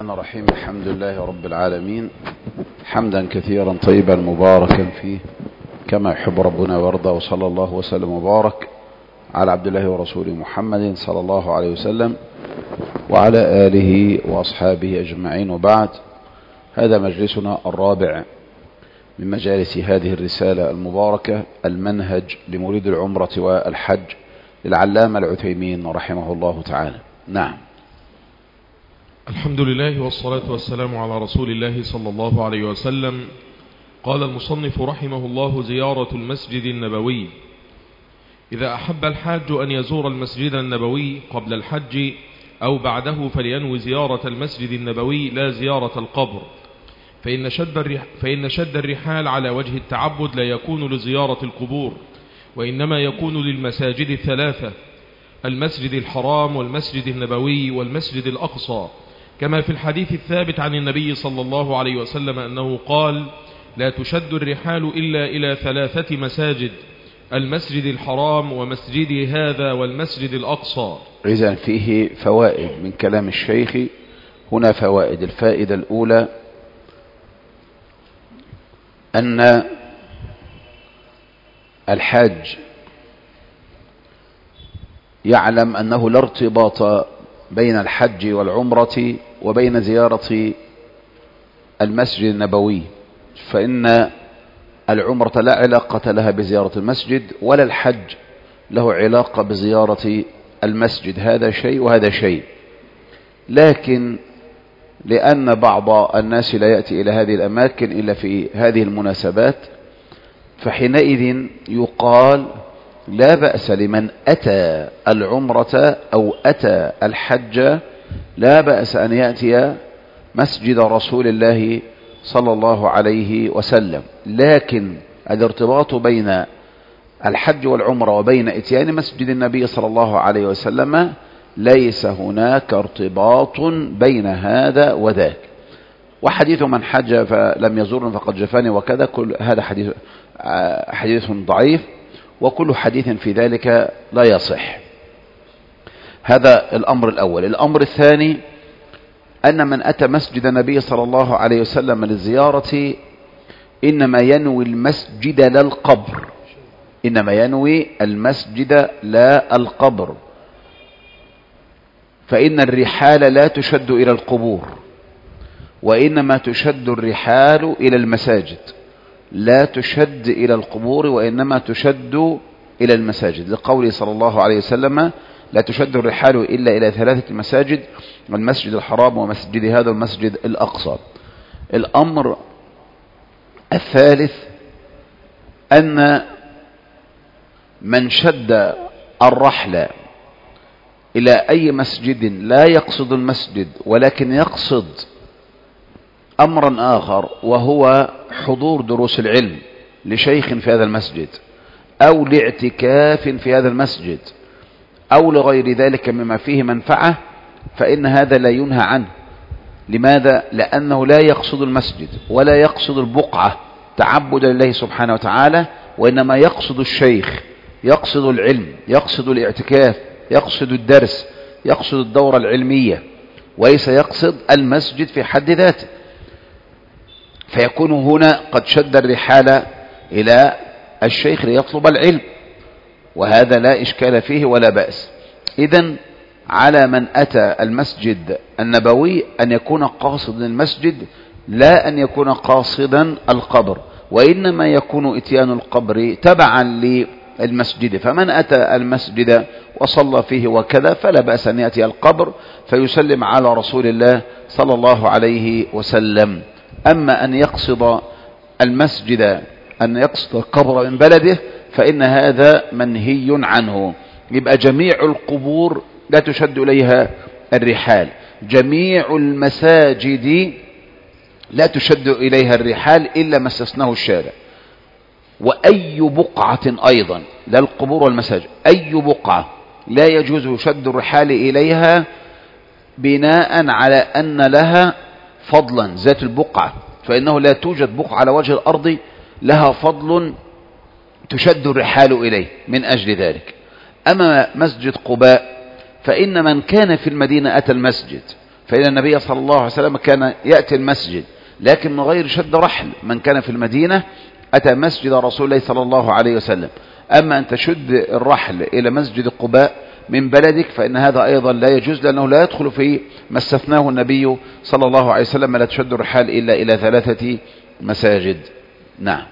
الرحمن الرحيم. الحمد لله رب العالمين، حمدا كثيرا طيبا مباركا فيه كما يحب ربنا ويرضى، وصلى الله وسلم وبارك على عبد الله ورسوله محمد صلى الله عليه وسلم وعلى آله وأصحابه أجمعين، وبعد. هذا مجلسنا الرابع من مجالس هذه الرسالة المباركة، المنهج لمريد العمرة والحج للعلامة العثيمين رحمه الله تعالى. نعم. الحمد لله والصلاة والسلام على رسول الله صلى الله عليه وسلم. قال المصنف رحمه الله: زيارة المسجد النبوي. إذا أحب الحاج أن يزور المسجد النبوي قبل الحج أو بعده فلينوي زيارة المسجد النبوي لا زيارة القبر، فإن شد الرحال على وجه التعبد لا يكون لزيارة القبور، وإنما يكون للمساجد الثلاثة: المسجد الحرام والمسجد النبوي والمسجد الأقصى، كما في الحديث الثابت عن النبي صلى الله عليه وسلم أنه قال: لا تشد الرحال إلا إلى ثلاثة مساجد: المسجد الحرام ومسجدي هذا والمسجد الأقصى. إذن فيه فوائد من كلام الشيخ هنا. فوائد: الفائدة الأولى أن الحاج يعلم أنه لا ارتباط بين الحج والعمرة وبين زيارة المسجد النبوي، فإن العمرة لا علاقة لها بزيارة المسجد، ولا الحج له علاقة بزيارة المسجد. هذا شيء وهذا شيء. لكن لأن بعض الناس لا يأتي إلى هذه الأماكن إلا في هذه المناسبات، فحينئذ يقال لا بأس لمن أتى العمرة أو أتى الحج، لا بأس أن يأتي مسجد رسول الله صلى الله عليه وسلم. لكن الارتباط بين الحج والعمرة وبين إتيان مسجد النبي صلى الله عليه وسلم ليس هناك ارتباط بين هذا وذاك. وحديث من حج فلم يزورني فقد جفاني وكذا، كل هذا حديث ضعيف، وكل حديث في ذلك لا يصح. هذا الأمر الأول. الأمر الثاني أن من أتى مسجد النبي صلى الله عليه وسلم للزيارة إنما ينوي المسجد لا القبر، إنما ينوي المسجد لا القبر، فإن الرحال لا تشد إلى القبور، وإنما تشد الرحال إلى المساجد، لا تشد إلى القبور وإنما تشد إلى المساجد، لقوله صلى الله عليه وسلم: لا تشد الرحال إلا إلى ثلاثة مساجد: المسجد الحرام ومسجد هذا والمسجد الأقصى. الأمر الثالث أن من شد الرحل إلى أي مسجد لا يقصد المسجد ولكن يقصد أمرا آخر، وهو حضور دروس العلم لشيخ في هذا المسجد، أو لاعتكاف في هذا المسجد، أو لغير ذلك مما فيه منفعة، فإن هذا لا ينهى عنه. لماذا؟ لأنه لا يقصد المسجد ولا يقصد البقعة تعبدا لله سبحانه وتعالى، وإنما يقصد الشيخ، يقصد العلم، يقصد الاعتكاف، يقصد الدرس، يقصد الدورة العلمية، وليس يقصد المسجد في حد ذاته. فيكون هنا قد شد الرحال إلى الشيخ ليطلب العلم، وهذا لا إشكال فيه ولا بأس. إذن على من أتى المسجد النبوي أن يكون قاصدا المسجد، لا أن يكون قاصدا القبر، وإنما يكون إتيان القبر تبعا للمسجد. فمن أتى المسجد وصلى فيه وكذا فلا بأس أن يأتي القبر فيسلم على رسول الله صلى الله عليه وسلم. أما أن يقصد المسجد، أن يقصد القبر من بلده، فإن هذا منهي عنه. يبقى جميع القبور لا تشد إليها الرحال، جميع المساجد لا تشد إليها الرحال إلا ما استثناه الشارع. وأي بقعة أيضا، لا القبور والمساجد، أي بقعة لا يجوز شد الرحال إليها بناء على أن لها فضلا ذات البقعة، فإنه لا توجد بقعة على وجه الأرض لها فضل تشد الرحال إليه من أجل ذلك. أما مسجد قباء فإن من كان في المدينة أتى المسجد، فإن النبي صلى الله عليه وسلم كان يأتي المسجد لكن من غير شد رحل. من كان في المدينة أتى مسجد رسول الله صلى الله عليه وسلم. أما أن تشد الرحل إلى مسجد قباء من بلدك فإن هذا أيضا لا يجوز، لأنه لا يدخل في ما استثناه النبي صلى الله عليه وسلم: لا تشد الرحال إلا إلى 3 مساجد. نعم.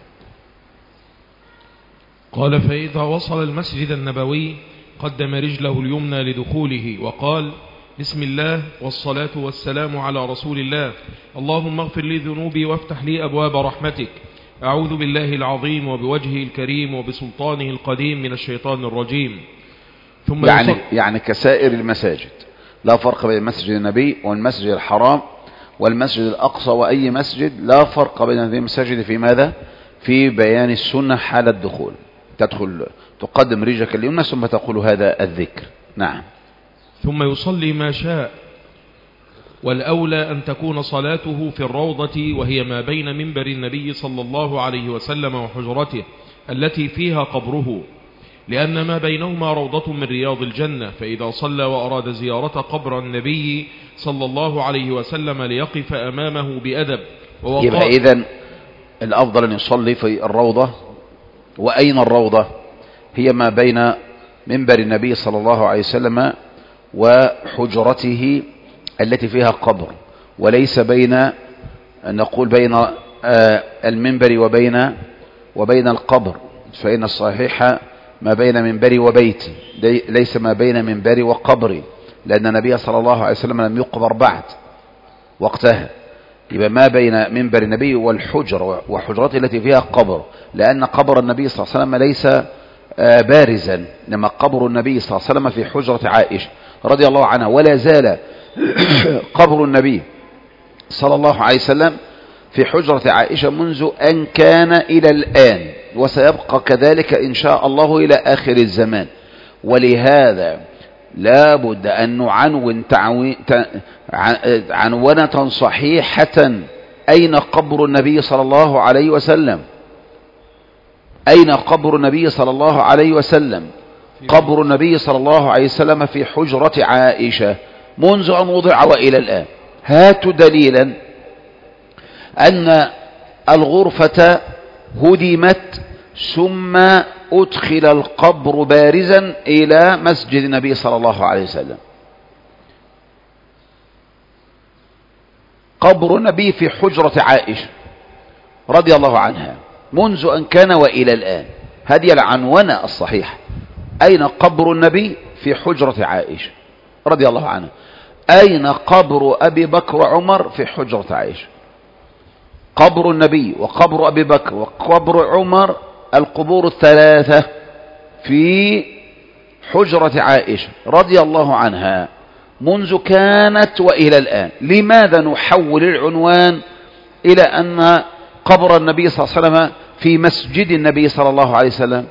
قال: فإذا وصل المسجد النبوي قدم رجله اليمنى لدخوله وقال: بسم الله والصلاة والسلام على رسول الله، اللهم اغفر لي ذنوبي وافتح لي أبواب رحمتك، أعوذ بالله العظيم وبوجهه الكريم وبسلطانه القديم من الشيطان الرجيم. ثم يعني كسائر المساجد لا فرق بين مسجد النبي والمسجد الحرام والمسجد الأقصى وأي مسجد، لا فرق بين هذه المساجد في ماذا؟ في بيان السنة حال الدخول. تدخل تقدم رجلك اليمنى ثم تقول هذا الذكر. نعم. ثم يصلي ما شاء، والأولى أن تكون صلاته في الروضة وهي ما بين منبر النبي صلى الله عليه وسلم وحجرته التي فيها قبره، لأن ما بينهما روضة من رياض الجنة، فإذا صلى وأراد زيارة قبر النبي صلى الله عليه وسلم ليقف أمامه بأدب يبقى إذن الأفضل أن يصلي في الروضة. وأين الروضة؟ هي ما بين منبر النبي صلى الله عليه وسلم وحجرته التي فيها قبر، وليس بين نقول بين المنبر وبين القبر، فإن الصحيح ما بين منبري وبيتي، ليس ما بين منبري وقبري، لأن النبي صلى الله عليه وسلم لم يقبر بعد وقتها. يبقى ما بين منبر النبي والحجر وحجرته التي فيها قبر، لأن قبر النبي صلى الله عليه وسلم ليس بارزا، إنما قبر النبي صلى الله عليه وسلم في حجرة عائشة رضي الله عنها، ولا زال قبر النبي صلى الله عليه وسلم في حجرة عائشة منذ أن كان إلى الآن، وسيبقى كذلك إن شاء الله إلى آخر الزمان. ولهذا لا بد أن نعنون عنونة صحيحة: أين قبر النبي صلى الله عليه وسلم؟ أين قبر النبي صلى الله عليه وسلم؟ قبر النبي صلى الله عليه وسلم في حجرة عائشة منذ أن وضع وإلى الآن. هاتوا دليلا أن الغرفة هدمت ثم أدخل القبر بارزا إلى مسجد النبي صلى الله عليه وسلم. قبر النبي في حجرة عائشة رضي الله عنها منذ أن كان وإلى الآن. هذه العنونة الصحيحة: أين قبر النبي في حجرة عائشة رضي الله عنها؟ أين قبر أبي بكر وعمر في حجرة عائشة؟ قبر النبي وقبر أبي بكر وقبر عمر، القبور الثلاثة في حجرة عائشة رضي الله عنها منذ كانت وإلى الآن. لماذا نحول العنوان إلى أن قبر النبي صلى الله عليه وسلم في مسجد النبي صلى الله عليه وسلم؟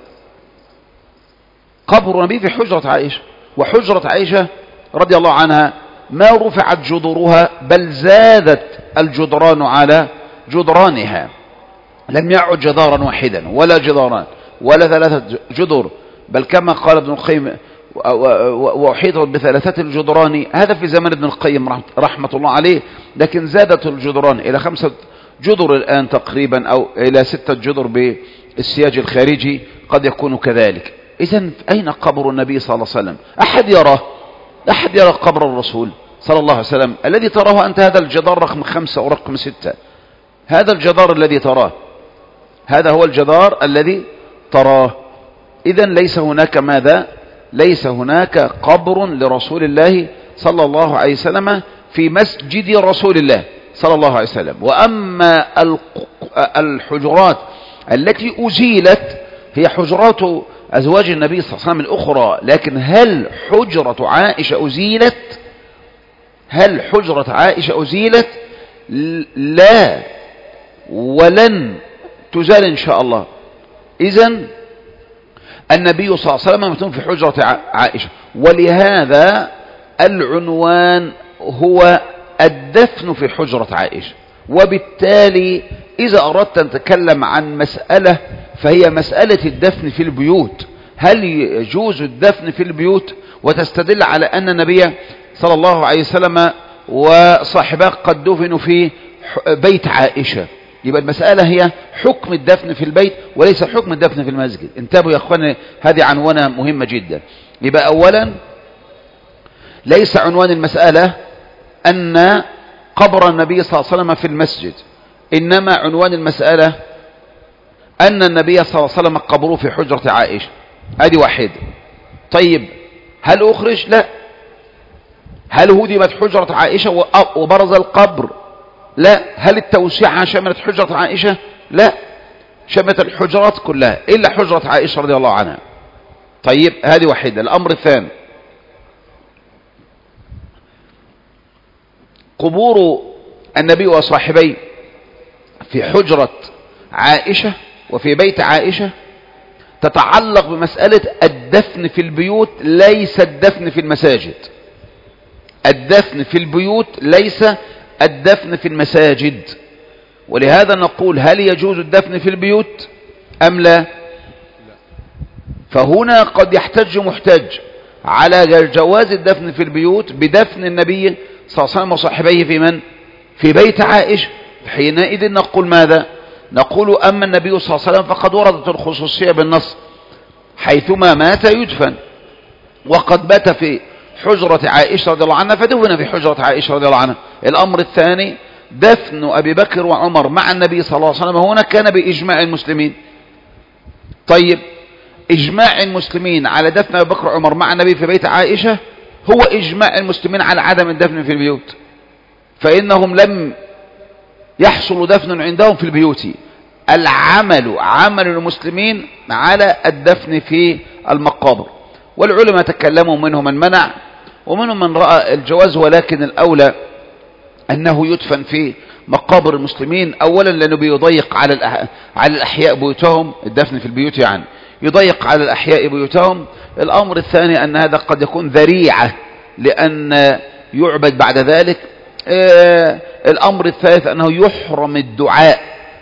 قبر النبي في حجرة عائشة، وحجرة عائشة رضي الله عنها ما رفعت جدرها بل زادت الجدران على جدرانها، لم يعد جدارا واحدا ولا جداران ولا 3 جدر، بل كما قال ابن القيم: وأحيطت ب3 الجدران. هذا في زمن ابن القيم رحمة الله عليه، لكن زادت الجدران إلى 5 جدر الآن تقريبا، أو إلى 6 جدر بالسياج الخارجي قد يكون كذلك. إذن أين قبر النبي صلى الله عليه وسلم؟ أحد يرى قبر الرسول صلى الله عليه وسلم الذي تراه أنت؟ هذا الجدار رقم 5 أو رقم 6، هذا الجدار الذي تراه، هذا هو الجدار الذي تراه. إذن ليس هناك ماذا؟ ليس هناك قبر لرسول الله صلى الله عليه وسلم في مسجد رسول الله صلى الله عليه وسلم. وأما الحجرات التي أزيلت هي حجرات أزواج النبي صلى الله عليه وسلم الأخرى، لكن هل حجرة عائشة أزيلت؟ هل حجرة عائشة أزيلت؟ لا، ولن تزال إن شاء الله. إذن النبي صلى الله عليه وسلم مدفون في حجرة عائشة، ولهذا العنوان هو الدفن في حجرة عائشة. وبالتالي إذا أردت أن تتكلم عن مسألة فهي مسألة الدفن في البيوت. هل يجوز الدفن في البيوت؟ وتستدل على أن النبي صلى الله عليه وسلم وصاحباه قد دفنوا في بيت عائشة. يبقى المسألة هي حكم الدفن في البيت وليس حكم الدفن في المسجد. انتبهوا يا اخواني، هذه عنوانة مهمة جدا. يبقى اولا ليس عنوان المسألة ان قبر النبي صلى الله عليه وسلم في المسجد، انما عنوان المسألة ان النبي صلى الله عليه وسلم قبره في حجرة عائشة. ادي واحد. طيب هل اخرج؟ لا. هل هدمت حجرة عائشة وبرز القبر؟ لا. هل التوسعة شملت حجرة عائشة؟ لا، شملت الحجرات كلها إلا حجرة عائشة رضي الله عنها. طيب هذه واحدة. الأمر الثاني، قبور النبي وصاحبيه في حجرة عائشة وفي بيت عائشة تتعلق بمسألة الدفن في البيوت، ليس الدفن في المساجد. الدفن في البيوت ليس الدفن في المساجد. ولهذا نقول هل يجوز الدفن في البيوت أم لا؟ فهنا قد يحتج محتج على جواز الدفن في البيوت بدفن النبي صلى الله عليه وسلم وصاحبيه في من؟ في بيت عائشة. حينئذ نقول ماذا؟ نقول أما النبي صلى الله عليه وسلم فقد وردت الخصوصية بالنص، حيثما مات يدفن، وقد بات في حجرة عائشة رضي الله عنها فدفن في حجرة عائشة رضي الله عنها. الأمر الثاني، دفن أبي بكر وعمر مع النبي صلى الله عليه وسلم هنا كان بإجماع المسلمين. طيب إجماع المسلمين على دفن أبي بكر وعمر مع النبي في بيت عائشة هو إجماع المسلمين على عدم الدفن في البيوت، فإنهم لم يحصل دفن عندهم في البيوت. عمل المسلمين على الدفن في المقابر. والعلماء تكلموا، منهم من منع ومنهم من رأى الجواز، ولكن الأولى أنه يدفن في مقابر المسلمين. أولا لأنه بيضيق على الأحياء بيوتهم، الدفن في البيوت يعني يضيق على الأحياء بيوتهم. الأمر الثاني أن هذا قد يكون ذريعة لأن يعبد بعد ذلك. الأمر الثالث أنه يحرم الدعاء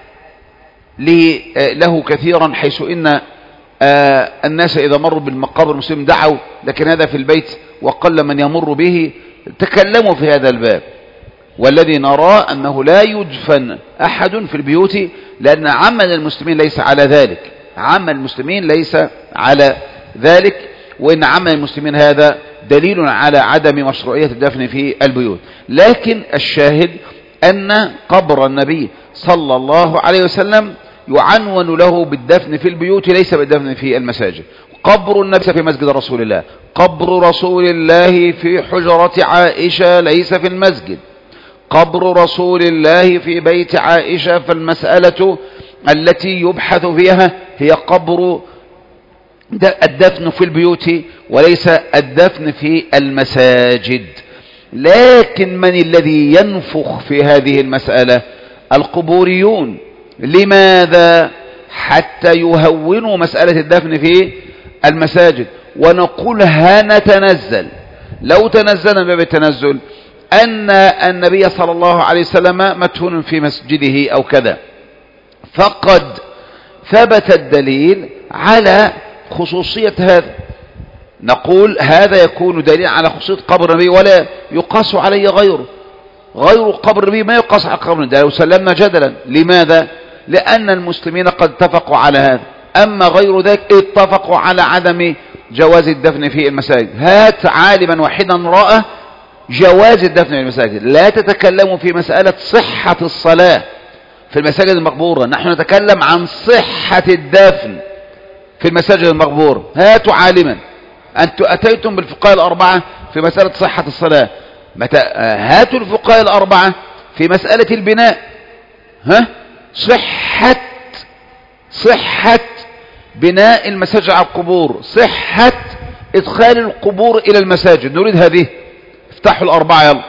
له كثيرا، حيث إن الناس إذا مروا بالمقابر المسلمين دعوا، لكن هذا في البيت وقل من يمر به. تكلموا في هذا الباب، والذي نرى أنه لا يدفن أحد في البيوت، لأن عمل المسلمين ليس على ذلك. عمل المسلمين ليس على ذلك، وإن عمل المسلمين هذا دليل على عدم مشروعية الدفن في البيوت. لكن الشاهد أن قبر النبي صلى الله عليه وسلم يعنون له بالدفن في البيوت ليس بالدفن في المساجد. قبر النبي في مسجد رسول الله، قبر رسول الله في حجرة عائشة ليس في المسجد، قبر رسول الله في بيت عائشة. فالمسألة التي يبحث فيها هي قبر الدفن في البيوت وليس الدفن في المساجد. لكن من الذي ينفخ في هذه المسألة؟ القبوريون. لماذا؟ حتى يهونوا مسألة الدفن في المساجد. ونقول نتنزل، لو تنزلنا باب التنزل أن النبي صلى الله عليه وسلم مدفون في مسجده أو كذا، فقد ثبت الدليل على خصوصية هذا. نقول هذا يكون دليل على خصوصية قبر النبي ولا يقاس عليه غيره. غير قبر النبي ما يقاس على قبر النبي لو سلمنا جدلا. لماذا؟ لأن المسلمين قد اتفقوا على هذا. أما غير ذلك اتفقوا على عدم جواز الدفن في المساجد. هات عالما واحدا رأى جواز الدفن في المساجد. لا تتكلموا في مسألة صحة الصلاة في المساجد المقبورة، نحن نتكلم عن صحة الدفن في المساجد المقبورة. هاتوا عالما. أنتم أتيتم بالفقهاء الأربعة في مسألة صحة الصلاة، هاتوا الفقهاء الأربعة في مسألة البناء. صحة بناء المساجد على القبور، صحة إدخال القبور إلى المساجد، نريد هذه. افتحوا الأربعة يلا.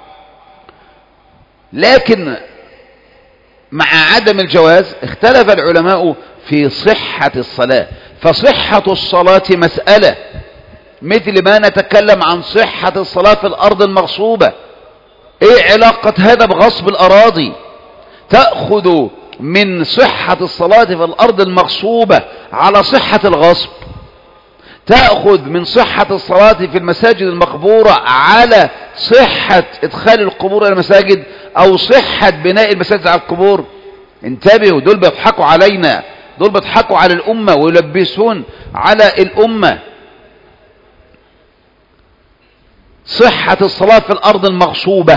لكن مع عدم الجواز اختلف العلماء في صحة الصلاة. فصحة الصلاة مسألة، مثل ما نتكلم عن صحة الصلاة في الأرض المغصوبة. ايه علاقة هذا بغصب الأراضي؟ تأخذ من صحة الصلاة في الأرض المغصوبة على صحة الغصب. تأخذ من صحة الصلاة في المساجد المقبورة على صحة إدخال القبور إلى المساجد أو صحة بناء المساجد على القبور؟ انتبهوا، دول بيضحكوا علينا، دول بيضحكوا على الأمة ويلبسون على الأمة. صحة الصلاة في الأرض المغصوبة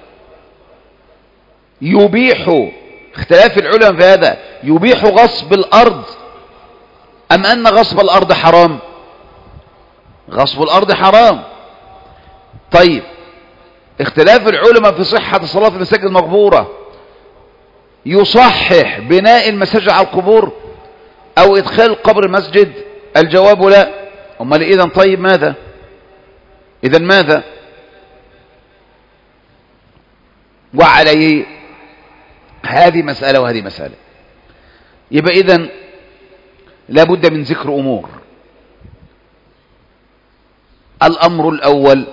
يبيح، اختلاف العلماء في هذا، يبيح غصب الأرض أم أن غصب الأرض حرام؟ غصب الأرض حرام. طيب اختلاف العلماء في صحة الصلاة في المساجد المقبورة يصحح بناء المساجد على القبور أو إدخال القبر المسجد؟ الجواب لا. أمال إذن طيب ماذا؟ إذن ماذا؟ وعليه هذه مسألة وهذه مسألة. يبقى إذن لابد من ذكر أمور. الأمر الأول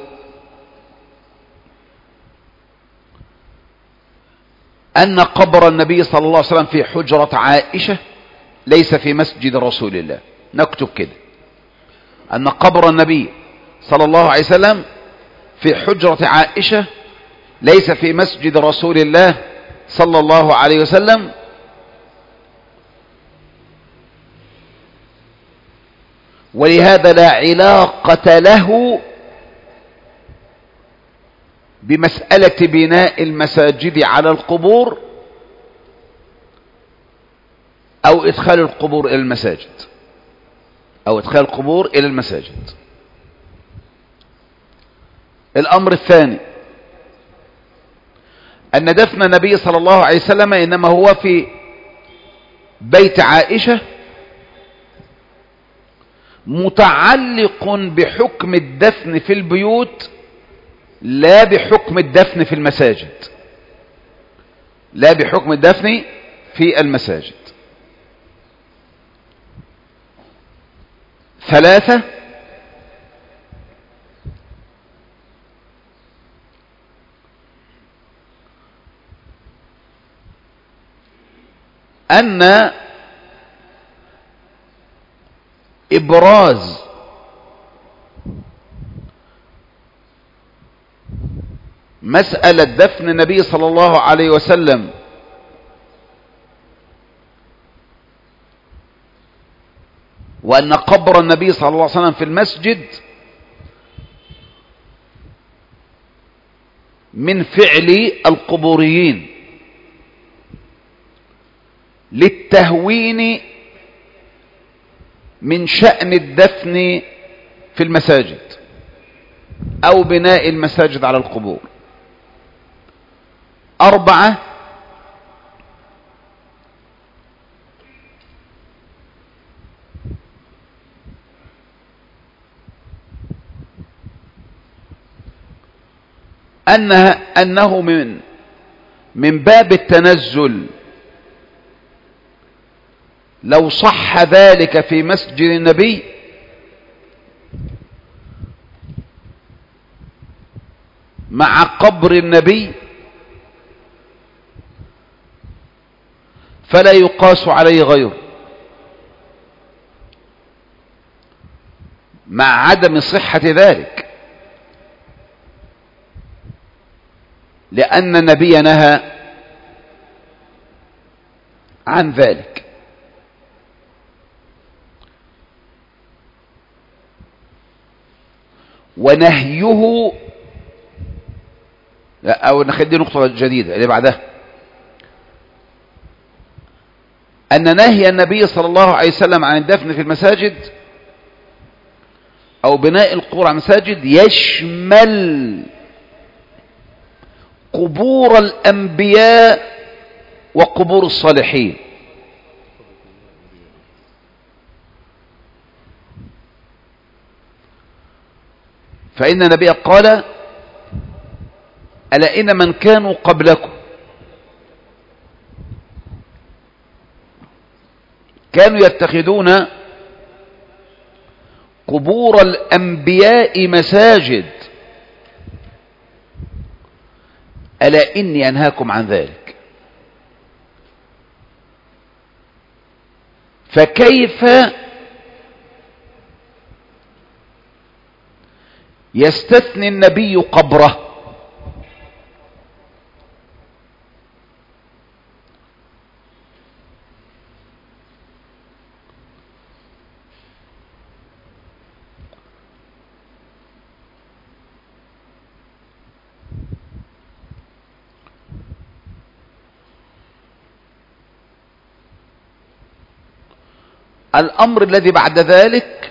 أن قبر النبي صلى الله عليه وسلم في حجرة عائشة ليس في مسجد رسول الله. نكتب كده، أن قبر النبي صلى الله عليه وسلم في حجرة عائشة ليس في مسجد رسول الله صلى الله عليه وسلم. ولهذا لا علاقة له بمسألة بناء المساجد على القبور أو إدخال القبور إلى المساجد، أو إدخال القبور إلى المساجد. الأمر الثاني أن دفن النبي صلى الله عليه وسلم إنما هو في بيت عائشة متعلق بحكم الدفن في البيوت لا بحكم الدفن في المساجد، لا بحكم الدفن في المساجد. ثلاثة، أن إبراز مسألة دفن النبي صلى الله عليه وسلم وأن قبر النبي صلى الله عليه وسلم في المسجد من فعل القبوريين للتهوين من شأن الدفن في المساجد أو بناء المساجد على القبور. أربعة، أنه من باب التنزل لو صح ذلك في مسجد النبي مع قبر النبي فلا يقاس عليه غيره، مع عدم صحة ذلك، لأن النبي نهى عن ذلك. ونهيه، أو نخلي نقطة جديدة اللي بعدها، أن نهي النبي صلى الله عليه وسلم عن الدفن في المساجد أو بناء القبور على المساجد يشمل قبور الأنبياء وقبور الصالحين. فإن النبي قال: ألا إن من كانوا قبلكم كانوا يتخذون قبور الأنبياء مساجد، ألا إني أنهاكم عن ذلك. فكيف يستثني النبي قبره. الأمر الذي بعد ذلك: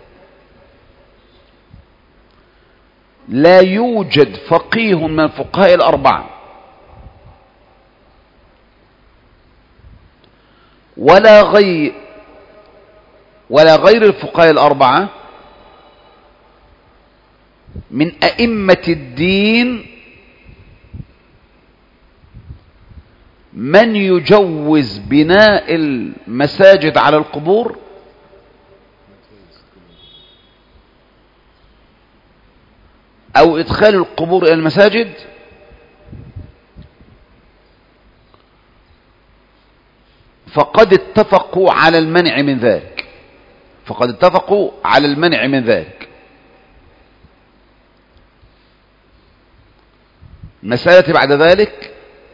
لا يوجد فقيه من الفقهاء الأربعة ولا غير الفقهاء الأربعة من أئمة الدين من يجوز بناء المساجد على القبور أو إدخال القبور إلى المساجد فقد اتفقوا على المنع من ذلك. المسألة بعد ذلك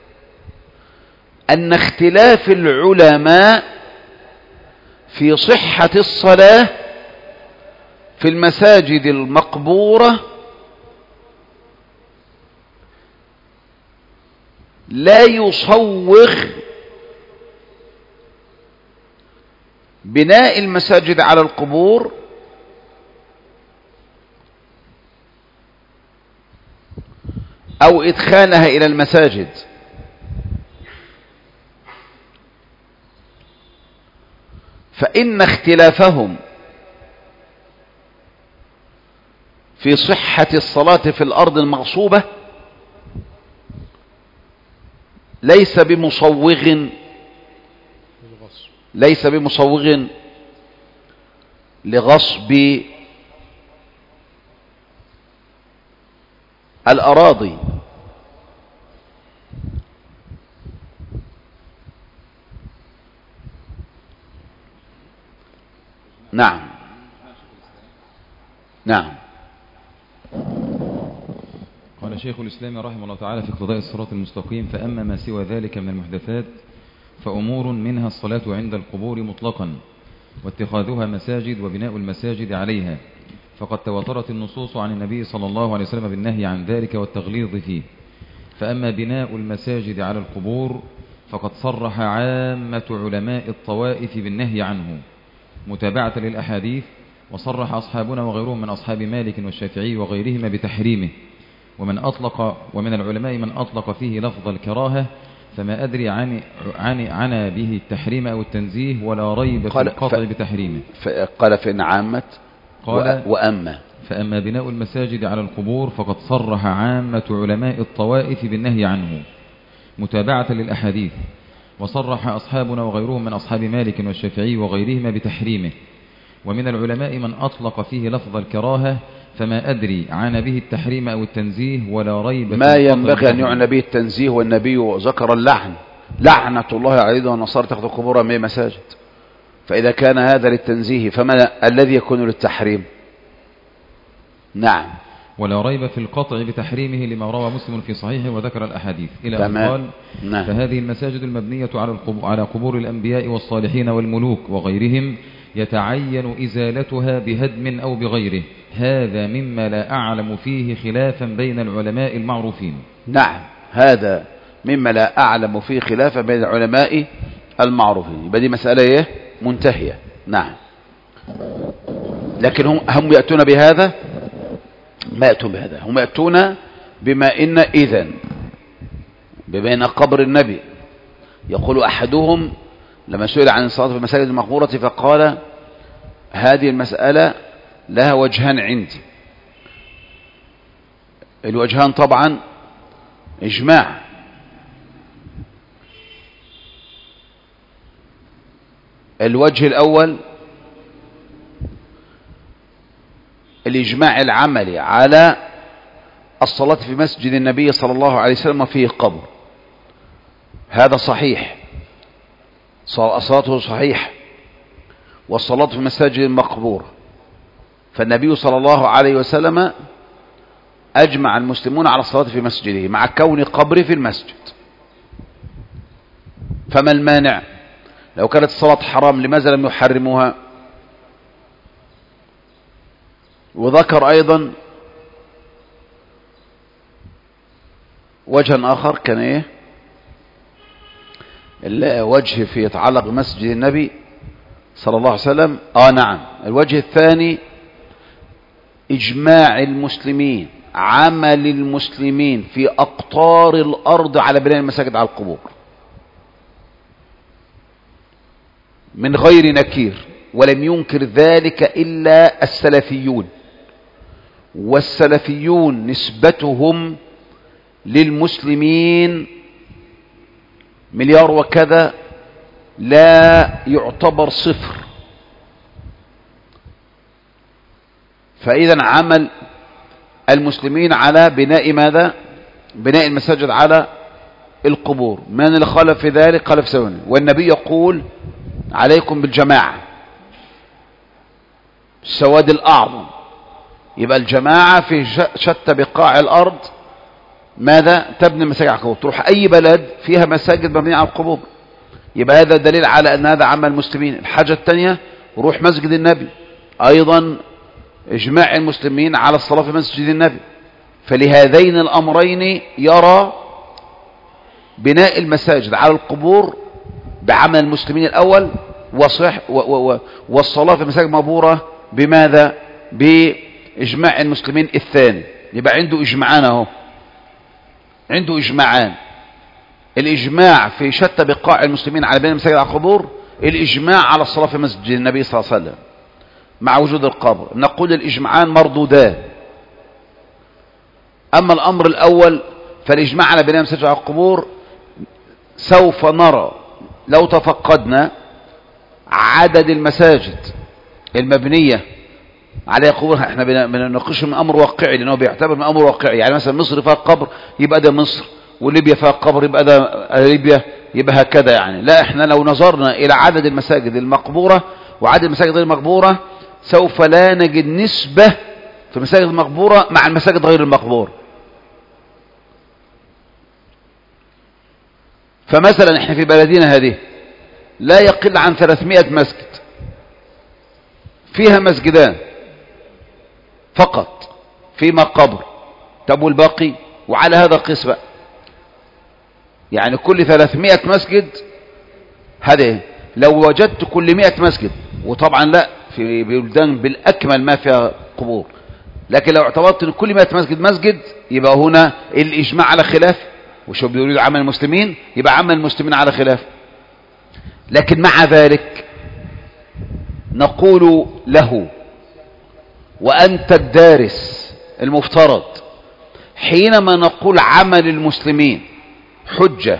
أن اختلاف العلماء في صحة الصلاة في المساجد المقبورة لا يصوغ بناء المساجد على القبور أو إدخالها إلى المساجد. فإن اختلافهم في صحة الصلاة في الأرض المغصوبة ليس بمصوغ لغصب الأراضي. نعم. قال شيخ الإسلام رحمه الله تعالى في اقتضاء الصراط المستقيم: فأما ما سوى ذلك من المحدثات فأمور منها الصلاة عند القبور مطلقا واتخاذها مساجد وبناء المساجد عليها، فقد تواترت النصوص عن النبي صلى الله عليه وسلم بالنهي عن ذلك والتغليظ فيه. فأما بناء المساجد على القبور فقد صرح عامة علماء الطوائف بالنهي عنه متابعة للأحاديث، وصرح أصحابنا وغيرهم من أصحاب مالك والشافعي وغيرهما بتحريمه، ومن العلماء من أطلق فيه لفظ الكراهة، فما أدري عن به التحريم أو التنزيه، ولا ريب في القطع بتحريمه. قال فإن عامة فأما بناء المساجد على القبور فقد صرح عامة علماء الطوائف بالنهي عنه متابعة للأحاديث، وصرح أصحابنا وغيرهم من أصحاب مالك والشافعي وغيرهما بتحريمه، ومن العلماء من أطلق فيه لفظ الكراهة، فما أدري عن به التحريم أو التنزيه، ولا ريب ما ينبغي أن يعنى به التنزيه. والنبي ذكر لعنة الله على اليهود والنصارى تأخذ قبورها من مساجد، فإذا كان هذا للتنزيه فما الذي يكون للتحريم؟ نعم. ولا ريب في القطع بتحريمه لما روى مسلم في صحيحه وذكر الأحاديث إلى أن قال: فهذه المساجد المبنية على قبور الأنبياء والصالحين والملوك وغيرهم يتعين إزالتها بهدم أو بغيره، هذا مما لا أعلم فيه خلافا بين العلماء المعروفين. نعم، هذا مما لا أعلم فيه خلافا بين العلماء المعروفين. يبقى دي مسألة منتهية. نعم. لكن هم يأتون بهذا، ما يأتون بهذا، هم يأتون بما إن قبر النبي. يقول أحدهم لما سئل عن الصلاة في المساجد المقبورة فقال: هذه المسألة لها وجهان عندي. الوجهان طبعا إجماع، الوجه الأول الإجماع العملي على الصلاة في مسجد النبي صلى الله عليه وسلم فيه قبر، هذا صحيح، صلاته صحيح، والصلاة في المساجد المقبورة. فالنبي صلى الله عليه وسلم أجمع المسلمون على الصلاة في مسجده مع كون قبره في المسجد، فما المانع؟ لو كانت الصلاة حرام لماذا لم يحرموها؟ وذكر أيضا وجها آخر كان إيه؟ وجه في يتعلق بمسجد النبي صلى الله عليه وسلم. نعم، الوجه الثاني إجماع المسلمين، عمل المسلمين في أقطار الأرض على بناء المساجد على القبور من غير نكير، ولم ينكر ذلك إلا السلفيون، والسلفيون نسبتهم للمسلمين مليار وكذا، لا يعتبر صفر. فإذا عمل المسلمين على بناء ماذا؟ بناء المساجد على القبور. من اللي خالف في ذلك؟ خالف سنة، والنبي يقول عليكم بالجماعة، السواد الأعظم. يبقى الجماعة في شتى بقاع الأرض ماذا؟ تبني مساجد على القبور. تروح أي بلد فيها مساجد مبنية على القبور، يبقى هذا دليل على أن هذا عمل المسلمين. الحاجة الثانية روح مسجد النبي، أيضا إجماع المسلمين على الصلاة في مسجد النبي. فلهذين الأمرين يرى بناء المساجد على القبور بعمل المسلمين الأول، والصلاة في مساجد مقبورة بماذا؟ بإجماع المسلمين الثاني. يبقى عنده إجماعان اهو، عنده إجماعان: الإجماع في شتى بقاع المسلمين على بناء المساجد على القبور، الإجماع على الصلاة في مسجد النبي صلى الله عليه وسلم مع وجود القبر. نقول الإجماعان مردودان. أما الأمر الأول فالإجماع على بناء المساجد على القبور سوف نرى لو تفقدنا عدد المساجد المبنية عليها قبور. احنا بنناقش من أمر واقعي، لأنه بيعتبر من أمر واقعي. يعني مثلا مصر فيها قبر يبقى ده مصر، وليبيا فيها قبر يبقى ده ليبيا، يبقى هكذا. يعني لا، احنا لو نظرنا إلى عدد المساجد المقبورة وعدد المساجد غير المقبورة سوف لا نجد نسبة في المساجد المقبورة مع المساجد غير المقبورة. فمثلا احنا في بلدنا هذه لا يقل عن 300 مسجد، فيها مسجدان فقط فيما قبر. طب والباقي؟ وعلى هذا القياس بقى، يعني كل 300 مسجد هذه لو وجدت كل 100 مسجد، وطبعا لا، في بلدان بالأكمل ما فيها قبور، لكن لو اعتبرت ان كل 100 مسجد مسجد، يبقى هنا الإجماع على خلاف. وشو بيريد عمل المسلمين؟ يبقى عمل المسلمين على خلاف. لكن مع ذلك نقول له: وأنت الدارس المفترض حينما نقول عمل المسلمين حجة،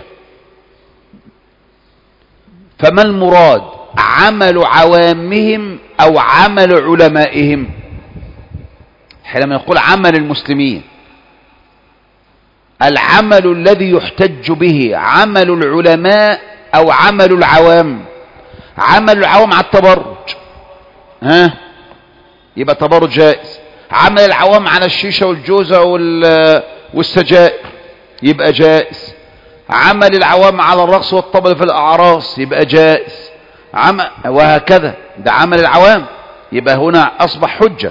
فما المراد؟ عمل عوامهم أو عمل علمائهم؟ حينما نقول عمل المسلمين، العمل الذي يحتج به عمل العلماء أو عمل العوام؟ عمل العوام على التبرج، يبقى التبرج جائز. عمل العوام على الشيشة والجوزة والسجائر يبقى جائز. عمل العوام على الرقص والطبل في الأعراس يبقى جائز. وهكذا، ده عمل العوام، يبقى هنا أصبح حجة.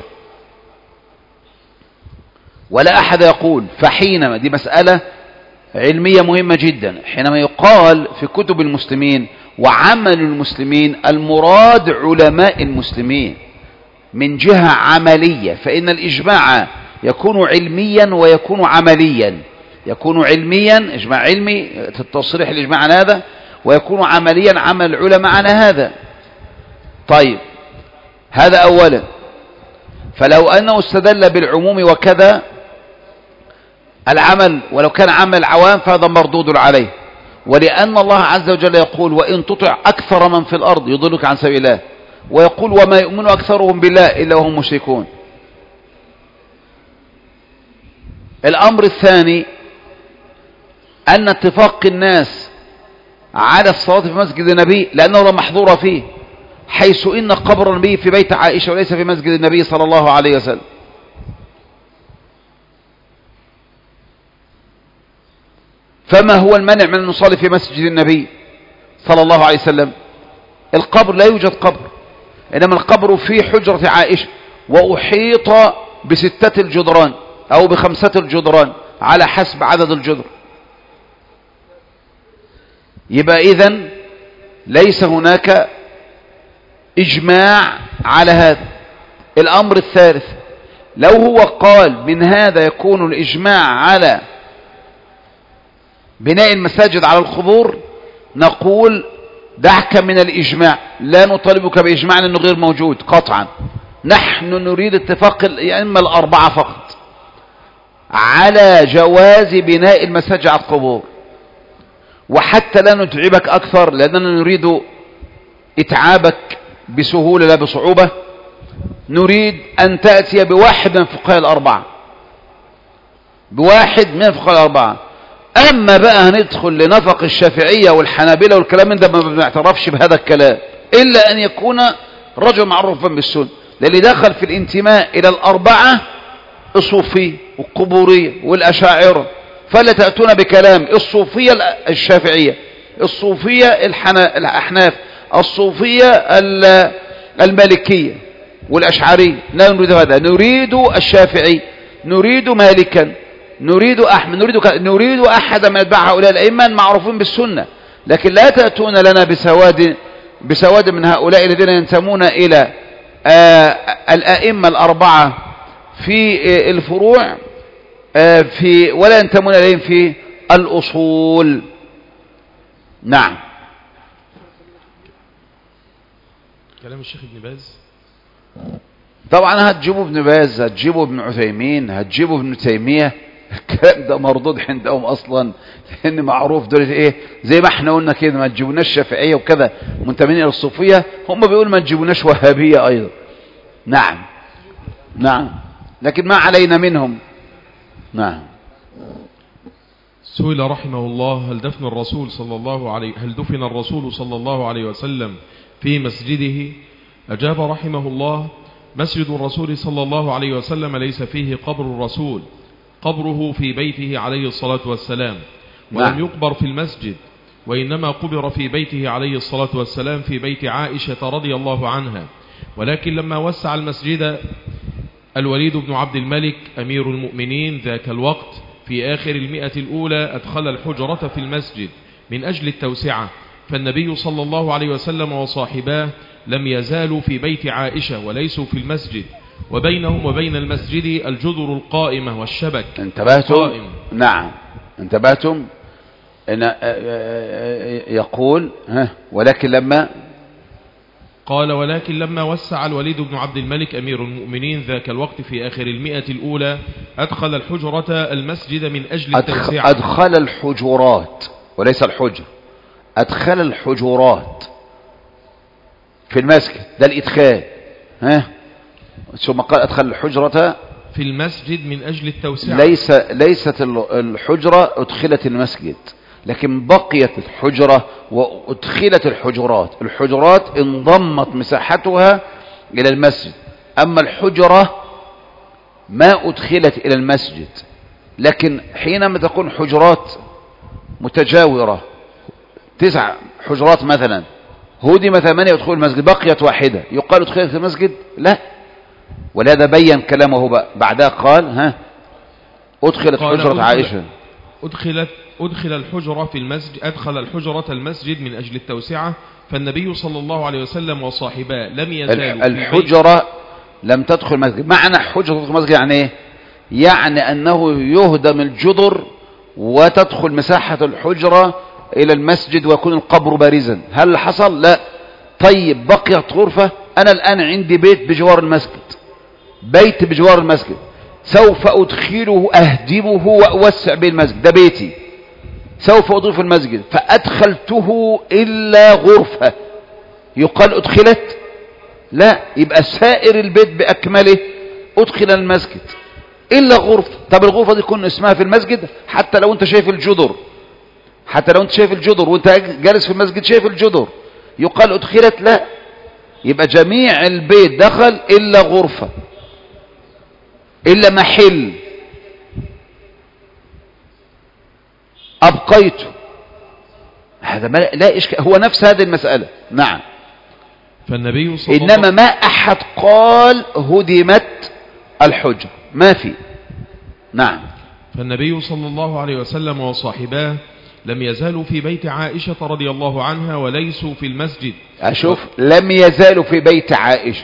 ولا أحد يقول. فحينما، دي مسألة علمية مهمة جدا، حينما يقال في كتب المسلمين وعمل المسلمين، المراد علماء المسلمين من جهة عملية، فإن الإجماع يكون علميا ويكون عمليا. يكون علميا إجماع علمي في التصريح الإجماع على هذا، ويكون عمليا عمل العلماء على هذا. طيب، هذا أولا. فلو أنه استدل بالعموم وكذا العمل، ولو كان عمل عوام فهذا مردود عليه. ولأن الله عز وجل يقول: وإن تطع أكثر من في الأرض يضلك عن سبيل الله، ويقول: وما يؤمن أكثرهم بالله إلا وهم مشركون. الأمر الثاني أن اتفاق الناس على الصلاة في مسجد النبي لأنه لا محظور فيه، حيث إن قبر النبي في بيت عائشة وليس في مسجد النبي صلى الله عليه وسلم. فما هو المانع من أن نصلي في مسجد النبي صلى الله عليه وسلم؟ القبر لا يوجد قبر، إنما القبر في حجرة عائشة، وأحيط ب6 الجدران أو ب5 الجدران على حسب عدد الجدر. يبقى إذن ليس هناك إجماع على هذا. الأمر الثالث، لو هو قال من هذا يكون الإجماع على بناء المساجد على القبور، نقول دعك من الإجماع، لا نطالبك بإجماع لأنه غير موجود قطعا. نحن نريد اتفاق الأئمة الأربعة فقط على جواز بناء المساجد على القبور، وحتى لا نتعبك أكثر لأننا نريد إتعابك بسهولة لا بصعوبة، نريد أن تأتي بواحد من فقهاء الأربعة، بواحد من فقهاء الأربعة. أما بقى هندخل لنفق الشافعية والحنابلة والكلام من ده ما بنعترفش بهذا الكلام إلا أن يكون رجل معروفا بالسنة، للي دخل في الانتماء إلى الأربعة الصوفية والقبورية والأشاعرة، فلا تأتون بكلام الصوفية الشافعية، الصوفية الأحناف، الصوفية المالكية والأشعرية. لا نريد هذا، نريد الشافعي، نريد مالكا، نريد أحمد، نريد أحد من يتبع هؤلاء الأئمة المعروفين بالسنة. لكن لا تأتون لنا بسواد من هؤلاء الذين ينتمون إلى الأئمة الأربعة في الفروع ولا ينتمون إليهم في الأصول. نعم. كلام الشيخ ابن باز طبعا هتجيبوا ابن باز، هتجيبوا ابن عثيمين، هتجيبوا ابن تيمية، الكلام ده مردود عندهم اصلا، لان معروف دول ايه، زي ما احنا قلنا كده ما تجيبوناش شافعية وكذا منتمين الى الصوفية، هم بيقولوا ما تجيبوناش وهابية ايضا. نعم نعم، لكن ما علينا منهم. نعم. سئل رحمه الله هل دفن الرسول صلى الله عليه وسلم في مسجده؟ أجاب رحمه الله: مسجد الرسول صلى الله عليه وسلم ليس فيه قبر الرسول، قبره في بيته عليه الصلاة والسلام، ولم يقبر في المسجد، وإنما قبر في بيته عليه الصلاة والسلام في بيت عائشة رضي الله عنها. ولكن لما وسع المسجد الوليد بن عبد الملك أمير المؤمنين ذاك الوقت في آخر 100 الأولى أدخل الحجرة في المسجد من أجل التوسعة، فالنبي صلى الله عليه وسلم وصاحباه لم يزالوا في بيت عائشة وليسوا في المسجد، وبينهم وبين المسجد الجدر القائمة والشبك. انتبهتم؟ نعم انتبهتم. يقول ولكن لما قال ولكن لما وسع الوليد بن عبد الملك أمير المؤمنين ذاك الوقت في آخر 100 الأولى أدخل الحجرة المسجد من أجل التوسعة. أدخل الحجرات وليس الحجر، أدخل الحجرات في المسجد، ده الإدخال. ثم قال أدخل الحجرة في المسجد من أجل التوسعة. ليست الحجرة أدخلت المسجد، لكن بقيت الحجرة وأدخلت الحجرات. الحجرات انضمت مساحتها إلى المسجد، أما الحجرة ما أدخلت إلى المسجد. لكن حينما تكون حجرات متجاورة 9 حجرات مثلا، هدم 8 يدخل المسجد، بقيت واحدة، يقال ادخلت المسجد؟ لا. ولهذا بين كلامه بعدها قال أدخلت حجرة عائشة، أدخل الحجرة في المسجد، أدخل الحجرة المسجد من أجل التوسعة، فالنبي صلى الله عليه وسلم وصاحباه لم يزالوا. الحجرة لم تدخل المسجد. معنى حجرة المسجد يعني ايه؟ يعني أنه يهدم الجدر وتدخل مساحة الحجرة إلى المسجد ويكون القبر بارزا. هل حصل؟ لا. طيب بقيت غرفة، أنا الآن عندي بيت بجوار المسجد، بيت بجوار المسجد، سوف أدخله أهدمه وأوسع به المسجد، ده بيتي سوف أضيف المسجد، فأدخلته إلا غرفة، يقال أدخلت؟ لا، يبقى سائر البيت بأكمله أدخل المسجد إلا غرفة. طب الغرفة دي يكون اسمها في المسجد، حتى لو أنت شايف الجدر، حتى لو أنت شايف الجدر وأنت جالس في المسجد شايف الجدر، يقال أدخلت؟ لا، يبقى جميع البيت دخل إلا غرفة، إلا محل. أبقيته، هذا لا إشكال، هو نفس هذه المسألة. نعم. فالنبي صلى إنما الله ما أحد قال هدمت الحجر، ما في. نعم. فالنبي صلى الله عليه وسلم وصاحباه لم يزالوا في بيت عائشة رضي الله عنها وليسوا في المسجد. أشوف، لم يزالوا في بيت عائشة،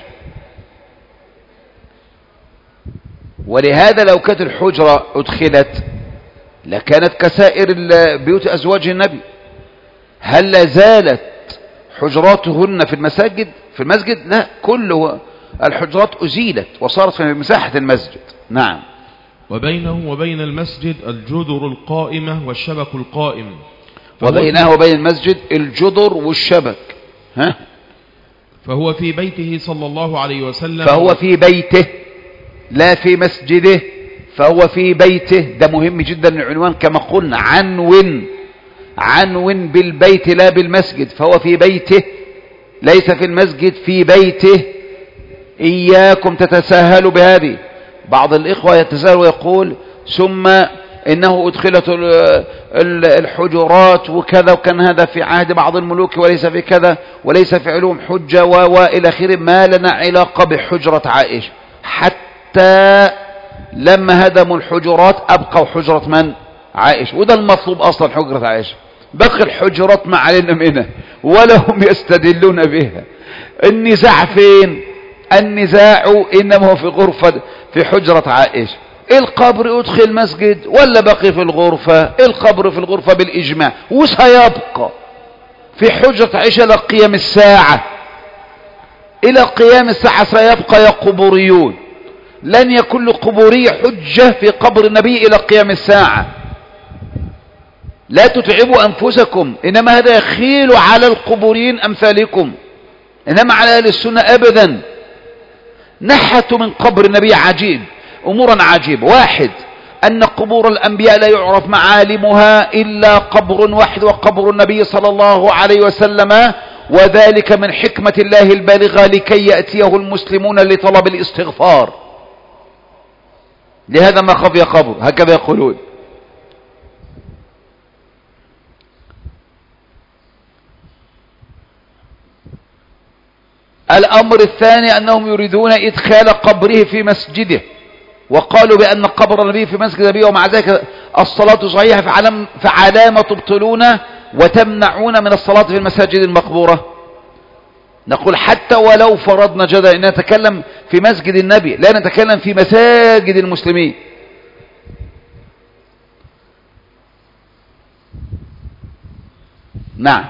ولهذا لو كانت الحجرة أدخلت لكانت كسائر بيوت أزواج النبي. هل لازالت حجراتهن في المساجد في المسجد؟ لا، كل الحجرات أزيلت وصارت في مساحة المسجد. نعم. وبينه وبين المسجد الجدر القائمة والشبك القائم. وبينه وبين المسجد الجدر والشبك. ها؟ فهو في بيته صلى الله عليه وسلم. فهو في بيته لا في مسجده، فهو في بيته. ده مهم جدا العنوان كما قلنا، عنون بالبيت لا بالمسجد. فهو في بيته ليس في المسجد، في بيته. إياكم تتساهلوا بهذه. بعض الإخوة يتساهل ويقول ثم إنه أدخلت الحجرات وكذا، وكان هذا في عهد بعض الملوك وليس في كذا، وليس في علوم حجة وإلى آخره. ما لنا علاقة بحجرة عائشة، حتى لما هدموا الحجرات أبقوا حجرة من؟ عائشة. وده المطلوب أصلا، حجرة عائشة. بقي الحجرات ما علينا منها ولا هم يستدلون بها. النزاع فين؟ النزاع إنما هو في غرفة، في حجرة عائشة. القبر أدخل مسجد ولا بقي في الغرفة؟ القبر في الغرفة بالإجماع، وسيبقى في حجرة عائشة إلى قيام الساعة. إلى قيام الساعة سيبقى يا قبوريون. لن يكون لقبوري حجة في قبر النبي إلى قيام الساعة. لا تتعبوا أنفسكم، إنما هذا يخيل على القبوريين أمثالكم، إنما على أهل السنة أبدا. نحت من قبر النبي عجيب، أمورا عجيبة. واحد، أن قبور الأنبياء لا يعرف معالمها إلا قبر واحد، وقبر النبي صلى الله عليه وسلم، وذلك من حكمة الله البالغة لكي يأتيه المسلمون لطلب الاستغفار. لهذا ما خفي قبر، هكذا يقولون. الأمر الثاني أنهم يريدون إدخال قبره في مسجده، وقالوا بأن قبر النبي في مسجد النبي، ومع ذلك الصلاة صحيحة، فعلامة تبطلون وتمنعون من الصلاة في المساجد المقبورة. نقول حتى ولو فرضنا جدلا أن نتكلم في مسجد النبي، لا نتكلم في مساجد المسلمين. نعم.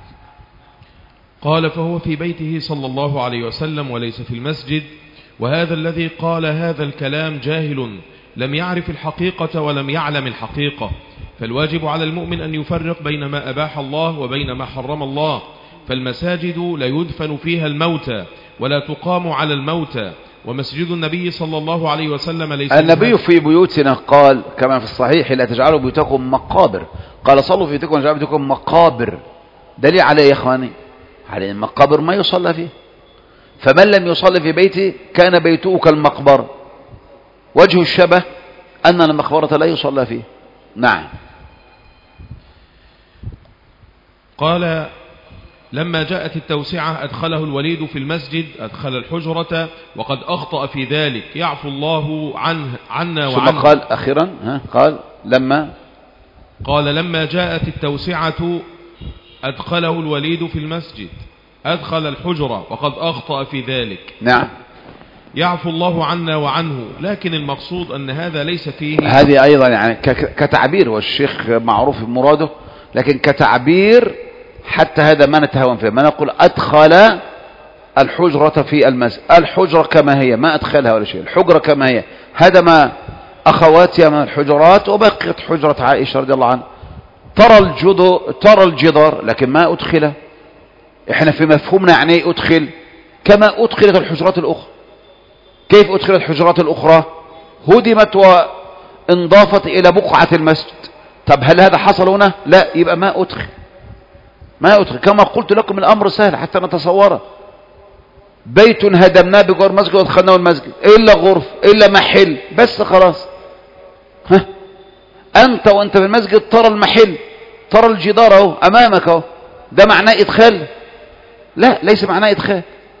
قال فهو في بيته صلى الله عليه وسلم وليس في المسجد. وهذا الذي قال هذا الكلام جاهل، لم يعرف الحقيقة ولم يعلم الحقيقة. فالواجب على المؤمن أن يفرق بين ما أباح الله وبين ما حرم الله. فالمساجد لا يدفن فيها الموتى ولا تقام على الموتى، ومسجد النبي صلى الله عليه وسلم ليس. النبي في بيوتنا قال كما في الصحيح لا تجعلوا بيوتكم مقابر، قال صلوا في بيوتكم وجعلوا بيوتكم مقابر. دليل عليه يا إخواني على أن المقابر ما يصلى فيه. فمن لم يصلي في بيته كان بيته كالمقبرة. وجه الشبه أن المقبرة لا يصلى فيه. نعم. قال لما جاءت التوسعة أدخله الوليد في المسجد، أدخل الحجرة، وقد أخطأ في ذلك، يعفو الله عنا وعنه. ثم قال أخيرا قال لما جاءت التوسعة أدخله الوليد في المسجد، أدخل الحجرة، وقد أخطأ في ذلك. نعم. يعفو الله عنا وعنه. لكن المقصود أن هذا ليس فيه، هذه أيضا يعني كتعبير، والشيخ معروف مراده، لكن كتعبير حتى هذا ما نتهاون فيه. ما نقول أدخل الحجرة في المسجد، الحجرة كما هي، ما أدخلها ولا شيء، الحجرة كما هي. هدم أخواتها من الحجرات وبقيت حجرة عائشة رضي الله عنها. ترى الجدار لكن ما أدخله. احنا في مفهومنا يعني أدخل كما أدخلت الحجرات الأخرى. كيف أدخلت الحجرات الأخرى؟ هدمت وانضافت إلى بقعة المسجد. طب هل هذا حصل هنا؟ لا، يبقى ما أدخل. كما قلت لكم الأمر سهل حتى نتصوره. بيت هدمناه بجوار مسجد وادخلناه المسجد، إلا غرف إلا محل، بس خلاص. أنت وأنت في المسجد ترى المحل، ترى الجدار اهو أمامك اهو، ده معناه إدخال؟ لا، ليس معناه إدخال.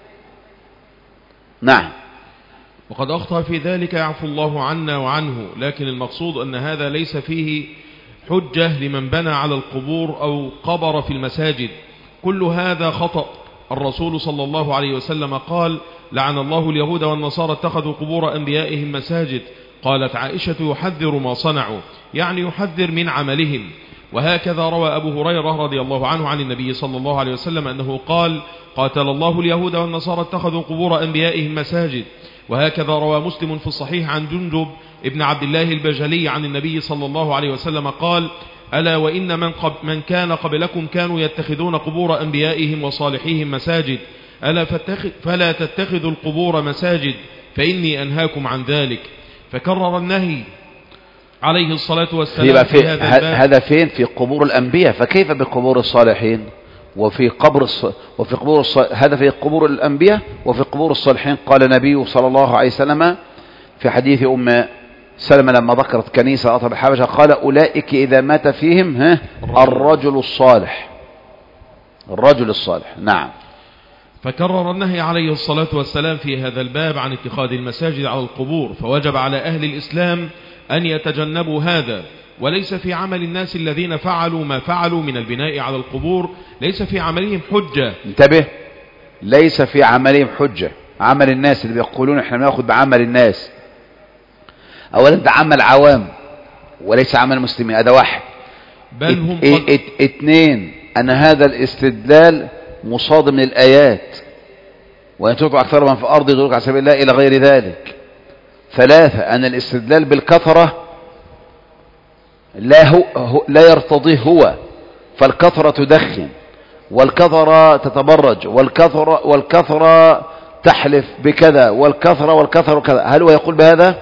نعم. وقد أخطأ في ذلك يعفو الله عنا وعنه، لكن المقصود أن هذا ليس فيه حجة لمن بنى على القبور أو قبر في المساجد، كل هذا خطأ. الرسول صلى الله عليه وسلم قال: لعن الله اليهود والنصارى اتخذوا قبور أنبيائهم مساجد. قالت عائشة: يحذر ما صنعوا، يعني يحذر من عملهم. وهكذا روى أبو هريرة رضي الله عنه عن النبي صلى الله عليه وسلم أنه قال: قاتل الله اليهود والنصارى اتخذوا قبور أنبيائهم مساجد. وهكذا روى مسلم في الصحيح عن جندب ابن عبد الله البجلي عن النبي صلى الله عليه وسلم قال: ألا وإن من كان قبلكم كانوا يتخذون قبور أنبيائهم وصالحيهم مساجد، ألا فلا تتخذوا القبور مساجد فإني أنهاكم عن ذلك. فكرر النهي عليه الصلاة والسلام في هذا فين؟ في قبور الأنبياء، فكيف بقبور الصالحين؟ وفي قبور هذا في قبور الأنبياء وفي قبور الصالحين. قال النبي صلى الله عليه وسلم في حديث أم سلمة لما ذكرت كنيسة أطهر الحبشة قال: أولئك إذا مات فيهم الرجل الصالح. الرجل الصالح. نعم. فكرر النهي عليه الصلاة والسلام في هذا الباب عن اتخاذ المساجد على القبور، فوجب على أهل الإسلام أن يتجنبوا هذا. وليس في عمل الناس الذين فعلوا ما فعلوا من البناء على القبور ليس في عملهم حجة. انتبه، ليس في عملهم حجة. عمل الناس اللي بيقولون احنا بناخذ بعمل الناس، اولا ده عمل عوام وليس عمل مسلمين، هذا واحد. بل هم اثنين، ان هذا الاستدلال مصادم للآيات: وان تطيعوا اكثر من في الارض يضلوكم عن سبيل الله الى غير ذلك. ثلاثة، ان الاستدلال بالكثرة لا يرتضيه هو، فالكثرة تدخن، والكثرة تتبرج، والكثرة تحلف بكذا، والكثرة كذا. هل هو يقول بهذا؟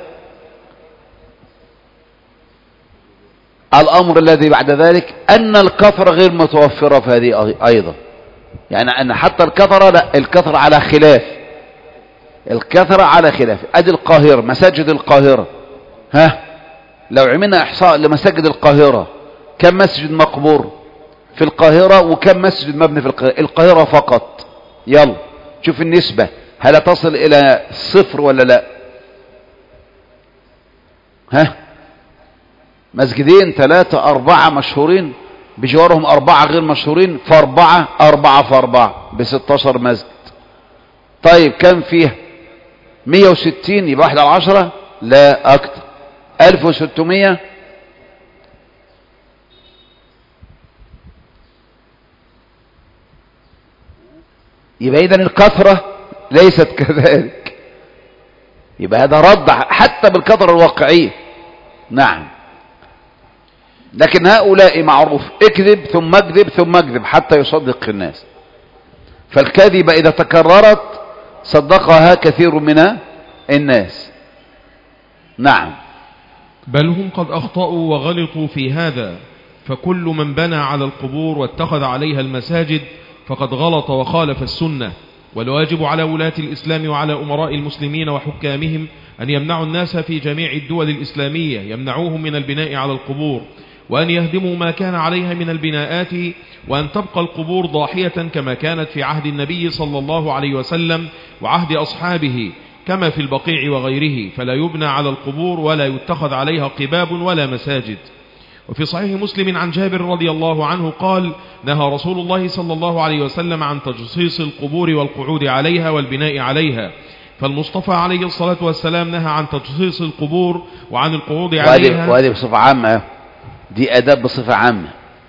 الأمر الذي بعد ذلك أن الكثرة غير متوفرة في هذه أيضا، يعني أن حتى الكثرة لا، الكثرة على خلاف. الكثرة على خلاف. أدي القاهرة، مساجد القاهرة، لو عملنا إحصاء لمساجد القاهرة كم مسجد مقبور في القاهرة وكم مسجد مبني في القاهرة فقط؟ يلا شوف النسبة، هل تصل إلى 0 ولا لا؟ مسجدين 3 4 مشهورين بجوارهم 4 غير مشهورين، فأربعة في 4 ب16 مسجد. طيب كم فيها؟ 160 يبقى 1 على 10؟ لا أكتر. 1600. يبقى إذن الكثرة ليست كذلك. يبقى هذا رد حتى بالكثرة الواقعية. نعم. لكن هؤلاء معروف: اكذب ثم اكذب ثم اكذب حتى يصدق الناس. فالكذبة إذا تكررت صدقها كثير من الناس. نعم. بل هم قد أخطأوا وغلطوا في هذا، فكل من بنى على القبور واتخذ عليها المساجد فقد غلط وخالف السنة. والواجب على ولاة الإسلام وعلى أمراء المسلمين وحكامهم أن يمنعوا الناس في جميع الدول الإسلامية، يمنعوهم من البناء على القبور، وأن يهدموا ما كان عليها من البناءات، وأن تبقى القبور ضاحية كما كانت في عهد النبي صلى الله عليه وسلم وعهد أصحابه، كما في البقيع وغيره، فلا يبنى على القبور ولا يتخذ عليها قباب ولا مساجد. وفي صحيح مسلم عن جابر رضي الله عنه قال: نهى رسول الله صلى الله عليه وسلم عن تجصيص القبور والقعود عليها والبناء عليها. فالمصطفى عليه الصلاة والسلام نهى عن تجصيص القبور وعن القعود عليها. وهذه بصفة عامة، دي أداب بصفة عامة،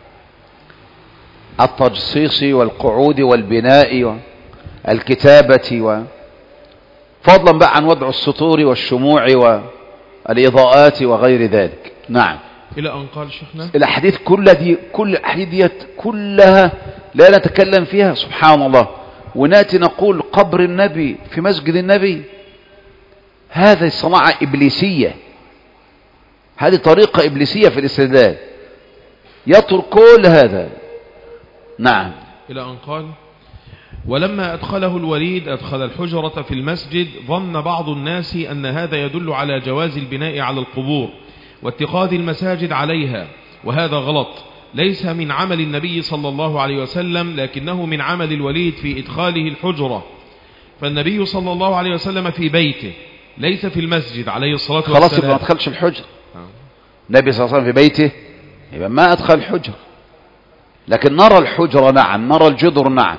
التجصيص والقعود والبناء والكتابة، فضلا بقى عن وضع السطور والشموع والإضاءات وغير ذلك. نعم. إلى أن قال شيخنا: الأحاديث كل الأحاديث ديت كلها لا نتكلم فيها، سبحان الله، ونأتي نقول قبر النبي في مسجد النبي. هذه صناعة إبليسية، هذه طريقة إبليسية في الاستدلال، يترك كل هذا. نعم. إلى أن قال: ولما أدخله الوليد أدخل الحجرة في المسجد ظن بعض الناس أن هذا يدل على جواز البناء على القبور، واتخاذ المساجد عليها، وهذا غلط، ليس من عمل النبي صلى الله عليه وسلم، لكنه من عمل الوليد في إدخاله الحجرة. فالنبي صلى الله عليه وسلم في بيته ليس في المسجد عليه الصلاة والسلام. خلاص يبقى ما أدخلش الحجر. النبي صلى الله عليه وسلم في بيته يبقى ما أدخل الحجر، لكن نرى الحجر نعم، نرى الجدر نعم.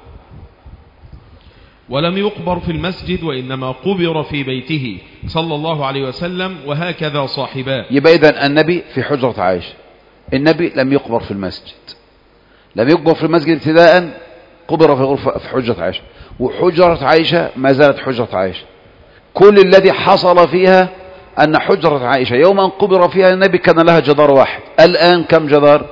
ولم يقبر في المسجد وإنما قبر في بيته صلى الله عليه وسلم، وهكذا صاحباه. يبقى إذن النبي في حجرة عائشة، النبي لم يقبر في المسجد، لم يقبر في المسجد ابتداء، قبر في غرفة في حجرة عائشة، وحجرة عائشة ما زالت حجرة عائشة. كل الذي حصل فيها أن حجرة عائشة يوم أن قبر فيها النبي كان لها جدار واحد، الآن كم جدار؟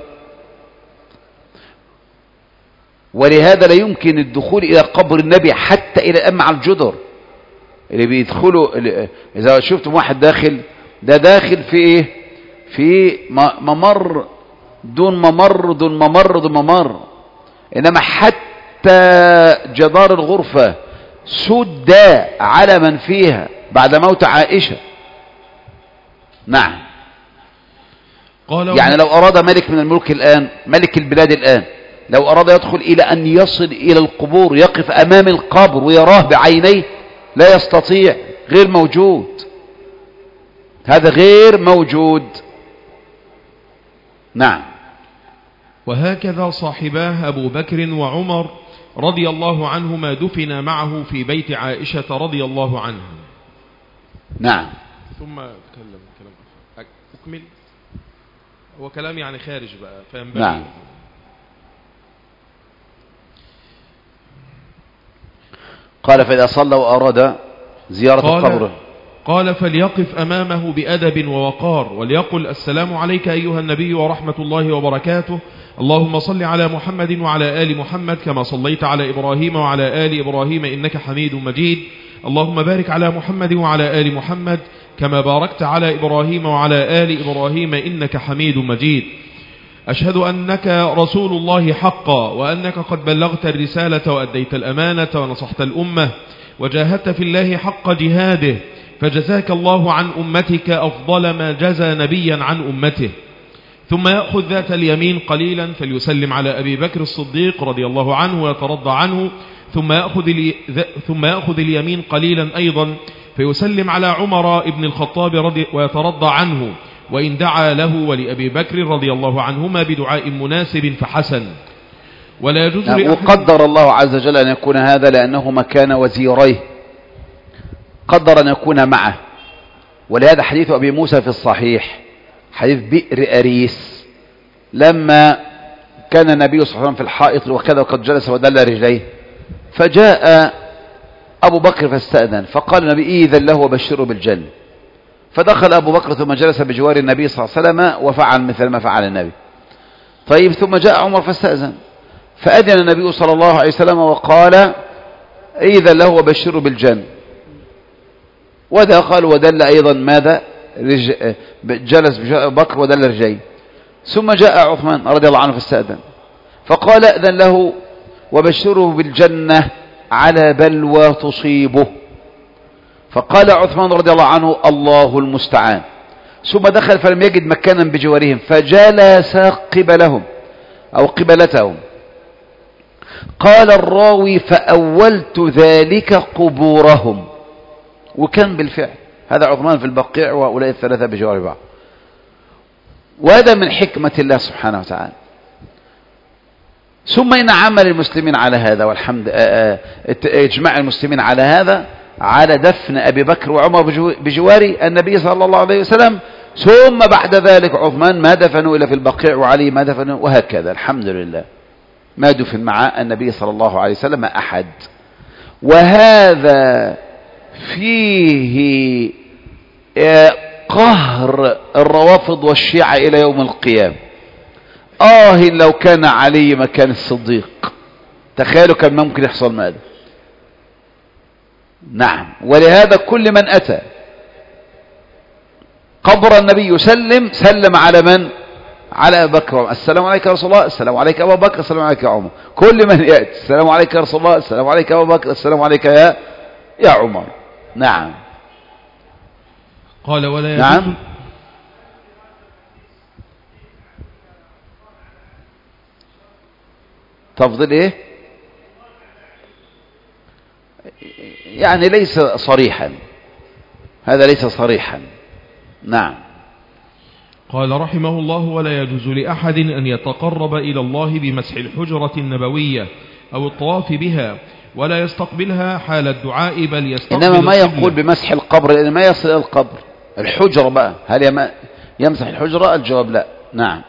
ولهذا لا يمكن الدخول إلى قبر النبي حتى إلى الآن مع الجدر اللي بيدخلوا. إذا شفتم واحد داخل، ده داخل في إيه؟ في ممر دون ممر دون ممر دون ممر، إنما حتى جدار الغرفة سد على من فيها بعد موت عائشة. نعم. يعني لو أراد ملك من الملوك الآن، ملك البلاد الآن، لو أراد يدخل إلى أن يصل إلى القبور، يقف أمام القبر ويراه بعينيه، لا يستطيع، غير موجود، هذا غير موجود. نعم. وهكذا صاحباه أبو بكر وعمر رضي الله عنهما دفن معه في بيت عائشة رضي الله عنها. نعم. ثم أتكلم كلام أكمل، هو كلام يعني خارج بقى فينبغي. نعم. قال فإذا صلى وأراد زيارة القبر قال فليقف أمامه بأدب ووقار، وليقل السلام عليك أيها النبي ورحمة الله وبركاته، اللهم صل على محمد وعلى آل محمد كما صليت على إبراهيم وعلى آل إبراهيم إنك حميد مجيد، اللهم بارك على محمد وعلى آل محمد كما باركت على إبراهيم وعلى آل إبراهيم إنك حميد مجيد، أشهد أنك رسول الله حقا، وأنك قد بلغت الرسالة وأديت الأمانة ونصحت الأمة وجاهدت في الله حق جهاده، فجزاك الله عن أمتك أفضل ما جزى نبيا عن أمته. ثم يأخذ ذات اليمين قليلا فليسلم على أبي بكر الصديق رضي الله عنه ويترضى عنه، ثم يأخذ اليمين قليلا أيضا فيسلم على عمر ابن الخطاب ويترضى عنه، وإن دعا له ولأبي بكر رضي الله عنهما بدعاء مناسب فحسن. ولا يجوز وقدر الله عز وجل أن يكون هذا لأنهما كان وزيريه، قدر أن يكون معه. ولهذا حديث أبي موسى في الصحيح، حديث بئر أريس، لما كان النبي صلى الله عليه وسلم في الحائط وكذا وقد جلس ودل رجليه، فجاء أبو بكر فاستأذن، فقال النبي إذن له وبشره بالجنة، فدخل أبو بكر ثم جلس بجوار النبي صلى الله عليه وسلم وفعل مثل ما فعل النبي. طيب ثم جاء عمر فاستأذن، فأذن النبي صلى الله عليه وسلم وقال إذن له وبشره بالجنة، ودخل ودل أيضا ماذا جلس أبو بكر ودل رجليه. ثم جاء عثمان رضي الله عنه فاستأذن، فقال أذن له وبشره بالجنة على بلوى تصيبه، فقال عثمان رضي الله عنه الله المستعان. ثم دخل فلم يجد مكانا بجوارهم فجلس قبلهم أو قبلتهم. قال الراوي فأولت ذلك قبورهم، وكان بالفعل هذا عثمان في البقيع وهؤلاء الثلاثة بجوار بعض. وهذا من حكمة الله سبحانه وتعالى. ثم إن عمل المسلمين على هذا، والحمد اجماع المسلمين على هذا، على دفن أبي بكر وعمر بجوار النبي صلى الله عليه وسلم، ثم بعد ذلك عثمان ما دفنوا إلا في البقيع، وعلي ما دفنوا، وهكذا الحمد لله ما دفن مع النبي صلى الله عليه وسلم أحد. وهذا فيه قهر الروافض والشيعة إلى يوم القيامة. لو كان علي مكان الصديق، تخيلوا كان ممكن يحصل ماذا. نعم. ولهذا كل من أتى قبر النبي سلم على من؟ على أبي بكر، السلام عليك يا رسول الله، السلام عليك يا أبا بكر، السلام عليك يا عمر. كل من يأتي السلام عليك يا رسول الله، السلام عليك يا أبا بكر، السلام عليك يا عمر. نعم. قال ولا نعم. تفضيل ايه؟ يعني ليس صريحا، هذا ليس صريحا. نعم. قال رحمه الله: ولا يجوز لأحد أن يتقرب إلى الله بمسح الحجرة النبوية أو الطواف بها، ولا يستقبلها حال الدعاء، بل يستقبل إنما ما يقول بمسح القبر لأن ما يصل إلى القبر. الحجرة بقى هل يمسح الحجرة؟ الجواب لا. نعم.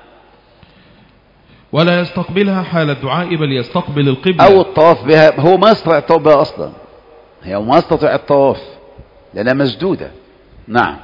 ولا يستقبلها حال الدعاء، بل يستقبل القبلة أو الطواف بها. هو ما يستطيع الطواف بها أصلا، هي ما يستطيع الطواف لأنها مسدودة. نعم.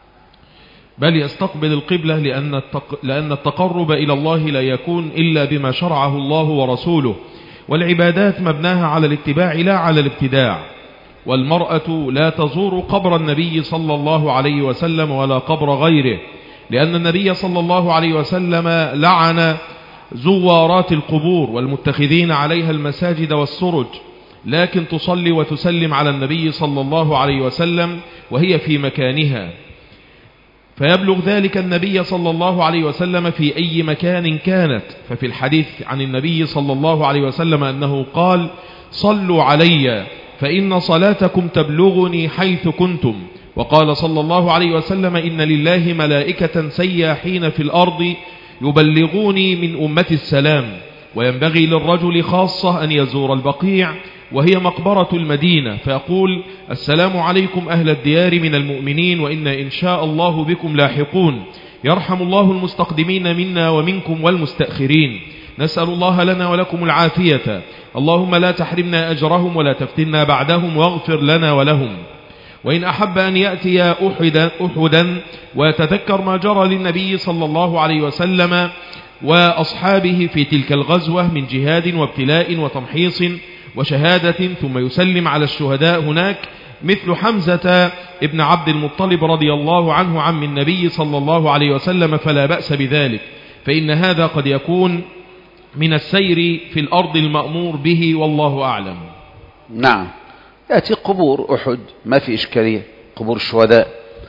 بل يستقبل القبلة، لأن التقرب إلى الله لا يكون إلا بما شرعه الله ورسوله، والعبادات مبناها على الاتباع لا على الابتداع. والمرأة لا تزور قبر النبي صلى الله عليه وسلم ولا قبر غيره، لأن النبي صلى الله عليه وسلم لعن زوارات القبور والمتخذين عليها المساجد والسرج، لكن تصلي وتسلم على النبي صلى الله عليه وسلم وهي في مكانها، فيبلغ ذلك النبي صلى الله عليه وسلم في أي مكان كانت. ففي الحديث عن النبي صلى الله عليه وسلم أنه قال: صلوا علي فإن صلاتكم تبلغني حيث كنتم. وقال صلى الله عليه وسلم: إن لله ملائكة سياحين في الأرض يبلغوني من أمتي السلام. وينبغي للرجل خاصة أن يزور البقيع وهي مقبرة المدينة، فيقول: السلام عليكم أهل الديار من المؤمنين، وإنا إن شاء الله بكم لاحقون. يرحم الله المستقدمين منا ومنكم والمستأخرين. نسأل الله لنا ولكم العافية. اللهم لا تحرمنا أجرهم ولا تفتنا بعدهم، واغفر لنا ولهم. وإن أحب أن يأتي أحدا ويتذكر ما جرى للنبي صلى الله عليه وسلم وأصحابه في تلك الغزوة من جهاد وابتلاء وتمحيص وشهادة، ثم يسلم على الشهداء هناك مثل حمزة ابن عبد المطلب رضي الله عنه عم النبي صلى الله عليه وسلم، فلا بأس بذلك، فإن هذا قد يكون من السير في الأرض المأمور به، والله أعلم. نعم. يأتي قبور أحد ما في إشكالية، قبور الشهداء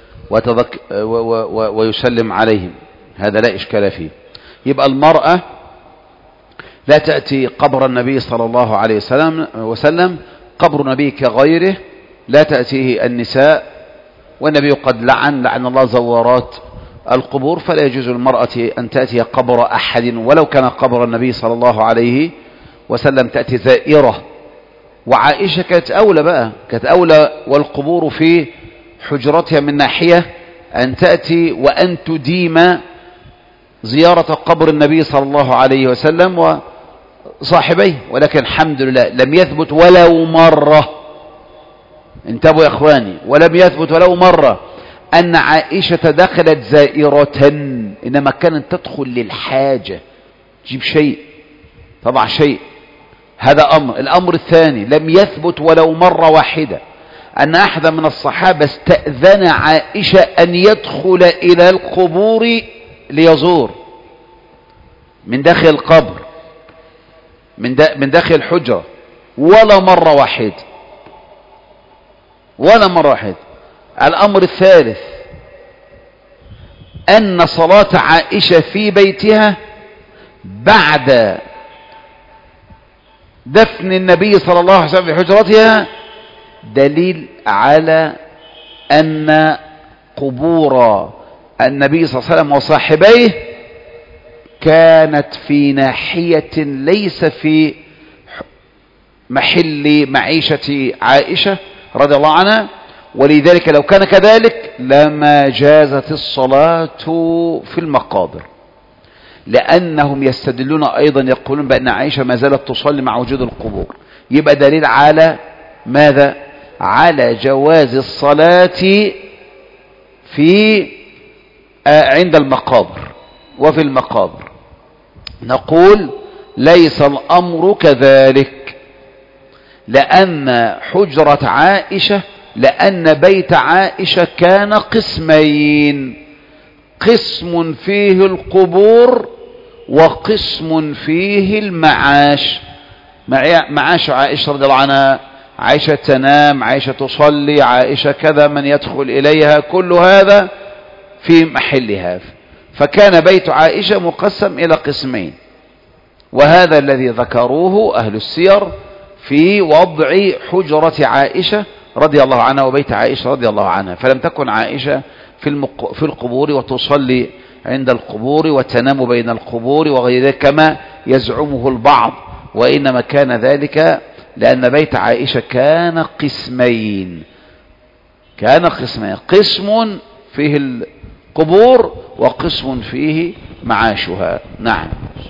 ويسلم عليهم، هذا لا إشكال فيه. يبقى المرأة لا تأتي قبر النبي صلى الله عليه وسلم، قبر النبي كغيره لا تأتيه النساء، والنبي قد لعن الله زوارات القبور، فلا يجوز للمرأة أن تأتي قبر أحد ولو كان قبر النبي صلى الله عليه وسلم، تأتي زائرة. وعائشة كانت أولى والقبور في حجرتها من ناحية أن تأتي وأن تديم زيارة قبر النبي صلى الله عليه وسلم وصاحبيه، ولكن الحمد لله لم يثبت ولو مرة، انتبهوا يا إخواني، ولم يثبت ولو مرة أن عائشة دخلت زائرة، إنما كانت تدخل للحاجة، تجيب شيء، طبعا شيء. هذا أمر. الأمر الثاني، لم يثبت ولو مرة واحدة أن أحد من الصحابة استأذن عائشة أن يدخل إلى القبور ليزور من داخل القبر، من داخل الحجرة، ولا مرة واحدة. الأمر الثالث، أن صلاة عائشة في بيتها بعد دفن النبي صلى الله عليه وسلم في حجرتها دليل على أن قبور النبي صلى الله عليه وسلم وصاحبيه كانت في ناحية ليس في محل معيشة عائشة رضي الله عنها، ولذلك لو كان كذلك لما جازت الصلاة في المقابر، لأنهم يستدلون أيضا يقولون بأن عائشة ما زالت تصلي مع وجود القبور. يبقى دليل على ماذا؟ على جواز الصلاة في عند المقابر وفي المقابر. نقول ليس الأمر كذلك، لأن حجرة عائشة، لأن بيت عائشة كان قسمين، قسم فيه القبور وقسم فيه المعاش. معاش عائشة رضي الله عنها، عائشة تنام، عائشة تصلي، عائشة كذا، من يدخل إليها، كل هذا في محلها. فكان بيت عائشة مقسم إلى قسمين، وهذا الذي ذكروه أهل السير في وضع حجرة عائشة رضي الله عنها وبيت عائشة رضي الله عنها. فلم تكن عائشة في القبور وتصلي عند القبور وتنام بين القبور وغير ذلك كما يزعمه البعض، وإنما كان ذلك لأن بيت عائشة كان قسمين، قسم فيه القبور وقسم فيه معاشها. نعم.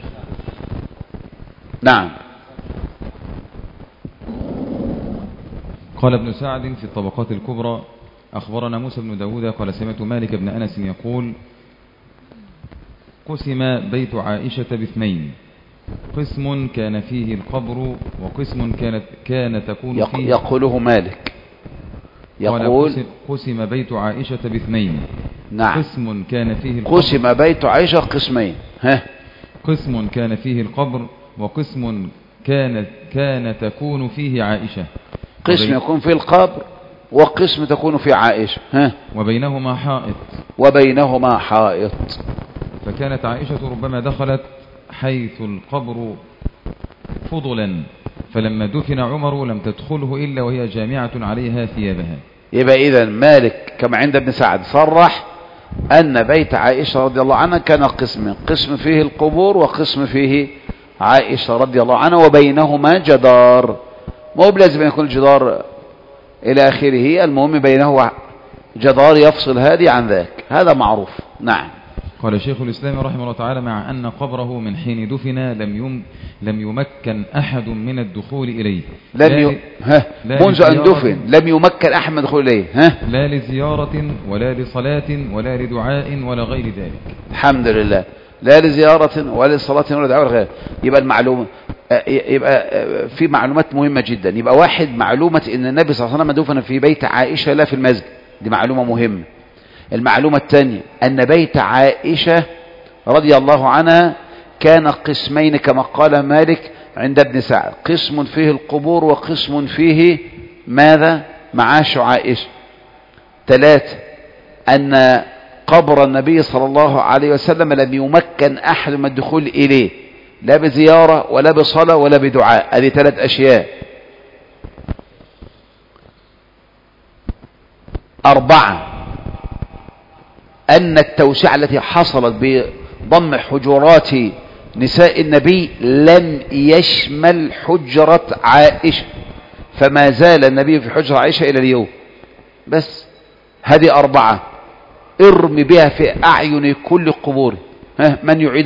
قال ابن سعد في الطبقات الكبرى: أخبرنا موسى بن داود قال سمعت مالك بن أنس يقول: قسم بيت عائشة باثنين، قسم كان فيه القبر وقسم كان تكون فيه. يقوله مالك، يقول قسم بيت عائشة باثنين. نعم. قسم كان فيه القبر. قسم بيت عائشة قسمين. قسم كان فيه القبر وقسم كان تكون فيه عائشة. قسم يكون فيه القبر وقسم تكون فيه عائشة. وبينهما حائط. فكانت عائشة ربما دخلت حيث القبر فضلا، فلما دفن عمر لم تدخله إلا وهي جامعة عليها ثيابها. يبقى إذن مالك كما عند ابن سعد صرح أن بيت عائشة رضي الله عنها كان قسم فيه القبور وقسم فيه عائشة رضي الله عنها وبينهما جدار. مو بلازم يكون الجدار إلى آخره، المهم بينه جدار يفصل هذه عن ذاك، هذا معروف. نعم. قال شيخ الإسلام رحمه الله تعالى: مع أن قبره من حين دفن لم يمكن أحد من الدخول إليه. منذ أن دفن لم يمكن أحد من الدخول إليه. لا لزيارة ولا لصلاة ولا لدعاء ولا غير ذلك. الحمد لله. لا لزيارة ولا لصلاة ولا دعاء ولا غير. يبقى في معلومات مهمة جدا. يبقى واحد، معلومة ان النبي صلى الله عليه وسلم دفن في بيت عائشة لا في المسجد، دي معلومة مهمة. المعلومة الثانية أن بيت عائشة رضي الله عنها كان قسمين كما قال مالك عند ابن سعد، قسم فيه القبور وقسم فيه ماذا؟ معاش عائشة. 3 أن قبر النبي صلى الله عليه وسلم لم يمكن أحد من الدخول إليه لا بزيارة ولا بصلاة ولا بدعاء. هذه 3 أشياء. 4 أن التوسعة التي حصلت بضم حجرات نساء النبي لم يشمل حجرة عائشة، فما زال النبي في حجرة عائشة إلى اليوم. بس هذه 4 ارمي بها في أعين كل قبور. من يعيد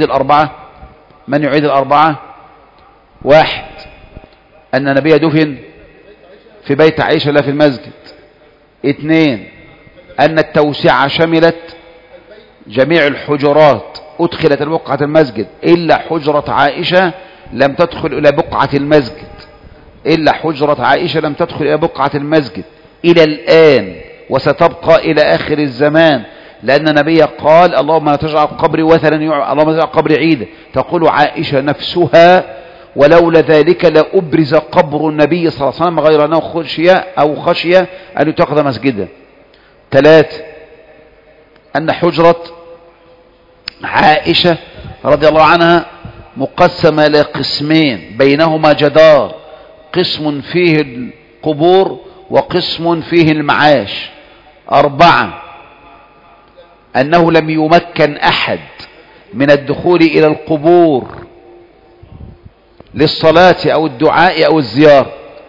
ال4؟ 1 أن النبي دفن في بيت عائشة لا في المسجد. 2 أن التوسعة شملت جميع الحجرات، أدخلت بقعة المسجد إلا حجرة عائشة لم تدخل إلى بقعة المسجد إلى الآن، وستبقى إلى آخر الزمان، لأن النبي قال: اللهم لا تجعل قبري وثنا اللهم لا تجعل قبري عيدا. تقول عائشة نفسها: ولولا ذلك لأبرز قبر النبي صلى الله عليه وسلم غير أنه خشي أن يتخذ مسجدا. 3 أن حجرة عائشة رضي الله عنها مقسمة لقسمين بينهما جدار، قسم فيه القبور وقسم فيه المعاش. 4 أنه لم يمكن أحد من الدخول إلى القبور للصلاة أو الدعاء أو الزيارة،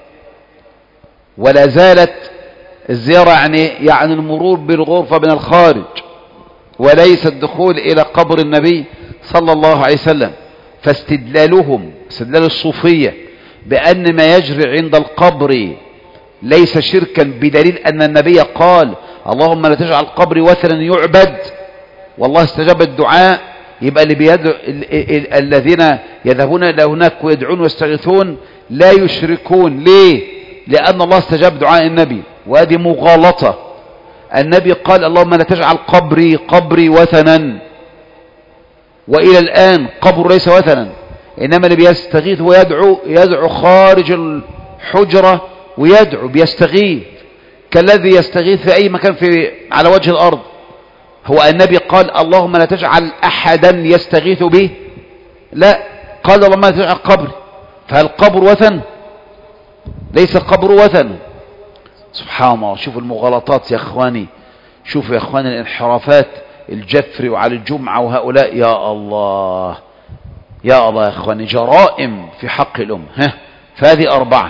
ولا زالت الزيارة يعني المرور بالغرفة من الخارج، وليس الدخول إلى قبر النبي صلى الله عليه وسلم. فاستدلال الصوفية بأن ما يجري عند القبر ليس شركا بدليل أن النبي قال: اللهم لا تجعل قبري وثنا يعبد، والله استجاب الدعاء. يبقى الذين يذهبون إلى هناك ويدعون ويستغيثون لا يشركون. ليه؟ لأن الله استجاب دعاء النبي، وهذه مغالطة. النبي قال: اللهم لا تجعل قبري وثنا، وإلى الآن قبر ليس وثنا، إنما اللي بيستغيث ويدعو خارج الحجرة بيستغيث كالذي يستغيث في أي مكان على وجه الأرض. هو النبي قال: اللهم لا تجعل أحدا يستغيث به؟ لا، قال الله ما تدعو قبري، فهل قبر وثن؟ ليس القبر وثن. سبحان الله. شوف المغالطات يا اخواني، شوفوا يا اخواني الانحرافات، الجفري وعلى الجمعة وهؤلاء، يا الله يا الله يا اخواني، جرائم في حق الأمة. فهذه 4.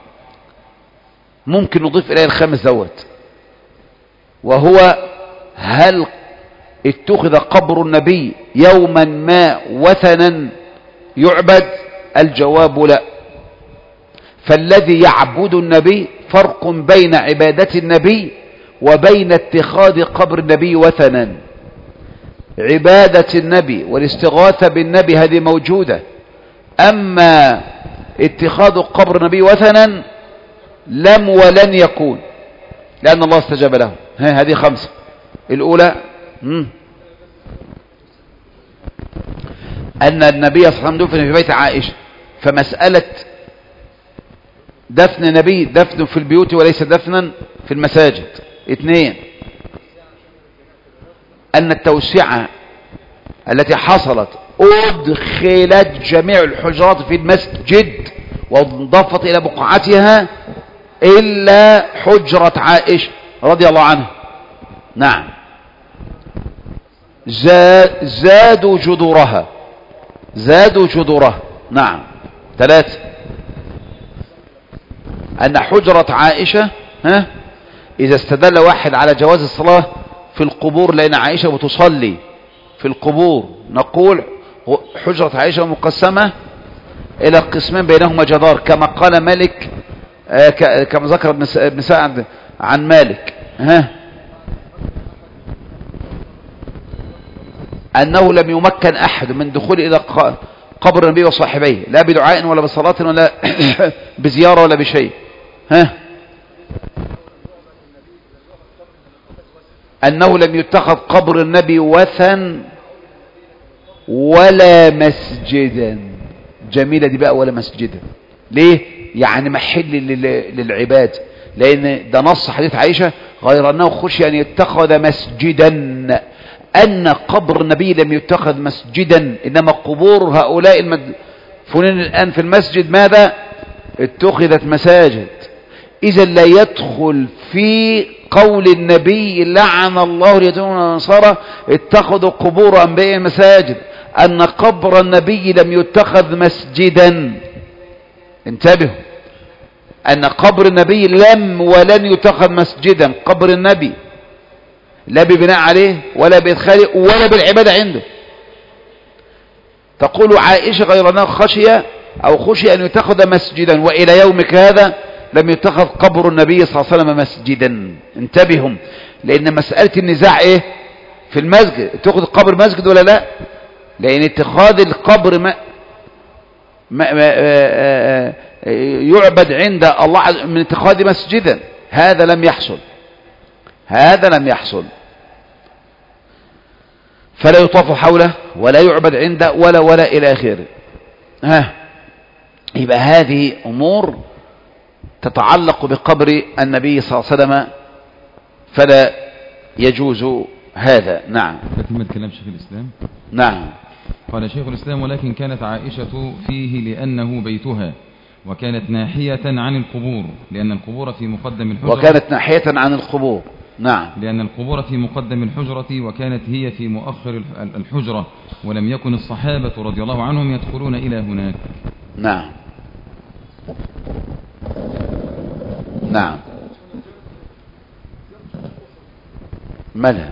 ممكن نضيف إليه الخامس دوت، وهو هل اتخذ قبر النبي يوما ما وثنا يعبد؟ الجواب لا. فالذي يعبد النبي فرق بين عبادة النبي وبين اتخاذ قبر النبي وثنا. عبادة النبي والاستغاثة بالنبي هذه موجودة، أما اتخاذ قبر النبي وثنا لم ولن يكون، لأن الله استجاب له. هذه 5. الأولى أن النبي صلى الله عليه وسلم دفن في بيت عائشة، فمسألة دفن النبي دفن في البيوت وليس دفنا في المساجد. 2 أن التوسعة التي حصلت أدخلت جميع الحجرات في المسجد وانضافت إلى بقعتها إلا حجرة عائشة رضي الله عنها. نعم. زادوا جدورها. نعم. 3 أن حجرة عائشة إذا استدل واحد على جواز الصلاة في القبور لأن عائشة بتصلي في القبور، نقول حجرة عائشة مقسمة إلى قسمين بينهما جدار، كما قال مالك، كما ذكر ابن سعد عن مالك أنه لم يمكن أحد من دخول إلى قبر النبي وصاحبيه لا بدعاء ولا بصلاة ولا بزيارة ولا بشيء. أنه لم يتخذ قبر النبي وثن ولا مسجدا. جميلة دي بقى، ولا مسجدا. ليه؟ يعني محل للعباد، لأن ده نص حديث عائشة غير أنه خشي أن يتخذ مسجدا، أن قبر النبي لم يتخذ مسجدا، إنما قبور هؤلاء المدفونين الآن في المسجد ماذا؟ اتخذت مساجد. إذا لا يدخل في قول النبي لعن الله اليهود والنصارى اتخذوا قبور أنبياء مساجد، أن قبر النبي لم يتخذ مسجدا. انتبهوا، أن قبر النبي لم ولن يتخذ مسجدا. قبر النبي لا ببناء عليه ولا بإدخاله ولا بالعبادة عنده. تقول عائشة غير أنه خشي أن يتخذ مسجدا، وإلى يومك هذا لم يتخذ قبر النبي صلى الله عليه وسلم مسجدا. انتبهوا، لأن مسألة النزاع إيه؟ في المسجد، تأخذ قبر مسجد ولا لا؟ لأن اتخاذ القبر يعبد عند الله من اتخاذ مسجدا، هذا لم يحصل. فلا يطاف حوله ولا يعبد عنده ولا إلى آخره. يبقى هذه أمور تتعلق بقبر النبي صلى الله عليه وسلم، فلا يجوز هذا. نعم. تكمل كلام شيخ الإسلام. نعم. قال شيخ الإسلام: ولكن كانت عائشة فيه لأنه بيتها، وكانت ناحية عن القبور، لأن القبور في مقدم الحجرة. وكانت ناحية عن القبور. نعم. لأن القبور في مقدم الحجرة، وكانت هي في مؤخر الحجرة، ولم يكن الصحابة رضي الله عنهم يدخلون إلى هناك. نعم. نعم. مالها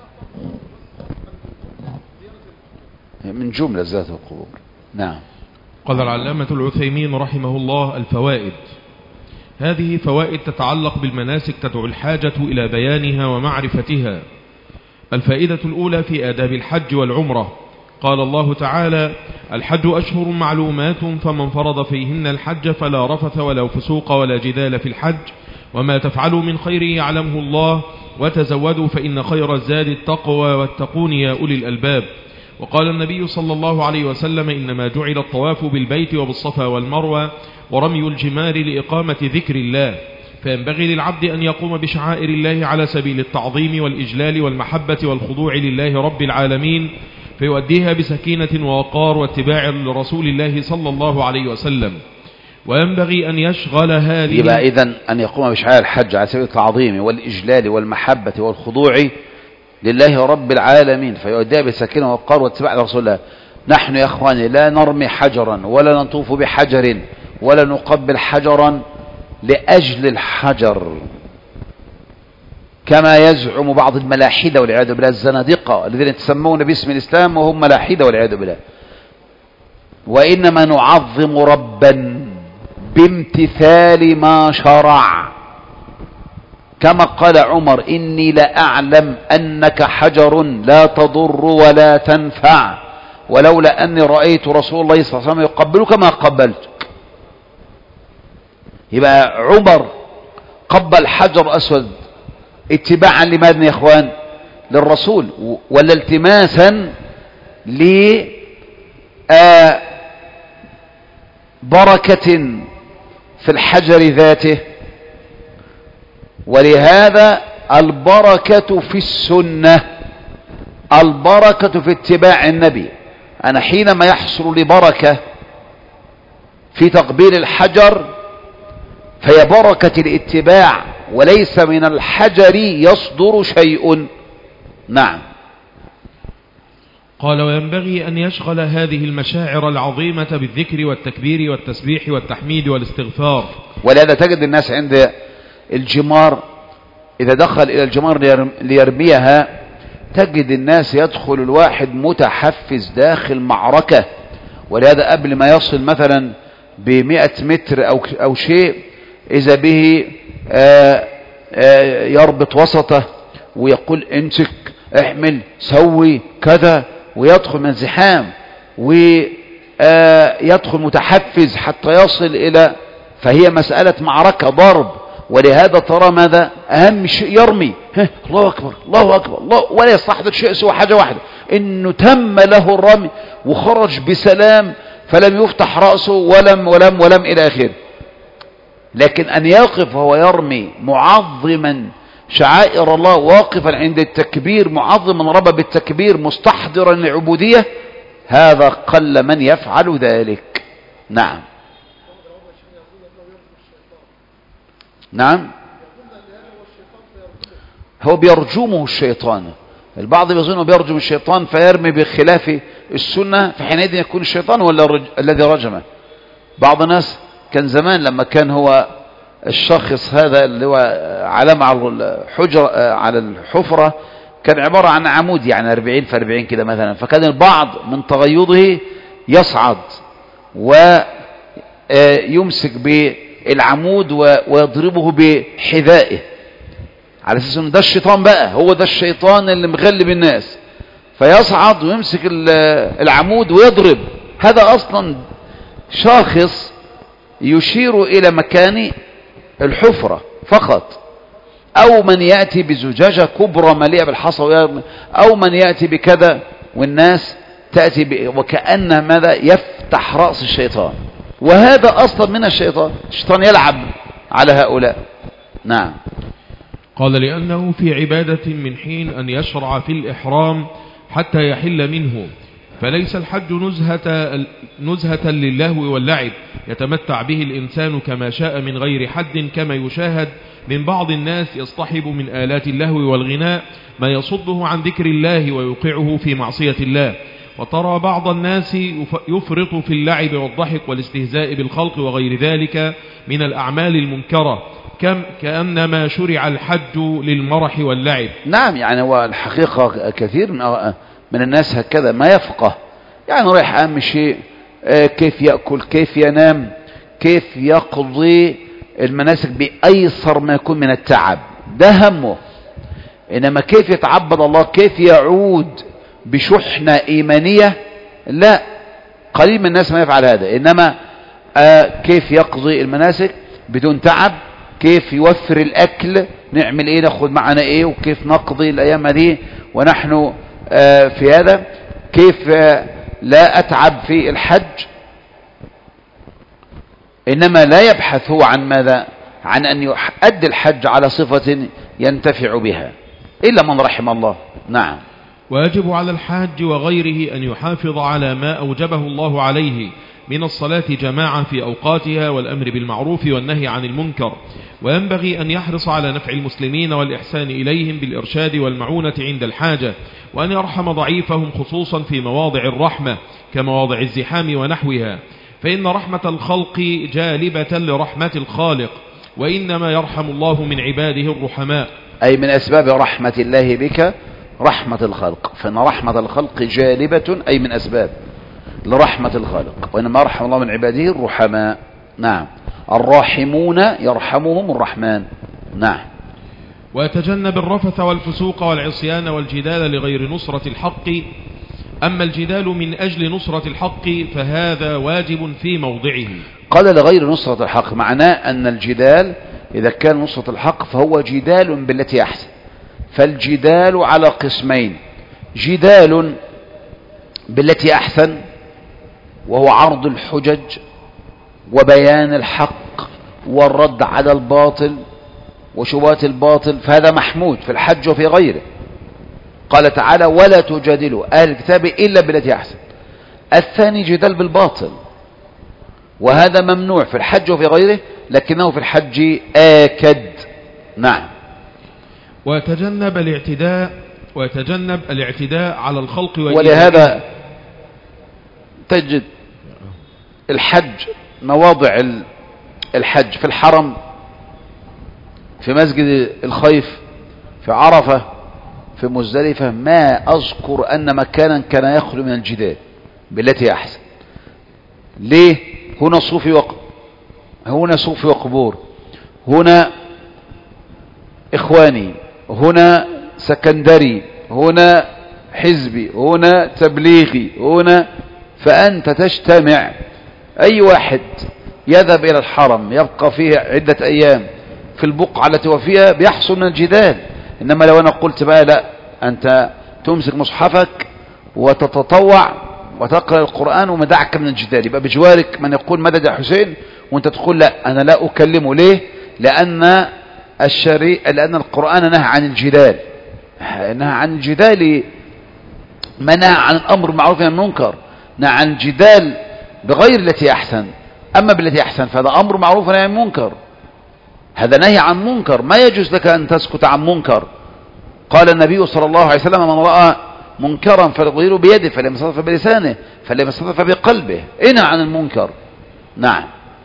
من جملة ذات القبور. نعم. قال العلامة العثيمين رحمه الله: الفوائد. هذه فوائد تتعلق بالمناسك تدعو الحاجة إلى بيانها ومعرفتها. الفائدة الأولى في آداب الحج والعمرة. قال الله تعالى: الحج أشهر معلومات، فمن فرض فيهن الحج فلا رفث ولا فسوق ولا جدال في الحج، وما تفعلوا من خير يعلمه الله، وتزودوا فإن خير الزاد التقوى، واتقون يا أولي الألباب. وقال النبي صلى الله عليه وسلم: إنما جعل الطواف بالبيت وبالصفا والمروة ورمي الجمار لإقامة ذكر الله، فينبغي للعبد أن يقوم بشعائر الله على سبيل التعظيم والإجلال والمحبة والخضوع لله رب العالمين، فيؤديها بسكينة ووقار واتباع لرسول الله صلى الله عليه وسلم. وينبغي أن يشغل هذه يبقى إذن أن يقوم بشعائر الحج على سبيل التعظيم والإجلال والمحبة والخضوع لله رب العالمين، فيؤديها بسكينة ووقار واتباع لرسول الله. نحن يا أخواني لا نرمي حجرا ولا نطوف بحجر ولا نقبل حجرا لأجل الحجر كما يزعم بعض الملاحدة والعياذ بالله، الزنادقة الذين يتسمون باسم الإسلام وهم ملاحدة والعياذ بالله. وإنما نعظم ربا بامتثال ما شرع، كما قال عمر: إني لأعلم أنك حجر لا تضر ولا تنفع، ولولا أني رأيت رسول الله صلى الله عليه وسلم يقبلك ما قبلتك. يبقى عمر قبل حجر أسود اتباعا لماذا يا إخوان؟ للرسول، ولا التماسا لبركة في الحجر ذاته. ولهذا البركة في السنة، البركة في اتباع النبي. أنا حينما يحصل لي بركة في تقبيل الحجر فهي بركة الاتباع، وليس من الحجر يصدر شيء. نعم. قال: وينبغي أن يشغل هذه المشاعر العظيمة بالذكر والتكبير والتسبيح والتحميد والاستغفار. ولهذا تجد الناس عند الجمار إذا دخل إلى الجمار ليرميها تجد الناس يدخل الواحد متحفز داخل معركة. ولهذا قبل ما يصل مثلا ب100 متر أو شيء إذا به يربط وسطه ويقول: امسك، احمل، سوي كذا، ويدخل من زحام ويدخل متحفز حتى يصل إلى، فهي مسألة معركة ضرب. ولهذا ترى ماذا أهم شيء؟ يرمي، الله أكبر الله أكبر الله، ولا يستحضر شيء سوى حاجة واحدة، إنه تم له الرمي وخرج بسلام فلم يفتح رأسه ولم إلى آخره. لكن أن يقف وهو يرمي معظما شعائر الله، واقفا عند التكبير معظما ربه بالتكبير مستحضرا لعبودية، هذا قل من يفعل ذلك. نعم. نعم، هو بيرجمه الشيطان. البعض يظن بيرجم الشيطان فيرمي بخلاف السنة، فحينئذ يكون الشيطان هو الذي رجمه. بعض الناس كان زمان لما كان هو الشخص هذا اللي هو علامة على الحفرة كان عبارة عن عمود، يعني 40 في 40 كده مثلا، فكان البعض من تغيضه يصعد ويمسك بالعمود ويضربه بحذائه على اساس ان ده الشيطان بقى، هو ده الشيطان اللي مغلب الناس، فيصعد ويمسك العمود ويضرب. هذا اصلا شاخص يشير الى مكان الحفرة فقط، او من يأتي بزجاجة كبرى مليئة بالحصى، او من يأتي بكذا، والناس تأتي وكأنه ماذا يفتح رأس الشيطان، وهذا اصلا من الشيطان يلعب على هؤلاء. نعم. قال: لأنه في عبادة من حين أن يشرع في الإحرام حتى يحل منه، فليس الحج نزهة للهو واللعب يتمتع به الإنسان كما شاء من غير حد، كما يشاهد من بعض الناس يصطحب من آلات اللهو والغناء ما يصده عن ذكر الله ويوقعه في معصية الله. وترى بعض الناس يفرط في اللعب والضحك والاستهزاء بالخلق وغير ذلك من الأعمال المنكرة، كأنما شرع الحج للمرح واللعب. نعم، يعني هو الحقيقة كثير من الناس هكذا ما يفقه، يعني رايح أهم شيء كيف يأكل، كيف ينام، كيف يقضي المناسك بأيسر ما يكون من التعب، ده همه. إنما كيف يتعبد الله، كيف يعود بشحنة إيمانية، لا، قليل من الناس ما يفعل هذا. إنما كيف يقضي المناسك بدون تعب، كيف يوفر الأكل، نعمل إيه، نأخذ معنا إيه، وكيف نقضي الأيام دي ونحن في هذا، كيف لا أتعب في الحج. إنما لا يبحث هو عن ماذا، عن أن يؤدي الحج على صفة ينتفع بها، إلا من رحم الله. نعم. ويجب على الحاج وغيره أن يحافظ على ما أوجبه الله عليه من الصلاة جماعة في أوقاتها والأمر بالمعروف والنهي عن المنكر، وينبغي أن يحرص على نفع المسلمين والإحسان إليهم بالإرشاد والمعونة عند الحاجة، وأن يرحم ضعيفهم خصوصا في مواضع الرحمة كمواضع الزحام ونحوها، فإن رحمة الخلق جالبة لرحمة الخالق، وإنما يرحم الله من عباده الرحماء. أي من أسباب رحمة الله بك رحمة الخلق، فإن رحمة الخلق جالبة أي من أسباب لرحمة الخالق، وإنما يرحم الله من عباده الرحماء. نعم، الراحمون يرحمهم الرحمن. نعم. ويتجنب الرفث والفسوق والعصيان والجدال لغير نصرة الحق، أما الجدال من أجل نصرة الحق فهذا واجب في موضعه. قال لغير نصرة الحق، معناه أن الجدال إذا كان نصرة الحق فهو جدال بالتي أحسن. فالجدال على قسمين: جدال بالتي أحسن وهو عرض الحجج وبيان الحق والرد على الباطل وشبهات الباطل، فهذا محمود في الحج وفي غيره. قال تعالى: ولا تجادلوا أهل الكتاب إلا بالتي أحسن. الثاني جدال بالباطل، وهذا ممنوع في الحج وفي غيره، لكنه في الحج آكد. نعم. ويتجنب الاعتداء على الخلق. ولهذا تجد الحج، مواضع الحج في الحرم، في مسجد الخيف، في عرفة، في مزدلفة، ما أذكر أن مكانا كان يخلو من الجدال بالتي أحسن. ليه؟ هنا صوفي وقبور، هنا إخواني، هنا سكندري، هنا حزبي، هنا تبليغي، هنا، فأنت تجتمع. أي واحد يذهب إلى الحرم يبقى فيه عدة أيام في البقعة التي هو فيها بيحصل من الجدال. إنما لو أنا قلت بقى لا، أنت تمسك مصحفك وتتطوع وتقرأ القرآن ومدعك من الجدال، يبقى بجوارك من يقول مدد يا حسين وأنت تقول لا أنا لا أكلمه. ليه؟ لأن القرآن نهى عن الجدال، نهى عن الجدال، ما نهى عن الأمر بالمعروف والنهي عن المنكر، نهى عن الجدال بغير التي أحسن. أما بالتي أحسن فهذا أمر معروف ونهي عن المنكر، هذا نهي عن منكر، ما يجوز لك أن تسكت عن منكر. قال النبي صلى الله عليه وسلم: من رأى منكرا فليغيره بيده، فلم يستطع فبلسانه، فلم يستطع فبقلبه. انهى عن المنكر. نعم.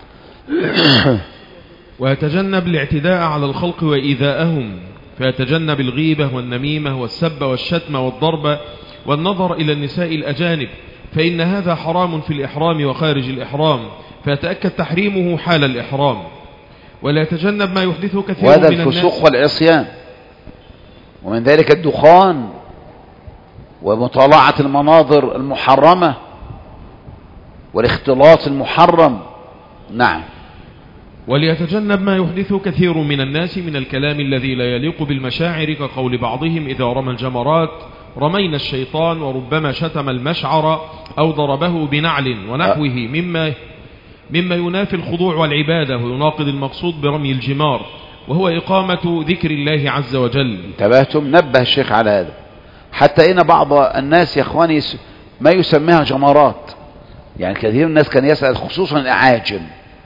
ويتجنب الاعتداء على الخلق وإيذاءهم، فيتجنب الغيبة والنميمة والسب والشتم والضرب والنظر إلى النساء الأجانب، فإن هذا حرام في الإحرام وخارج الإحرام، فيتأكد تحريمه حال الإحرام. ولا يتجنب ما يحدثه كثير من الناس، وهذا الفسوق والعصيان، ومن ذلك الدخان ومطالعة المناظر المحرمة والاختلاط المحرم. نعم. وليتجنب ما يحدثه كثير من الناس من الكلام الذي لا يليق بالمشاعر، كقول بعضهم إذا رمى الجمرات رمينا الشيطان، وربما شتم المشعر أو ضربه بنعل ونحوه مما ينافي الخضوع والعبادة ويناقض المقصود برمي الجمار، وهو إقامة ذكر الله عز وجل. انتبهتم؟ نبه الشيخ على هذا، حتى إن بعض الناس يا إخواني ما يسميها جمرات. يعني كثير من الناس كان يسأل خصوصا الأعاجم: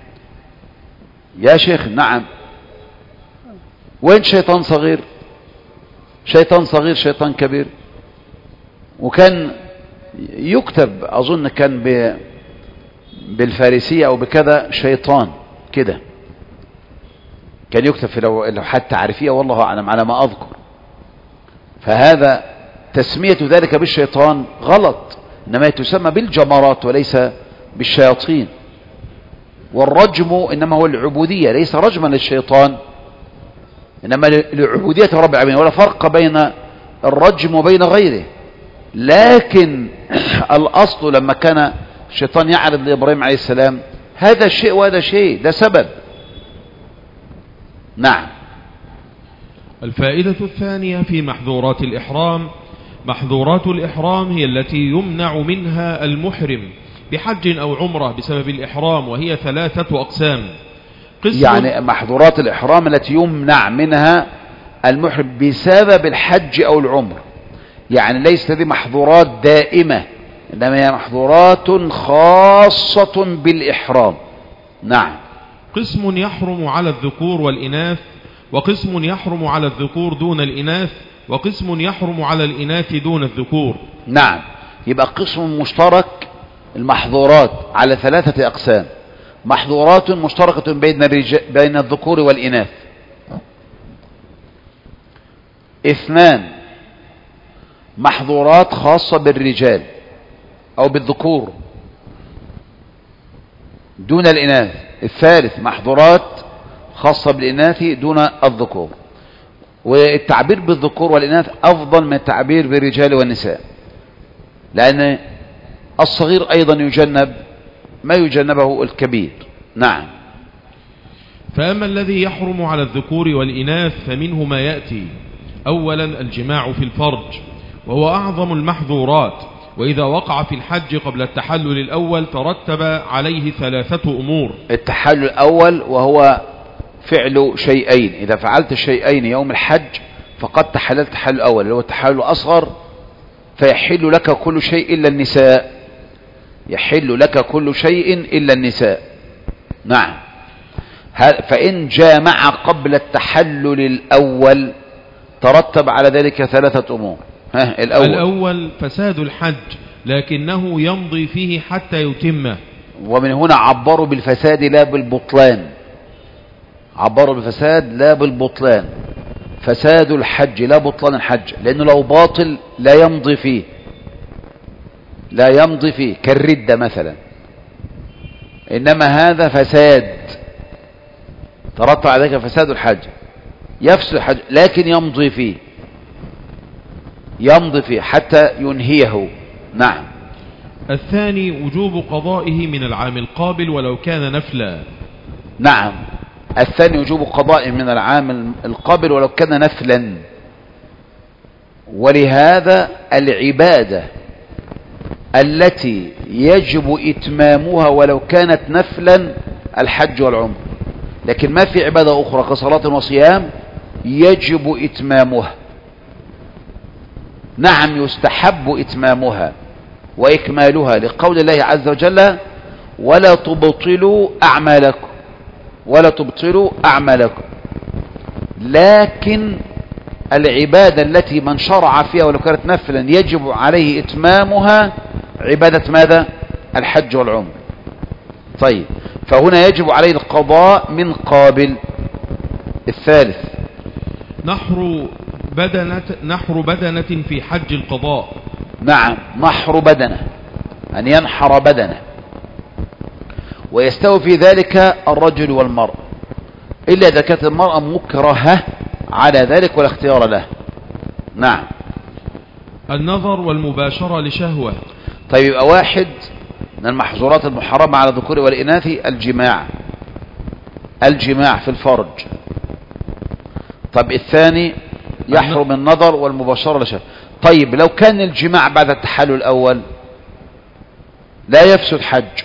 يا شيخ نعم، وين شيطان صغير؟ شيطان صغير، شيطان كبير. وكان يكتب، أظن كان بالفارسية أو بكذا شيطان كده، كان يكتب في اللوحات تعريفية، والله أعلم على ما أذكر. فهذا تسمية ذلك بالشيطان غلط، إنما تسمى بالجمرات وليس بالشياطين. والرجم إنما هو العبودية، ليس رجما للشيطان، إنما لعبودية رب العالمين، ولا فرق بين الرجم وبين غيره. لكن الأصل لما كان الشيطان يعرض لإبراهيم عليه السلام هذا شيء وهذا شيء، ده سبب. نعم. الفائدة الثانية في محظورات الإحرام: محظورات الإحرام هي التي يمنع منها المحرم بحج أو عمرة بسبب الإحرام، وهي 3 أقسام. يعني محظورات الإحرام التي يمنع منها المحرم بسبب الحج أو العمرة، يعني ليست هذه محظورات دائمة، إنما هي محظورات خاصة بالإحرام. نعم. قسم يحرم على الذكور والإناث، وقسم يحرم على الذكور دون الإناث، وقسم يحرم على الإناث دون الذكور. نعم، يبقى قسم مشترك المحظورات على 3 أقسام: محظورات مشتركة بين الذكور والإناث، 2 محظورات خاصة بالرجال أو بالذكور دون الإناث، 3 محظورات خاصة بالإناث دون الذكور. والتعبير بالذكور والإناث أفضل من التعبير بالرجال والنساء، لأن الصغير أيضا يجنب ما يجنبه الكبير. نعم. فأما الذي يحرم على الذكور والإناث فمنه ما يأتي: أولا الجماع في الفرج، وهو أعظم المحظورات، وإذا وقع في الحج قبل التحلل الأول ترتب عليه 3 أمور. التحلل الأول وهو فعل شيئين، إذا فعلت الشيئين يوم الحج فقد تحللت التحلل الأول اللي هو التحلل الأصغر، فيحل لك كل شيء إلا النساء، يحل لك كل شيء إلا النساء. نعم. فإن جامع قبل التحلل الأول ترتب على ذلك 3 أمور. الأول فساد الحج، لكنه يمضي فيه حتى يتمه. ومن هنا عبروا بالفساد لا بالبطلان، عبروا بالفساد لا بالبطلان، فساد الحج لا بطلان الحج، لأنه لو باطل لا يمضي فيه، لا يمضي فيه كالردة مثلا، إنما هذا فساد ترتب على ذلك فساد الحج، يفسد الحج لكن يمضي فيه، يمضي فيه حتى ينهيه. نعم. الثاني وجوب قضائه من العام القابل ولو كان نفلا. نعم، الثاني وجوب قضائه من العام القابل ولو كان نفلا. ولهذا العبادة التي يجب إتمامها ولو كانت نفلا الحج والعمر، لكن ما في عبادة أخرى كصلاة وصيام يجب إتمامها. نعم، يستحب إتمامها وإكمالها لقول الله عز وجل: ولا تبطلوا أعمالكم، ولا تبطلوا أعمالكم. لكن العبادة التي من شرع فيها ولو كانت نفلا يجب عليه إتمامها عبادة ماذا؟ الحج والعمر. طيب، فهنا يجب عليه القضاء من قابل. الثالث نحر بدنة في حج القضاء. نعم، نحر بدنة، أن ينحر بدنة، ويستوي في ذلك الرجل والمرأة، إلا إذا كانت المرأة مكرهة على ذلك ولا اختيار له. نعم. النظر والمباشرة لشهوة. طيب، يبقى واحد من المحظورات المحرمة على الذكور والإناث الجماع، الجماع في الفرج. طب الثاني يحرم النظر والمباشرة لشهوة. طيب، لو كان الجماع بعد التحلل الأول لا يفسد حج،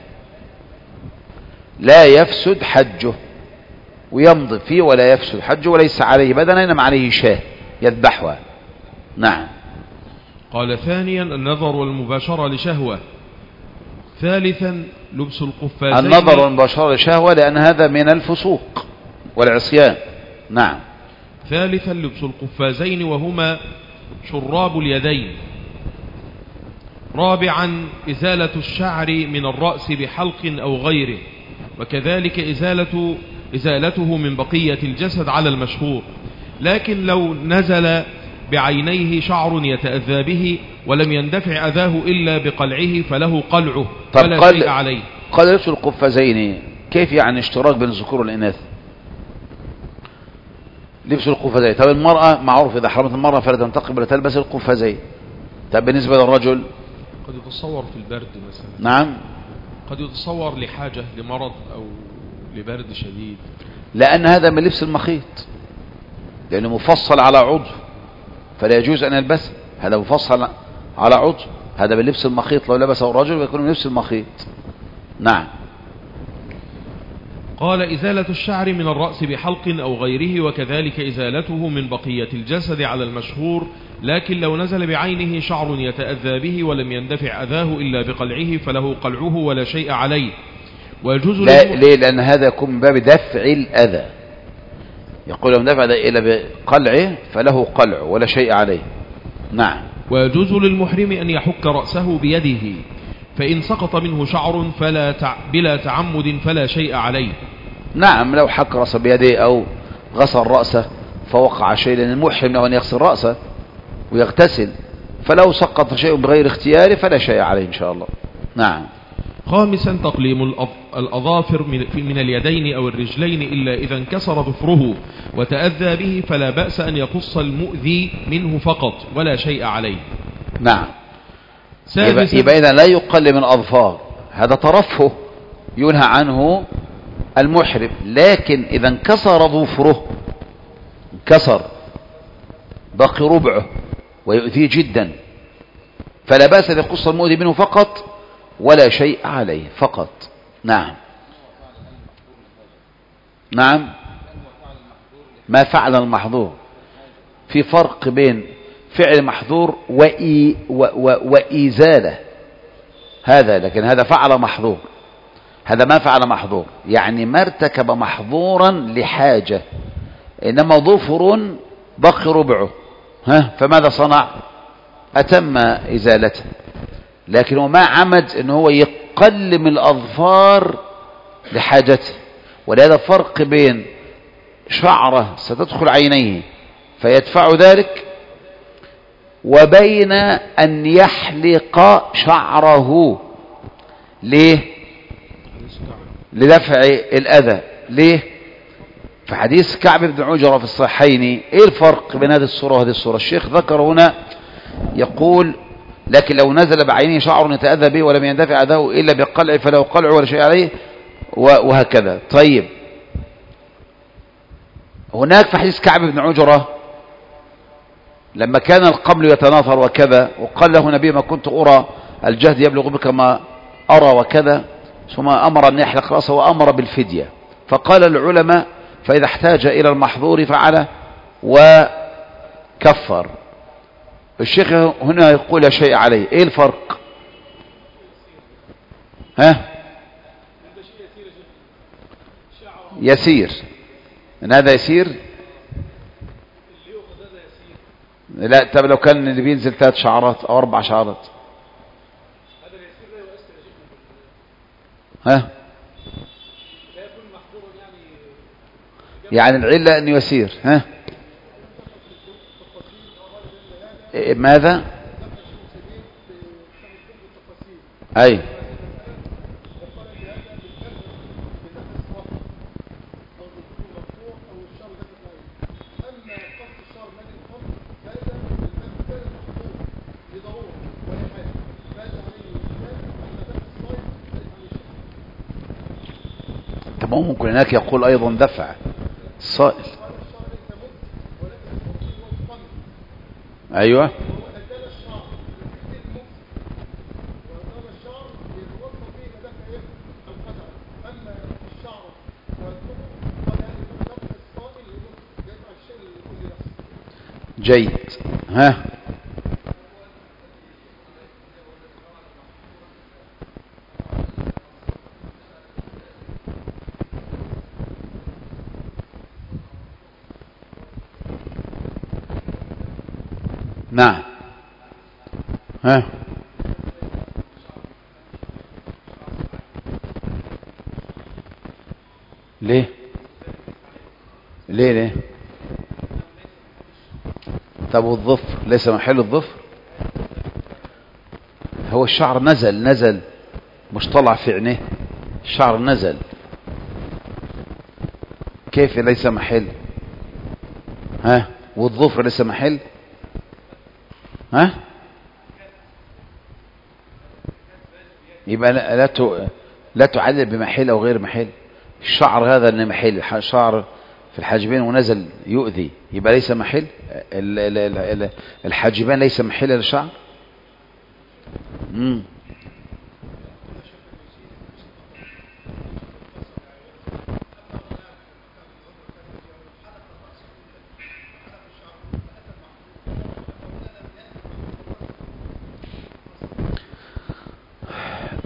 لا يفسد حجه ويمضي فيه ولا يفسد حجه وليس عليه بدنة إنما عليه شاة يذبحها. نعم. قال ثانيا النظر والمباشرة لشهوة. ثالثا لبس القفازين. النظر والمباشرة لشهوة لأن هذا من الفسوق والعصيان. نعم. ثالثا لبس القفازين وهما شراب اليدين. رابعا إزالة الشعر من الرأس بحلق أو غيره، وكذلك إزالته من بقية الجسد على المشهور، لكن لو نزل بعينيه شعر يتأذى به ولم يندفع أذاه إلا بقلعه فله قلعه ولا شيء عليه. قال لبس القفازين كيف يعني اشتراك بين الذكور والإناث؟ لبس القفازين. طب المرأة معروف إذا حرمت المرأة فلا تنتقب ولا تلبس القفازين. طب بالنسبة للرجل قد يتصور في البرد مثلا. نعم، قد يتصور لحاجة لمرض أو لبرد شديد، لأن هذا من لبس المخيط، لأنه مفصل على عضو فلا يجوز أن يلبسه. هذا مفصل على عضو، هذا من لبس المخيط، لو لبسه الرجل يكون من لبس المخيط. نعم. قال إزالة الشعر من الرأس بحلق أو غيره، وكذلك إزالته من بقية الجسد على المشهور، لكن لو نزل بعينه شعر يتأذى به ولم يندفع أذاه إلا بقلعه فله قلعه ولا شيء عليه. ويجوز ليه؟ لأن هذا يكون من باب دفع الأذى. يقول لو دفع إلى بقلعه فله قلع ولا شيء عليه. نعم. ويجوز للمحرم أن يحك رأسه بيده، فإن سقط منه شعر بلا تعمد فلا شيء عليه. نعم، لو حك رأسه بيده أو غسل رأسه فوقع شيء، لأن المحرم له أن يغسل رأسه ويغتسل، فلو سقط شيء بغير اختياره فلا شيء عليه إن شاء الله. نعم. خامسا تقليم الأظافر من اليدين أو الرجلين إلا إذا انكسر ظفره وتأذى به فلا بأس أن يقص المؤذي منه فقط ولا شيء عليه. نعم. يبقى إذا لا يقلم الأظفار، هذا ترفه ينهى عنه المحرم. لكن إذا انكسر ظفره، انكسر باقي ربعه ويؤذيه جدا، فلا بأس أن يقص المؤذي منه فقط ولا شيء عليه فقط. نعم. نعم. ما فعل المحظور، في فرق بين فعل محظور وإزالة. هذا لكن هذا فعل محظور، هذا ما فعل محظور، يعني ما ارتكب محظورا لحاجة، إنما ظفر بقي ربعه، فماذا صنع؟ أتم إزالته، لكنه ما عمد أنه هو يقلم الأظفار لحاجته. ولهذا فرق بين شعره ستدخل عينيه فيدفع ذلك، وبين أن يحلق شعره. ليه؟ لدفع الأذى. ليه؟ في حديث كعب بن عجرة في الصحيحين، ايه الفرق بين هذه الصورة وهذه الصورة؟ الشيخ ذكر هنا يقول لكن لو نزل بعينه شعر يتأذى به ولم يندفع أذاه إلا بقلع فله قلع ولا شيء عليه، وهكذا. طيب، هناك في حديث كعب بن عجرة لما كان القمل يتناثر وكذا، وقال له النبي ما كنت أرى الجهد يبلغ بك ما أرى وكذا، ثم أمر أن يحلق رأسه وأمر بالفدية. فقال العلماء فإذا احتاج إلى المحظور فعله وكفر. الشيخ هنا يقول لا شيء عليه. ايه الفرق؟ يسير، ان هذا يسير. لا، طب لو كان اللي بينزل 3 شعرات او 4 شعرات، يعني العلة انه يسير. ماذا؟ اي طبعا ممكن هناك يقول ايضا دفع الصائل. ايوه. جيد. نعم. ليه؟ ليه؟ طب والظفر ليس محل الظفر؟ هو الشعر نزل مش طلع في عينيه، الشعر نزل، كيف ليس محل؟ والظفر ليس محل؟ يبقى لا تعلل بمحل او غير محل. الشعر هذا اللي محل، شعر في الحاجبين ونزل يؤذي، يبقى ليس محل. الحاجبان ليس محل للشعر.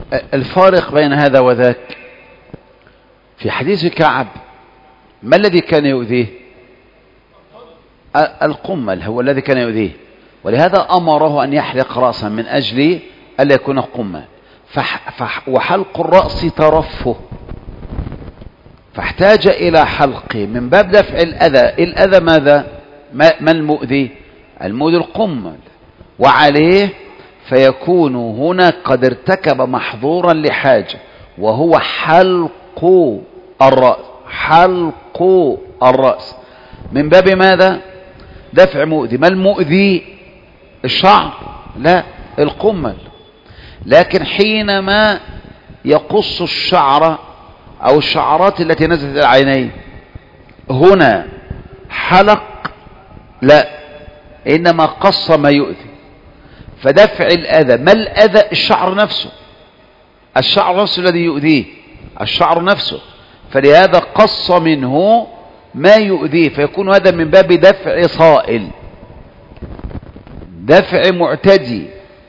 الفارق بين هذا وذاك في حديث كعب ما الذي كان يؤذيه؟ القمل هو الذي كان يؤذيه، ولهذا أمره أن يحلق رأسا من أجل ألا يكون قمة. وحلق الرأس ترفه، فاحتاج إلى حلقه من باب دفع الأذى. الأذى ماذا؟ ما المؤذي؟ المؤذي القمل، وعليه فيكون هنا قد ارتكب محظورا لحاجة، وهو حلق الرأس. حلق الرأس من باب ماذا؟ دفع مؤذي. ما المؤذي؟ الشعر؟ لا، القمل. لكن حينما يقص الشعر أو الشعرات التي نزلت العينين هنا حلق؟ لا، إنما قص ما يؤذي. فدفع الأذى. ما الأذى؟ الشعر نفسه. الشعر نفسه الذي يؤذيه، الشعر نفسه. فلهذا قص منه ما يؤذيه، فيكون هذا من باب دفع صائل، دفع معتدي،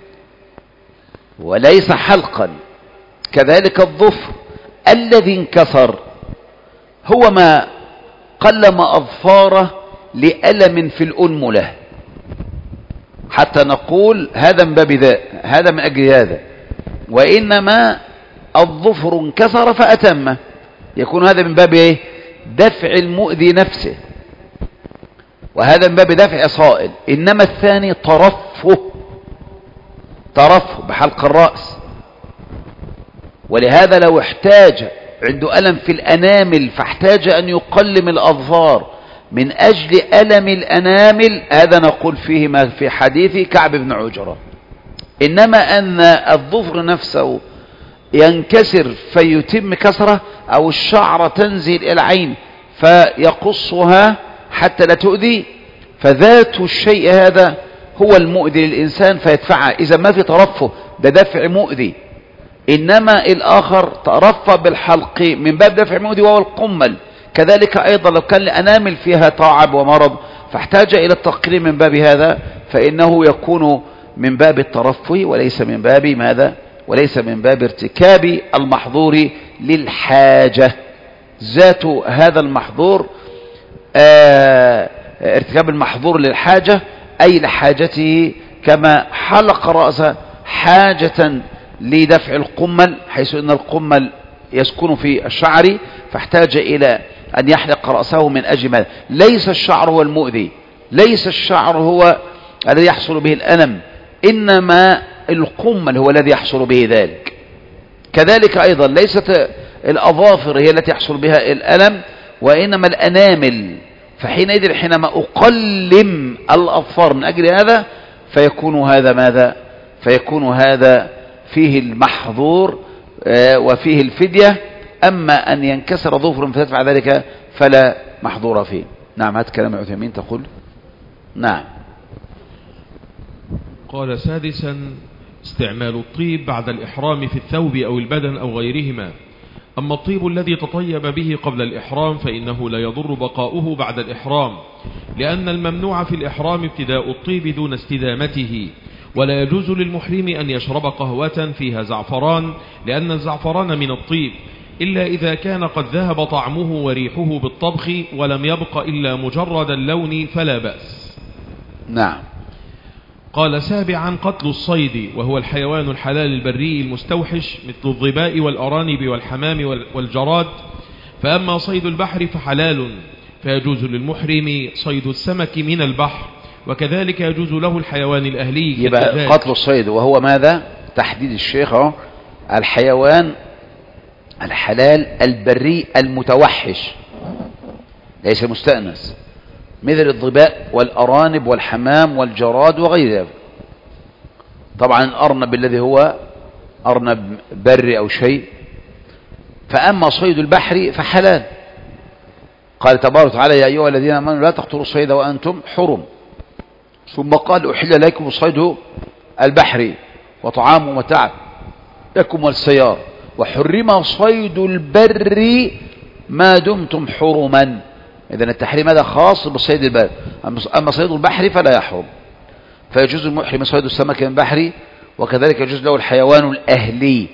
وليس حلقا. كذلك الظفر الذي انكسر هو ما قلم أظفاره لألم في الأنملة، حتى نقول هذا من باب ذا، هذا من أجل هذا. وإنما الظفر انكسر فأتمه، يكون هذا من باب إيه؟ دفع المؤذي نفسه، وهذا من باب دفع صائل. إنما الثاني ترفه بحلق الرأس. ولهذا لو احتاج عنده ألم في الأنامل فاحتاج أن يقلم الأظفار من أجل ألم الأنامل، هذا نقول فيه ما في حديث كعب بن عجرة. إنما أن الظفر نفسه ينكسر فيتم كسره، أو الشعر تنزل إلى العين فيقصها حتى لا تؤذي، فذات الشيء هذا هو المؤذي للإنسان فيدفعها. إذا ما في ترفه، ده دفع مؤذي. إنما الآخر ترفه بالحلق من باب دفع مؤذي وهو القمل. كذلك أيضا لو كان الأنامل فيها تعب ومرض فاحتاج إلى التقليم من باب هذا، فإنه يكون من باب الترفه وليس من باب ماذا؟ وليس من باب ارتكاب المحظور للحاجة. ذات هذا المحظور ارتكاب المحظور للحاجة، أي لحاجته، كما حلق رأسه حاجة لدفع القمل، حيث أن القمل يسكن في الشعر، فاحتاج إلى أن يحلق رأسه من أجل ماذا؟ ليس الشعر هو المؤذي، ليس الشعر هو الذي يحصل به الألم، إنما القمل هو الذي يحصل به ذلك. كذلك أيضا ليست الأظافر هي التي يحصل بها الألم، وإنما الأنامل. فحينئذ حينما أقلم الأظفار من أجل هذا فيكون هذا ماذا؟ فيكون هذا فيه المحظور وفيه الفدية. أما أن ينكسر ظفر فتدفع ذلك فلا محظور فيه. نعم، هذا كلام عثيمين تقول. نعم. قال سادسا: استعمال الطيب بعد الإحرام في الثوب أو البدن أو غيرهما. أما الطيب الذي تطيب به قبل الإحرام فإنه لا يضر بقاؤه بعد الإحرام، لأن الممنوع في الإحرام ابتداء الطيب دون استدامته. ولا يجوز للمحرم أن يشرب قهوة فيها زعفران، لأن الزعفران من الطيب، إلا إذا كان قد ذهب طعمه وريحه بالطبخ ولم يبق إلا مجرد اللون فلا بأس. نعم. قال سابعا: قتل الصيد، وهو الحيوان الحلال البري المستوحش مثل الظباء والأرانب والحمام والجراد. فأما صيد البحر فحلال، فيجوز للمحرم صيد السمك من البحر، وكذلك يجوز له الحيوان الأهلي. يبقى قتل الصيد وهو ماذا؟ تحديد الشيخ الحيوان الحلال البري المتوحش، ليس مستأنس، مثل الظباء والأرانب والحمام والجراد وغير ذلك. طبعا الأرنب الذي هو أرنب بري أو شيء. فأما صيد البحر فحلال. قال تبارك وتعالى: يا أيها الذين آمنوا لا تقتلوا الصيد وأنتم حرم. ثم قال: أحل لكم صيد البحر وطعام متاع لكم والسيار، وحرم صيد البر ما دمتم حرما. إذن التحريم هذا خاص بالصيد البر، أما صيد البحر فلا يحرم. فيجوز المحرم صيد السمك من البحر، وكذلك يجوز له الحيوان الأهلي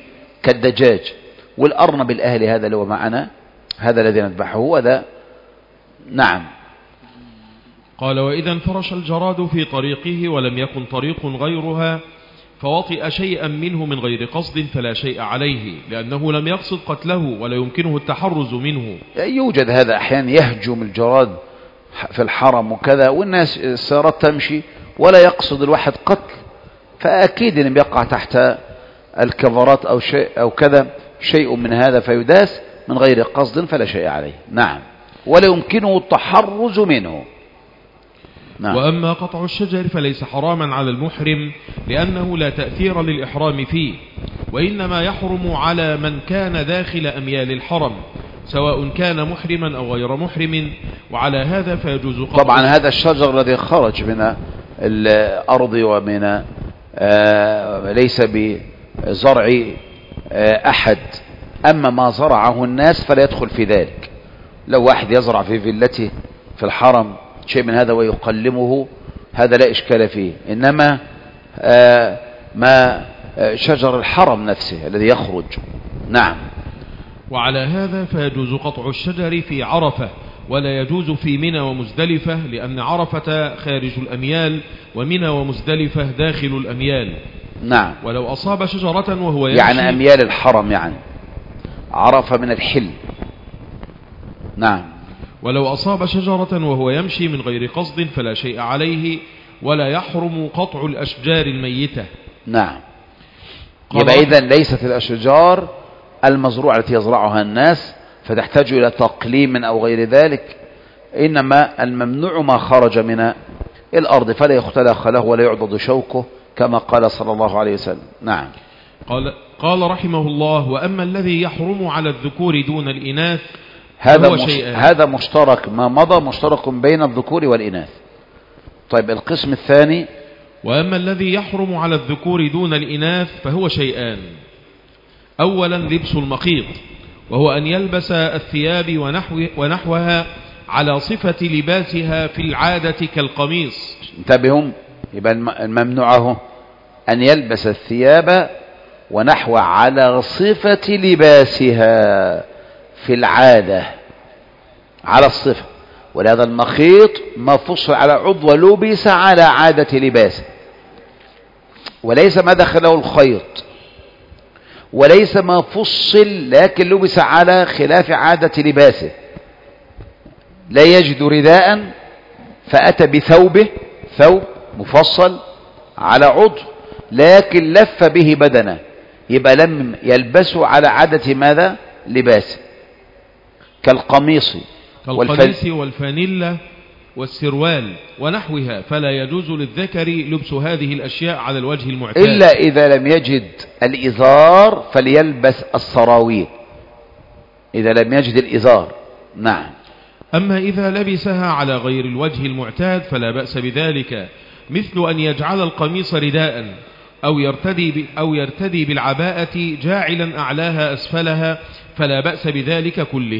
كالدجاج والأرنب الأهلي هذا اللي هو معنا، هذا الذي نذبحه هذا. نعم. قال: وإذا انفرش الجراد في طريقه ولم يكن طريق غيرها فوطئ شيئا منه من غير قصد فلا شيء عليه، لأنه لم يقصد قتله ولا يمكنه التحرز منه. يوجد هذا أحيانا، يهجم الجراد في الحرم وكذا، والناس السيارات تمشي ولا يقصد الواحد قتل، فأكيد إن يقع تحت الكفرات أو شيء أو كذا شيء من هذا فيداس من غير قصد فلا شيء عليه. نعم. ولا يمكنه التحرز منه. نعم. وأما قطع الشجر فليس حراما على المحرم، لأنه لا تأثير للإحرام فيه، وإنما يحرم على من كان داخل أميال الحرم سواء كان محرما أو غير محرم، وعلى هذا فيجوز قطع. طبعا هذا الشجر الذي خرج من الأرض ومن ليس بزرع أحد، أما ما زرعه الناس فلا يدخل في ذلك. لو واحد يزرع في فيلته في الحرم شيء من هذا ويقلمه، هذا لا إشكال فيه، إنما ما شجر الحرم نفسه الذي يخرج. نعم. وعلى هذا فيجوز قطع الشجر في عرفة، ولا يجوز في منى ومزدلفة، لأن عرفة خارج الأميال ومنى ومزدلفة داخل الأميال. نعم. ولو أصاب شجرة وهو يمشي، يعني أميال الحرم، يعني عرفة من الحل. نعم. ولو أصاب شجرة وهو يمشي من غير قصد فلا شيء عليه، ولا يحرم قطع الأشجار الميتة. نعم. يبقى إذن ليست الأشجار المزروعة التي يزرعها الناس فتحتاج إلى تقليم أو غير ذلك، إنما الممنوع ما خرج من الأرض فلا يختلخ له ولا يعضد شوكه كما قال صلى الله عليه وسلم. نعم. قال رحمه الله: وأما الذي يحرم على الذكور دون الإناث هذا مشترك، ما مضى مشترك بين الذكور والإناث. طيب القسم الثاني: وأما الذي يحرم على الذكور دون الإناث فهو شيئان. أولا لبس المخيط، وهو أن يلبس الثياب ونحوها على صفة لباسها في العادة كالقميص. انتبهوا، يبقى الممنوعه أن يلبس الثياب ونحو على صفة لباسها في العادة، على الصفة. ولهذا المخيط ما فصل على عضو لبس على عادة لباسه، وليس ما دخله الخيط، وليس ما فصل لكن لبس على خلاف عادة لباسه. لا يجد رداء فأتى بثوبه، ثوب مفصل على عضو لكن لف به بدنه، يبقى لم يلبسه على عادة ماذا؟ لباسه، كالقميص والفانيلا والسروال ونحوها، فلا يجوز للذكر لبس هذه الأشياء على الوجه المعتاد، إلا إذا لم يجد الإزار فليلبس السراويل إذا لم يجد الإزار. نعم. أما إذا لبسها على غير الوجه المعتاد فلا بأس بذلك، مثل أن يجعل القميص رداء أو يرتدي بالعباءة جاعلا أعلاها أسفلها، فلا بأس بذلك كله.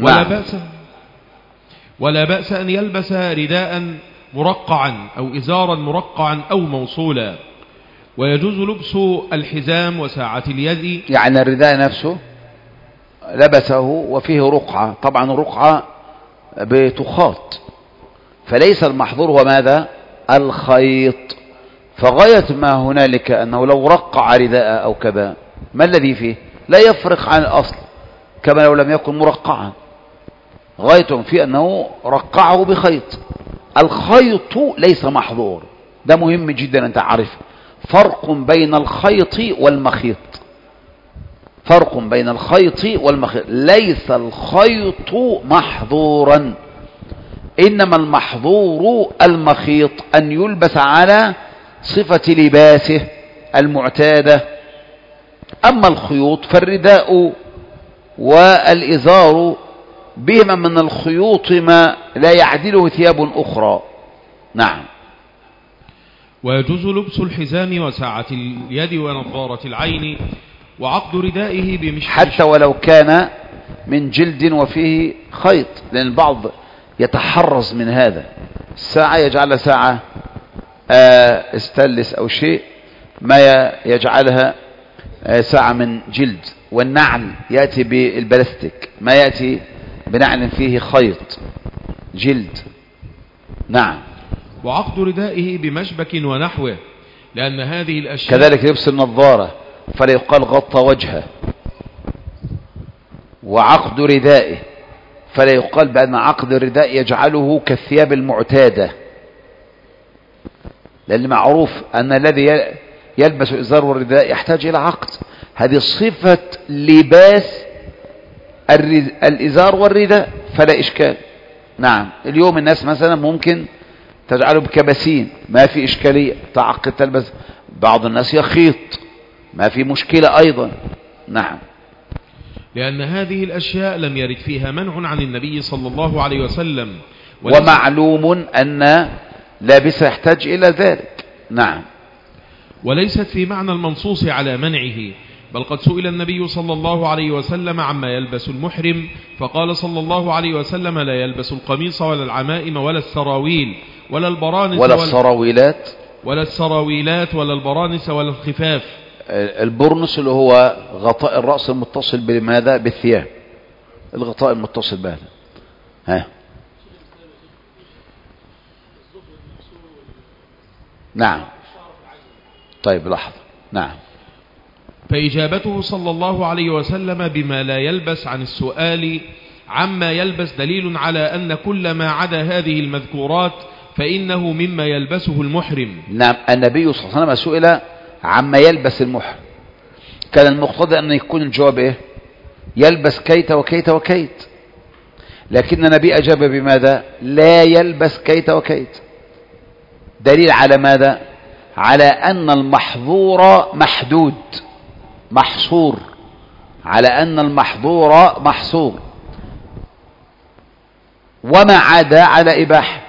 ولا بأس أن يلبس رداء مرقعا أو إزارا مرقعا أو موصولا. ويجوز لبس الحزام وساعة اليد، يعني الرداء نفسه لبسه وفيه رقعة، طبعا رقعة بتخاط، فليس المحظور هو ماذا؟ الخيط. فغاية ما هنالك أنه لو رقع رداء أو كذا ما الذي فيه؟ لا يفرق عن الأصل كما لو لم يكن مرقعا، غاية في أنه رقعه بخيط. الخيط ليس محظور، ده مهم جدا أن تعرف فرق بين الخيط والمخيط، فرق بين الخيط والمخيط. ليس الخيط محظورا، إنما المحظور المخيط، أن يلبس على صفة لباسه المعتادة. أما الخيوط فالرداء والإزار بهما من الخيوط ما لا يعدله ثياب أخرى. نعم. ويجوز لبس الحزام وساعة اليد ونظارة العين وعقد ردائه بمشمش، حتى ولو كان من جلد وفيه خيط، لأن البعض يتحرز من هذا. الساعة يجعل ساعة استلس أو شيء ما يجعلها ساعة من جلد، والنعل يأتي بالبلاستيك، ما يأتي بنعل فيه خيط جلد. نعم. وعقد ردائه بمشبك ونحوه، لأن هذه الأشياء كذلك لبس النظارة فلا يقال غطى وجهه، وعقد ردائه فلا يقال بأن عقد الرداء يجعله كالثياب المعتادة، لأن معروف أن الذي يلبس الإزار والرداء يحتاج إلى عقد. هذه صفة لباس الإزار والرداء فلا إشكال. نعم. اليوم الناس مثلا ممكن تجعله بكباسين، ما في إشكالية، تعقد تلبس. بعض الناس يخيط، ما في مشكلة أيضا. نعم. لأن هذه الأشياء لم يرد فيها منع عن النبي صلى الله عليه وسلم، ومعلوم أن لابس يحتاج إلى ذلك. نعم. وليست في معنى المنصوص على منعه، بل قد سئل النبي صلى الله عليه وسلم عما يلبس المحرم، فقال صلى الله عليه وسلم: لا يلبس القميص ولا العمائم ولا السراويل ولا البرانس ولا السراويلات ولا البرانس ولا الخفاف. البرنس اللي هو غطاء الرأس المتصل بماذا؟ بالثياب، الغطاء المتصل بهذا. ها. نعم. طيب لحظة. نعم. فإجابته صلى الله عليه وسلم بما لا يلبس عن السؤال عما يلبس دليل على أن كل ما عدا هذه المذكورات فإنه مما يلبسه المحرم. نعم. النبي صلى الله عليه وسلم سئل عما يلبس المحرم، كان المقتضى أن يكون الجواب إيه؟ يلبس كيت وكيت وكيت، لكن النبي أجاب بماذا؟ لا يلبس كيت وكيت. دليل على ماذا؟ على أن المحظور محدود محصور، على أن المحظور محصور، وما عدا على إباحة،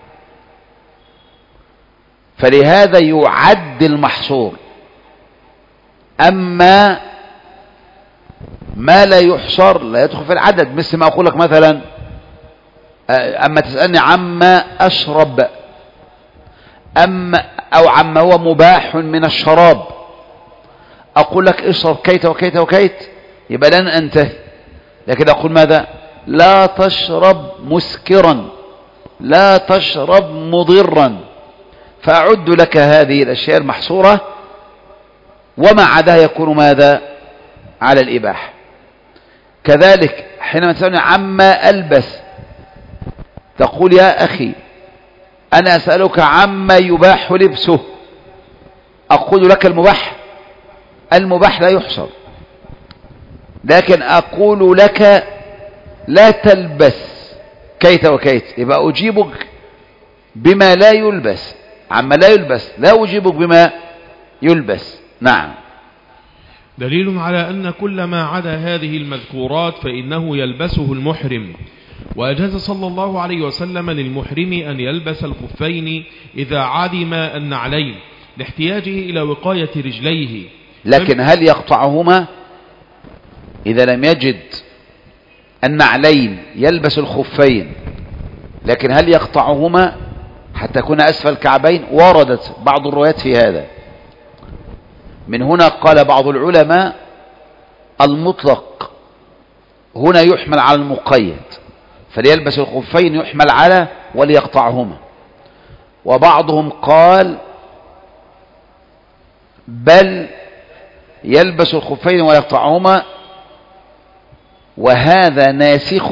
فلهذا يعد المحصور. أما ما لا يحصر لا يدخل في العدد، مثل ما أقول لك مثلا أما تسألني عما أشرب أو عما هو مباح من الشراب، أقول لك اشرب كيت وكيت وكيت، يبقى لن أنتهي. لكن أقول ماذا؟ لا تشرب مسكرا، لا تشرب مضرا، فأعد لك هذه الأشياء المحصورة، وما عداها يكون ماذا؟ على الإباحة. كذلك حينما تسألني عما ألبس، تقول يا أخي أنا أسألك عما يباح لبسه، أقول لك المباح لا يحصر، لكن أقول لك لا تلبس كيت وكيت، يبقى أجيبك بما لا يلبس، عما لا يلبس لا أجيبك بما يلبس. نعم. دليل على أن كل ما عدا هذه المذكورات فإنه يلبسه المحرم. وأجاز صلى الله عليه وسلم للمحرم أن يلبس الخفين إذا عدم النعلين لاحتياجه إلى وقاية رجليه، لكن هل يقطعهما؟ إذا لم يجد النعلين يلبس الخفين، لكن هل يقطعهما حتى يكون أسفل الكعبين؟ وردت بعض الروايات في هذا. من هنا قال بعض العلماء المطلق هنا يحمل على المقيد، فليلبس الخفين يحمل على وليقطعهما. وبعضهم قال بل يلبس الخفين ويقطعهما، وهذا ناسخ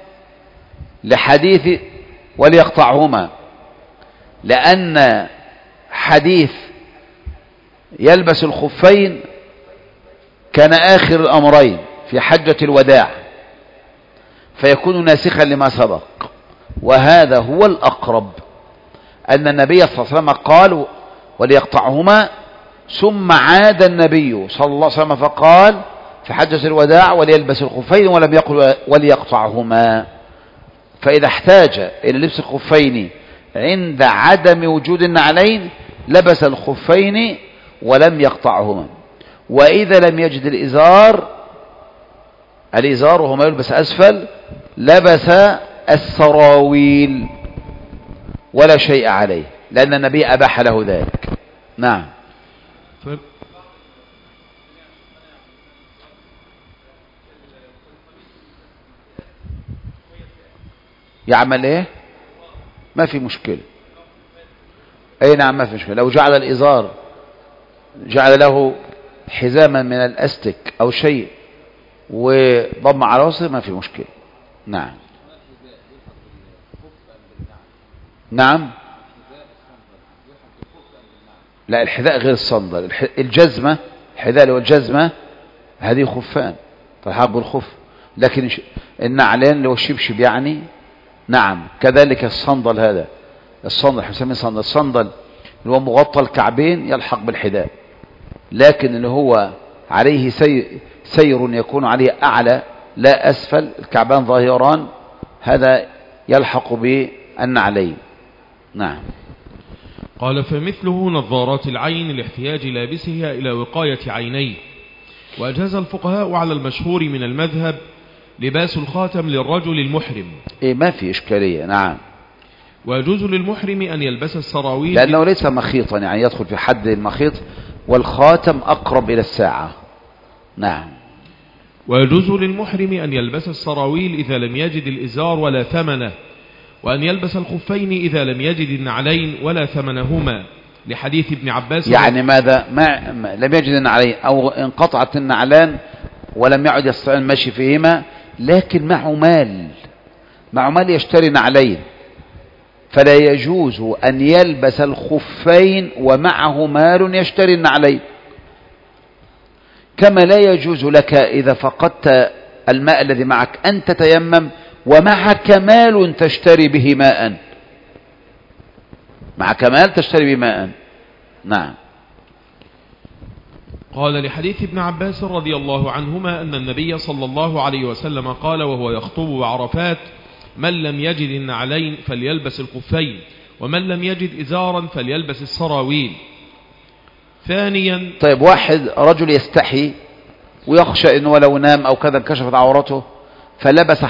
لحديث وليقطعهما، لأن حديث يلبس الخفين كان آخر الأمرين في حجة الوداع، فيكون ناسخا لما سبق. وهذا هو الأقرب، أن النبي صلى الله عليه وسلم قال وليقطعهما، ثم عاد النبي صلى الله عليه وسلم فقال في حجة الوداع وليلبس الخفين، ولم يقل وليقطعهما. فإذا احتاج إلى لبس الخفين عند عدم وجود النعلين لبس الخفين ولم يقطعهما. وإذا لم يجد الإزار وهو ما يلبس أسفل لبس السراويل ولا شيء عليه، لأن النبي أباح له ذلك. نعم. يعمل ايه؟ ما في مشكلة. اي نعم ما في مشكلة. لو جعل الإزار جعل له حزاما من الأستك أو شيء وضم على رأسه ما في مشكلة. نعم نعم. لا الحذاء غير الصندل. الجزمة الحذاء والجزمة هذه خفان تلحق بالخف، لكن النعلين اللي هو الشبشب يعني نعم. كذلك الصندل، هذا الصندل احنا بنسميه صندل، الصندل اللي هو مغطى الكعبين يلحق بالحذاء، لكن اللي هو عليه سير يكون عليه أعلى لا أسفل، الكعبان ظاهران، هذا يلحق بالنعلين. نعم. قال فمثله نظارات العين لاحتياج لابسها إلى وقاية عينيه. وأجاز الفقهاء على المشهور من المذهب لباس الخاتم للرجل المحرم. إيه ما في إشكالية. نعم. ويجوز للمحرم أن يلبس السراويل لأنه ليس مخيطا، يعني يدخل في حد المخيط، والخاتم أقرب إلى الساعة. نعم. ويجوز للمحرم أن يلبس السراويل إذا لم يجد الإزار ولا ثمنه، وأن يلبس الخفين إذا لم يجد النعلين ولا ثمنهما، لحديث ابن عباس. يعني ماذا؟ ما لم يجد النعلين أو انقطعت النعلان ولم يعد يستطيع المشي فيهما، لكن معه مال يشتري نعلين، فلا يجوز أن يلبس الخفين ومعه مال يشتري النعلين. كما لا يجوز لك إذا فقدت الماء الذي معك أن تتيمم ومعك مال تشتري به ماء، معك مال تشتري به ماء. نعم. قال لحديث ابن عباس رضي الله عنهما أن النبي صلى الله عليه وسلم قال وهو يخطب بعرفات: من لم يجد النعلين فليلبس الخفين، ومن لم يجد إزارا فليلبس السراويل. ثانيا، طيب واحد رجل يستحي ويخشى انه لو نام او كذا انكشفت عورته فلبس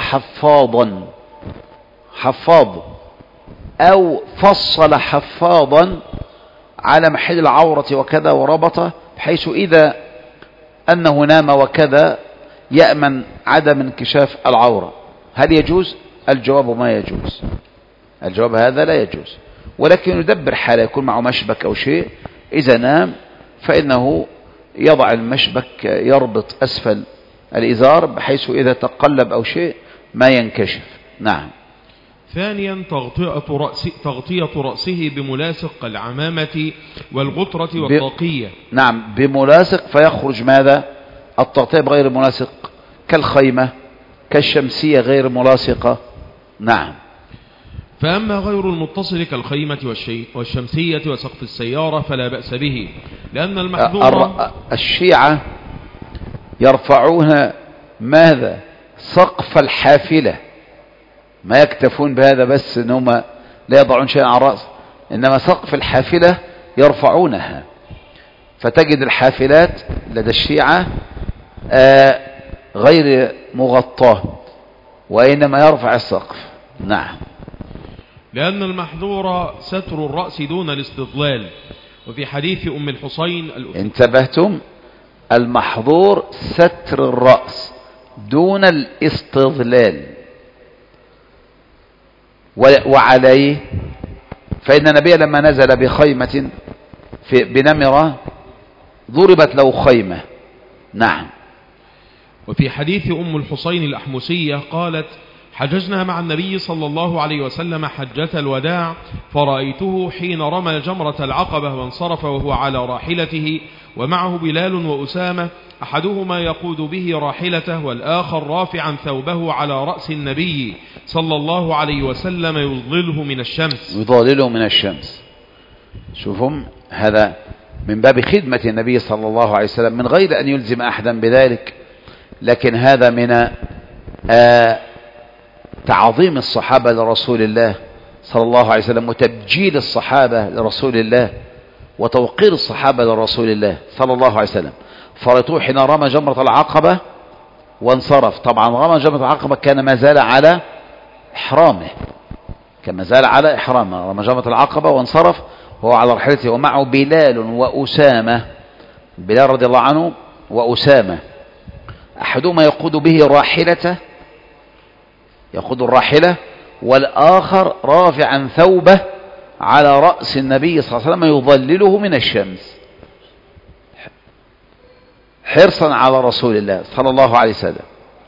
حفاض او فصل حفاضا على محل العورة وكذا وربطه، بحيث اذا انه نام وكذا يأمن عدم انكشاف العورة. هل يجوز؟ الجواب ما يجوز، الجواب هذا لا يجوز، ولكن يدبر حاله، يكون معه مشبك أو شيء، إذا نام فإنه يضع المشبك يربط أسفل الإزار بحيث إذا تقلب أو شيء ما ينكشف. نعم. ثانيا، تغطية رأسه بملاصق العمامة والغطرة والطاقية. نعم، بملاصق، فيخرج ماذا؟ التغطية بغير ملاصق، كالخيمة كالشمسية غير ملاصقة. نعم. فأما غير المتصل كالخيمة والشمسية وسقف السيارة فلا بأس به، لأن المحظور الشيعة يرفعون ماذا؟ سقف الحافلة، ما يكتفون بهذا بس إنهم لا يضعون شيئا على الرأس، إنما سقف الحافلة يرفعونها، فتجد الحافلات لدى الشيعة غير مغطاة، وإنما يرفع السقف. نعم. لأن المحظور ستر الرأس دون الاستظلال. وفي حديث أم الحسين انتبهتم؟ المحظور ستر الرأس دون الاستظلال. وعليه فإن النبي لما نزل بخيمة بنمرة ضربت له خيمة. نعم. وفي حديث أم الحسين الأحمسية قالت: حججنا مع النبي صلى الله عليه وسلم حجة الوداع، فرأيته حين رمى جمرة العقبة وانصرف وهو على راحلته، ومعه بلال وأسامة، أحدهما يقود به راحلته والآخر رافعا ثوبه على رأس النبي صلى الله عليه وسلم يظلله من الشمس. شوفهم، هذا من باب خدمة النبي صلى الله عليه وسلم من غير أن يلزم أحدا بذلك، لكن هذا من تعظيم الصحابة لرسول الله صلى الله عليه وسلم، وتبجيل الصحابة لرسول الله، وتوقير الصحابة لرسول الله صلى الله عليه وسلم. فرأيته حين رمى جمرة العقبة وانصرف. طبعا رمى جمرة العقبة كان ما زال على إحرامه، رمى جمرة العقبة وانصرف وهو على رحلته، ومعه بلال وأسامة، بلال رضي الله عنه وأسامة، أحدهما يقود به راحلته، يقود الراحلة، والآخر رافعا ثوبه على رأس النبي صلى الله عليه وسلم يظلله من الشمس حرصا على رسول الله صلى الله عليه وسلم.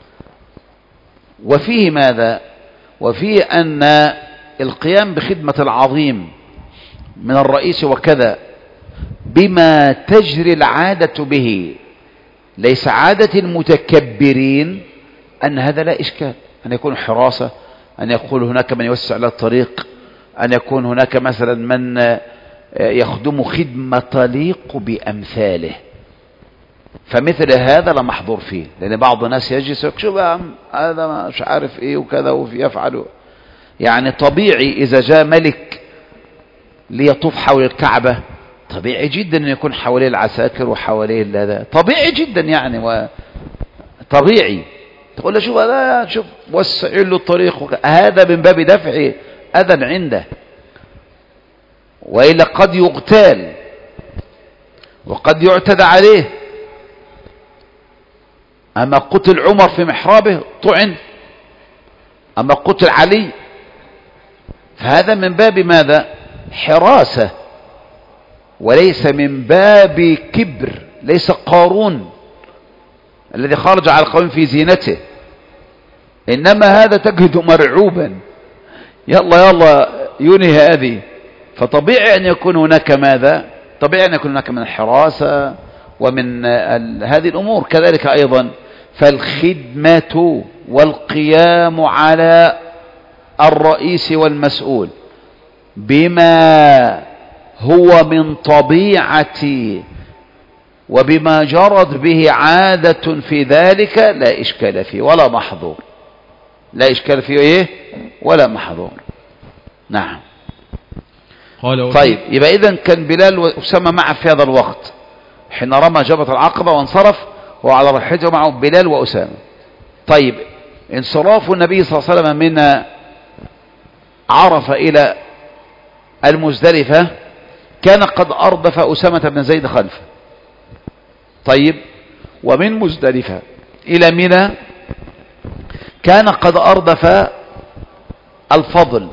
وفيه ماذا؟ وفيه أن القيام بخدمة العظيم من الرئيس وكذا بما تجري العادة به، ليس عادة المتكبرين، أن هذا لا إشكال، أن يكون حراسة، أن يكون هناك من يوسع له الطريق، أن يكون هناك مثلا من يخدم خدمة تليق بأمثاله. فمثل هذا لا محظور فيه، لأن بعض الناس يجلس شوف يا عم هذا مش عارف إيه وكذا ويفعل. يعني طبيعي إذا جاء ملك ليطوف حول الكعبة طبيعي جدا أن يكون حواليه العساكر وحواليه هذا، طبيعي جدا يعني، طبيعي. تقول له شوف هذا، شوف وسع له الطريق، هذا من باب دفع أذى عنده، وإلا قد يغتال وقد يعتدى عليه. أما قتل عمر في محرابه طعن، أما قتل علي، فهذا من باب ماذا؟ حراسة، وليس من باب كبر. ليس قارون الذي خرج على القوم في زينته، إنما هذا تجد مرعوبا، يلا يلا ينهي هذه. فطبيعي أن يكون هناك ماذا؟ طبيعي أن يكون هناك من الحراسة ومن هذه الأمور كذلك أيضا. فالخدمة والقيام على الرئيس والمسؤول بما هو من طبيعة وبما جرت به عادة في ذلك لا إشكال فيه ولا محظور. لا إشكال فيه إيه؟ ولا محظور. نعم. طيب، يبقى إذن كان بلال وأسامة معه في هذا الوقت حين رمى جبهة العقبة وانصرف، وعلى راحلته معه بلال وأسامة. طيب، انصراف النبي صلى الله عليه وسلم من عرفة إلى المزدلفة كان قد أردف أسامة بن زيد خلفه. طيب، ومن مزدلفة إلى منى كان قد أردف الفضل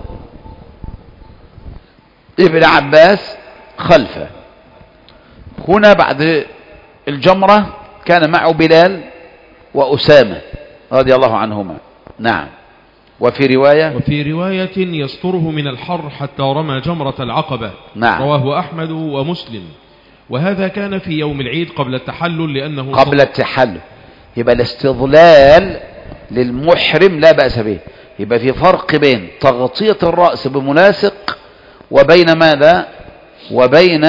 ابن عباس خلفه. هنا بعد الجمرة كان معه بلال وأسامة رضي الله عنهما. نعم. وفي رواية يستره من الحر حتى رمى جمرة العقبة. نعم. رواه أحمد ومسلم. وهذا كان في يوم العيد قبل التحلل، لأنه قبل التحلل. يبقى الاستظلال للمحرم لا بأس به. يبقى في فرق بين تغطية الرأس بملاصق وبين ماذا؟ وبين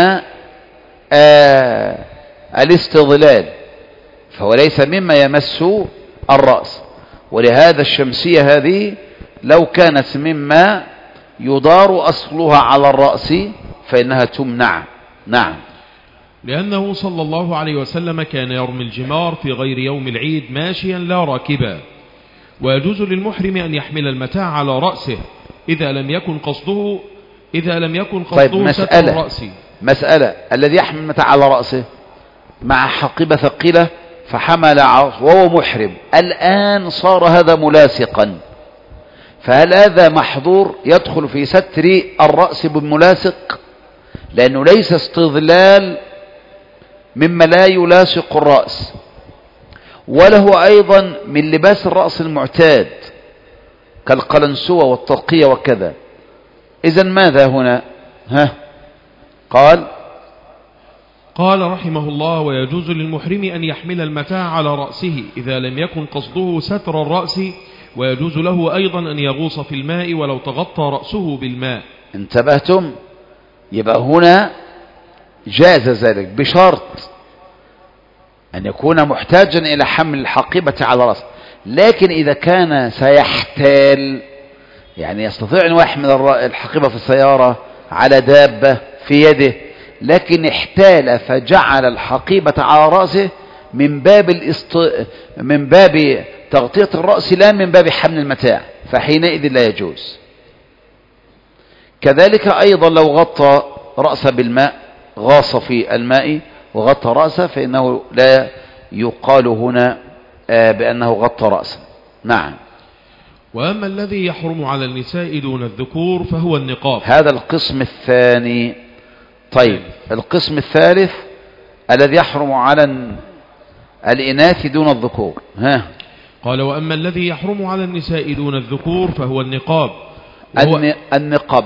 الاستظلال، فهو ليس مما يمس الرأس. ولهذا الشمسية هذه لو كانت مما يدار أصلها على الرأس فإنها تمنع. نعم. لأنه صلى الله عليه وسلم كان يرمي الجمار في غير يوم العيد ماشيا لا راكبا. ويجوز للمحرم أن يحمل المتاع على رأسه إذا لم يكن قصده طيب، ستر الرأس. مسألة الذي يحمل المتاع على رأسه مع حقيبة ثقيلة فحمل وهو محرم، الآن صار هذا ملاصقا، فهل هذا محظور يدخل في ستر الرأس بالملاصق؟ لأنه ليس استظلال مما لا يلاصق الرأس، وله أيضا من لباس الرأس المعتاد كالقلنسوة والترقية وكذا. إذن ماذا هنا؟ قال رحمه الله: ويجوز للمحرم أن يحمل المتاع على رأسه إذا لم يكن قصده ستر الرأس، ويجوز له أيضا أن يغوص في الماء ولو تغطى رأسه بالماء. انتبهتم؟ يبقى هنا جاز ذلك بشرط أن يكون محتاجا إلى حمل الحقيبة على رأسه. لكن إذا كان سيحتال، يعني يستطيع أن يحمل الحقيبة في السيارة على دابة في يده، لكن احتال فجعل الحقيبة على رأسه من باب تغطية الرأس لا من باب حمل المتاع، فحينئذ لا يجوز. كذلك أيضا لو غطى رأسه بالماء، غاص في الماء وغطى رأسه، فإنه لا يقال هنا بأنه غطى رأسه. نعم. وأما الذي يحرم على النساء دون الذكور فهو النقاب. هذا القسم الثاني. طيب القسم الثالث الذي يحرم على الإناث دون الذكور. قال وأما الذي يحرم على النساء دون الذكور فهو النقاب. النقاب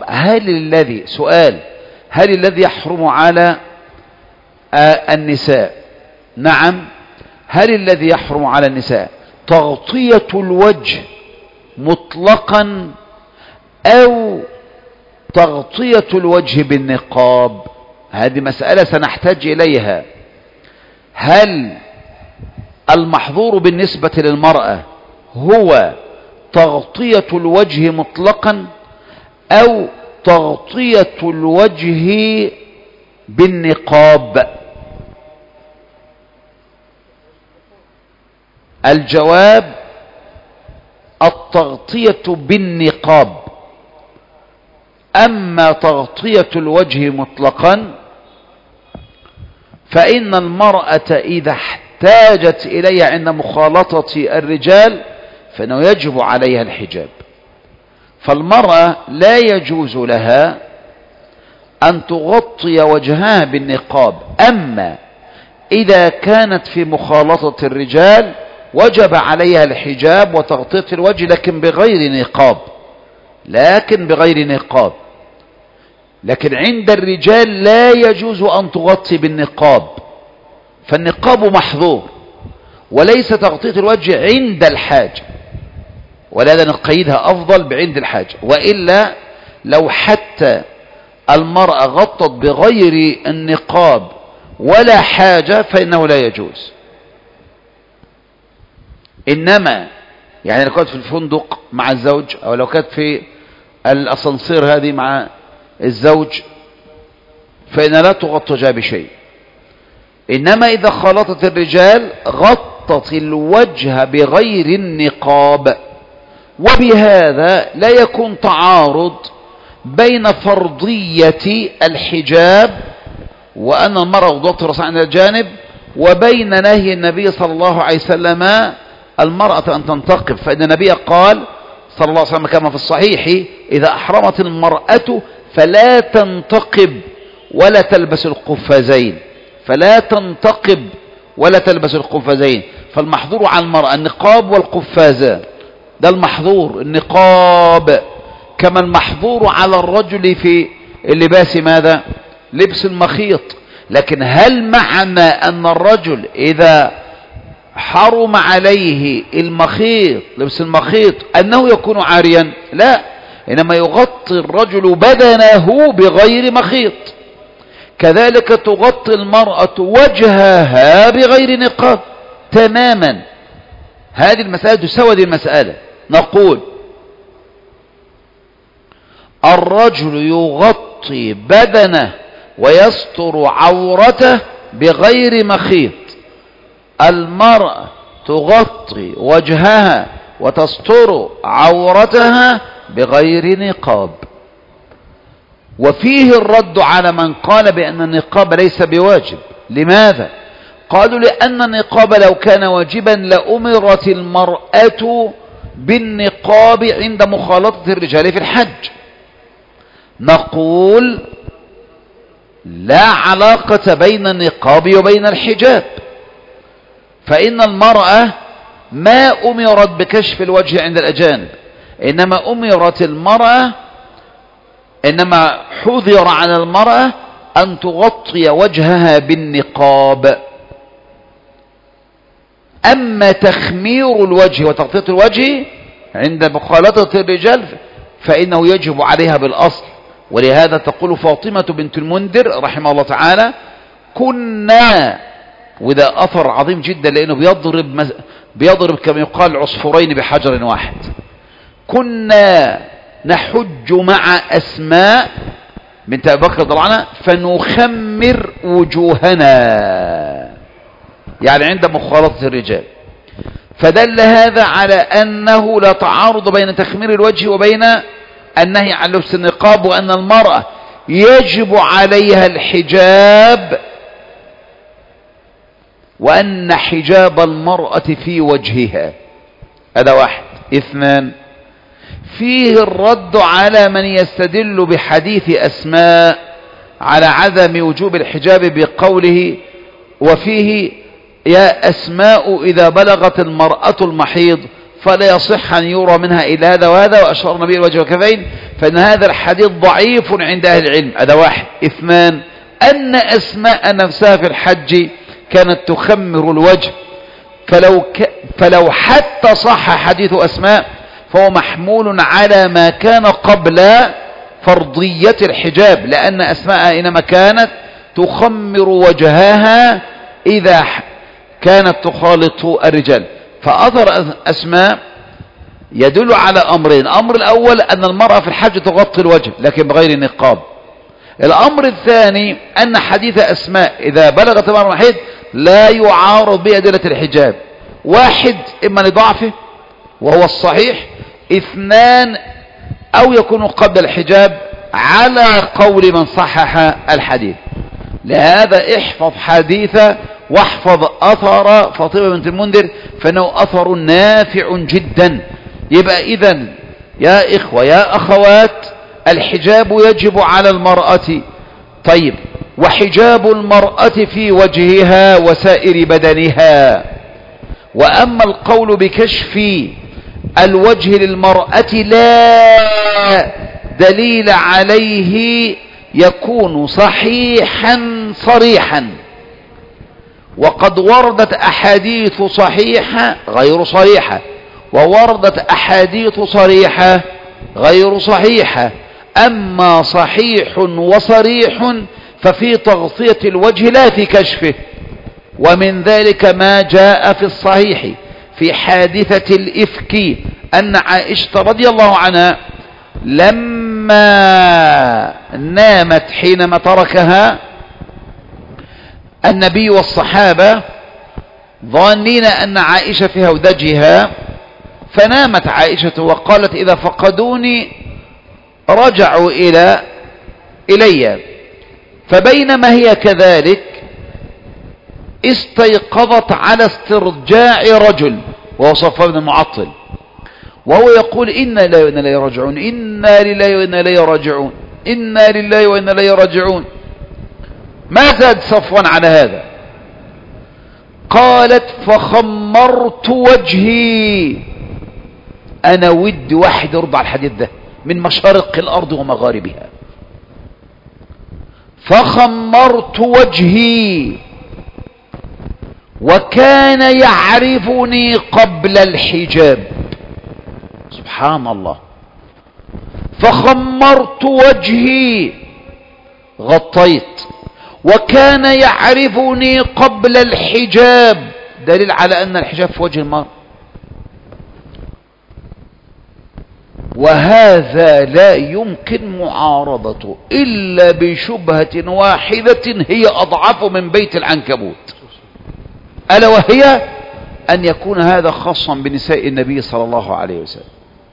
هل الذي يحرم على النساء، نعم، هل الذي يحرم على النساء تغطية الوجه مطلقا أو تغطية الوجه بالنقاب؟ هذه مسألة سنحتاج إليها. هل المحظور بالنسبة للمرأة هو تغطية الوجه مطلقا أو تغطية الوجه بالنقاب؟ الجواب التغطية بالنقاب. أما تغطية الوجه مطلقا فإن المرأة إذا احتاجت إليها عند مخالطة الرجال فإنه يجب عليها الحجاب. فالمرأة لا يجوز لها أن تغطي وجهها بالنقاب. أما إذا كانت في مخالطة الرجال وجب عليها الحجاب وتغطية الوجه لكن بغير نقاب. لكن عند الرجال لا يجوز أن تغطي بالنقاب، فالنقاب محظور وليس تغطية الوجه عند الحاجة، ولهذا نقيدها أفضل بعند الحاجة. وإلا لو حتى المرأة غطت بغير النقاب ولا حاجة فإنه لا يجوز. إنما يعني لو كانت في الفندق مع الزوج أو لو كانت في الأسانسير هذه مع الزوج فإن لا تغطى جها بشيء. إنما إذا خالطت الرجال غطت الوجه بغير النقاب. وبهذا لا يكون تعارض بين فرضية الحجاب وأن المرأة تغطي رأسها عند الجانب وبين نهي النبي صلى الله عليه وسلم المرأة أن تنتقب. فإن النبي قال صلى الله عليه وسلم كما في الصحيح إذا أحرمت المرأة فلا تنتقب ولا تلبس القفازين، فالمحظور على المرأة النقاب والقفازان، ده المحظور النقاب. كما المحظور على الرجل في اللباس ماذا؟ لبس المخيط. لكن هل معنى أن الرجل إذا حرم عليه المخيط لبس المخيط أنه يكون عاريا؟ لا، إنما يغطي الرجل بدنه بغير مخيط. كذلك تغطي المرأة وجهها بغير نقاب تماما. هذه المسألة تساوي هذه المسألة. نقول الرجل يغطي بدنه ويستر عورته بغير مخيط، المرأة تغطي وجهها وتستر عورتها بغير نقاب. وفيه الرد على من قال بأن النقاب ليس بواجب. لماذا؟ قالوا لأن النقاب لو كان واجبا لأمرت المرأة بالنقاب عند مخالطة الرجال في الحج. نقول لا علاقة بين النقاب وبين الحجاب، فإن المرأة ما أمرت بكشف الوجه عند الأجانب، إنما حذر على المرأة أن تغطي وجهها بالنقاب. أما تخمير الوجه وتغطية الوجه عند مخالطة الرجال فإنه يجب عليها بالأصل. ولهذا تقول فاطمة بنت المنذر رحمه الله تعالى كنا، وده أثر عظيم جدا لأنه بيضرب كما يقال عصفورين بحجر واحد، كنا نحج مع أسماء بنت أبي بكر رضي الله عنها فنخمر وجوهنا، يعني عند مخالطة الرجال. فدل هذا على أنه لا تعارض بين تخمير الوجه وبين النهي عن لبس النقاب، وأن المرأة يجب عليها الحجاب، وأن حجاب المرأة في وجهها. هذا واحد. اثنان، فيه الرد على من يستدل بحديث أسماء على عدم وجوب الحجاب بقوله وفيه يا أسماء إذا بلغت المرأة المحيض فلا يصح أن يرى منها إلا هذا وهذا، وأشار النبي الوجه والكفين، فإن هذا الحديث ضعيف عند أهل العلم. هذا واحد. اثنان، أن أسماء نفسها في الحج كانت تخمر الوجه، فلو حتى صح حديث أسماء فهو محمول على ما كان قبل فرضية الحجاب، لأن أسماء إنما كانت تخمر وجهها إذا كانت تخالط الرجال. فأثر أسماء يدل على أمرين: الأمر الأول أن المرأة في الحج تغطي الوجه لكن بغير نقاب. الأمر الثاني أن حديث أسماء إذا بلغت المرأة المحيض لا يعارض بأدلة الحجاب. واحد، إما لضعفه وهو الصحيح. اثنان، أو يكون قبل الحجاب على قول من صحح الحديث. لهذا احفظ حديث واحفظ أثر فاطمة بنت المنذر فإنه أثر نافع جدا. يبقى إذن يا إخوة يا أخوات الحجاب يجب على المرأة. طيب، وحجاب المرأة في وجهها وسائر بدنها. وأما القول بكشف الوجه للمرأة لا دليل عليه يكون صحيحا صريحا، وقد وردت أحاديث صحيحة غير صريحة، ووردت أحاديث صريحة غير صحيحة. أما صحيح وصريح ففي تغطية الوجه لا في كشفه. ومن ذلك ما جاء في الصحيح في حادثة الإفك أن عائشة رضي الله عنها لما نامت حينما تركها النبي والصحابة ظانين أن عائشة في هودجها، فنامت عائشة وقالت إذا فقدوني رجعوا إلي. فبينما هي كذلك استيقظت على استرجاع رجل وهو صفوان بن المعطل، وهو يقول إنا لله وإنا إليه راجعون، إنا لله وإنا إليه راجعون، إنا لله وإنا إليه راجعون. ما زاد صفوان على هذا. قالت فخمرت وجهي. أنا ودي واحد يرضى على الحديث ده من مشارق الأرض ومغاربها. فخمرت وجهي وكان يعرفني قبل الحجاب. سبحان الله. فخمرت وجهي، غطيت، وكان يعرفني قبل الحجاب، دليل على أن الحجاب في وجه المرء. وهذا لا يمكن معارضته إلا بشبهة واحدة هي أضعف من بيت العنكبوت، ألا وهي أن يكون هذا خاصا بنساء النبي صلى الله عليه وسلم.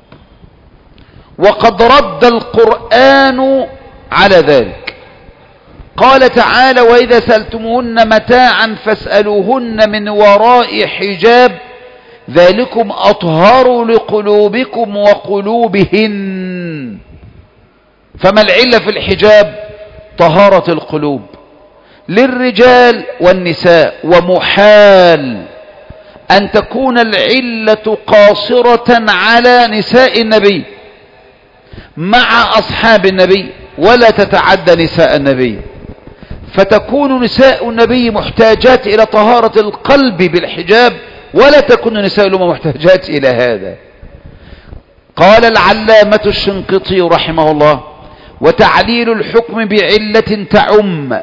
وقد رد القرآن على ذلك. قال تعالى وإذا سألتموهن متاعا فاسألوهن من وراء حجاب ذلكم أطهر لقلوبكم وقلوبهن. فما العلة في الحجاب؟ طهارة القلوب للرجال والنساء. ومحال أن تكون العلة قاصرة على نساء النبي مع أصحاب النبي ولا تتعدى نساء النبي، فتكون نساء النبي محتاجات إلى طهارة القلب بالحجاب ولا تكون نساء الأمة محتاجات إلى هذا. قال العلامة الشنقيطي رحمه الله وتعليل الحكم بعلة تعم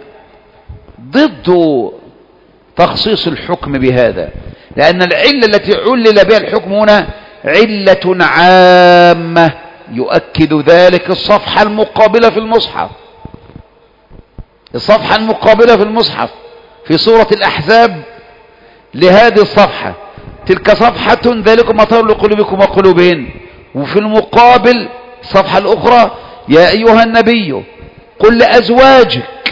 ضد تخصيص الحكم بهذا، لأن العلة التي علل بها الحكم هنا علة عامة. يؤكد ذلك الصفحة المقابلة في المصحف، الصفحة المقابلة في المصحف في سورة الأحزاب لهذه الصفحة، تلك صفحة ذلكم أطهر لقلوبكم وقلوبهن. وفي المقابل الصفحة الأخرى يا أيها النبي قل لأزواجك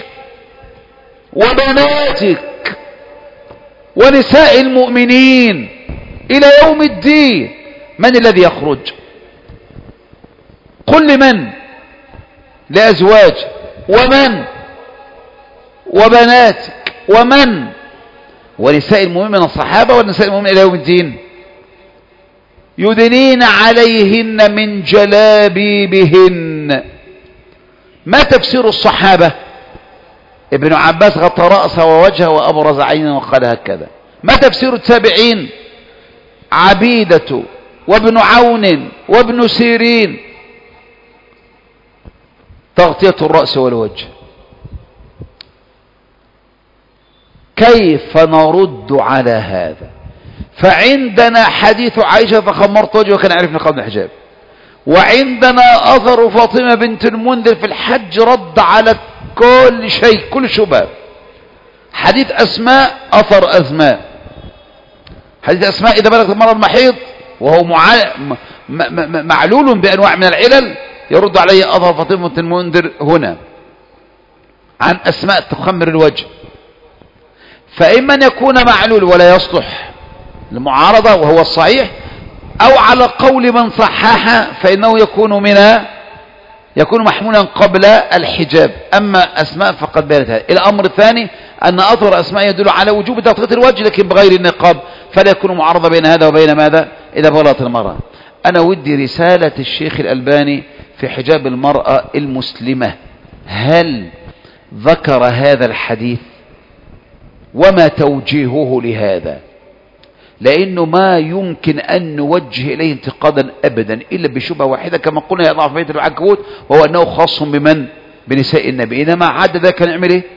وبناتك ونساء المؤمنين إلى يوم الدين. من الذي يخرج؟ قل لمن؟ لأزواج ومن؟ وبناتك ومن؟ ونساء المؤمنين من الصحابة والنساء المؤمنين إلى يوم الدين. يدنين عليهن من جلابيبهن. ما تفسير الصحابة؟ ابن عباس غطى رأسه ووجهه وأبرز عينه وقال هكذا. ما تفسير التابعين؟ عبيدة وابن عون وابن سيرين تغطية الرأس والوجه. كيف نرد على هذا؟ فعندنا حديث عائشة فخمرت وجهه وكان يعرفني قبل الحجاب، وعندنا أثر فاطمة بنت المنذر في الحج رد على كل شيء، كل شبهة. حديث أسماء أثر أسماء، حديث أسماء إذا بلغت المرأة المحيض وهو معلول بأنواع من العلل يرد عليه أثر فاطمة بنت المنذر هنا عن أسماء تخمر الوجه. فإما أن يكون معلول ولا يصلح المعارضة وهو الصحيح، أو على قول من صحح فإنه يكون محمولا قبل الحجاب. أما أسماء فقد بانت هذا. الأمر الثاني أن أثر أسماء يدل على وجوب تغطية الوجه لكن بغير النقاب، فلا يكون معارضة بين هذا وبين ماذا إذا بلغت المرأة. أنا ودي رسالة الشيخ الألباني في حجاب المرأة المسلمة، هل ذكر هذا الحديث وما توجيهه لهذا؟ لأنه ما يمكن أن نوجه إليه انتقادا أبدا إلا بشبهة واحدة كما قلنا يضع في بيت العنكبوت، وهو أنه خاص بمن؟ بنساء النبي. إنما عاد ذاك نعمل إيه؟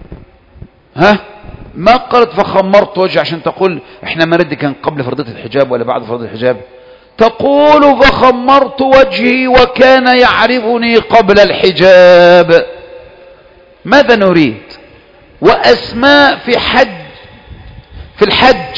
ما قالت فخمرت وجهي عشان تقول إحنا ما ردي كان قبل فرضية الحجاب ولا بعد فرضية الحجاب. تقول فخمرت وجهي وكان يعرفني قبل الحجاب. ماذا نريد؟ وأسماء في الحج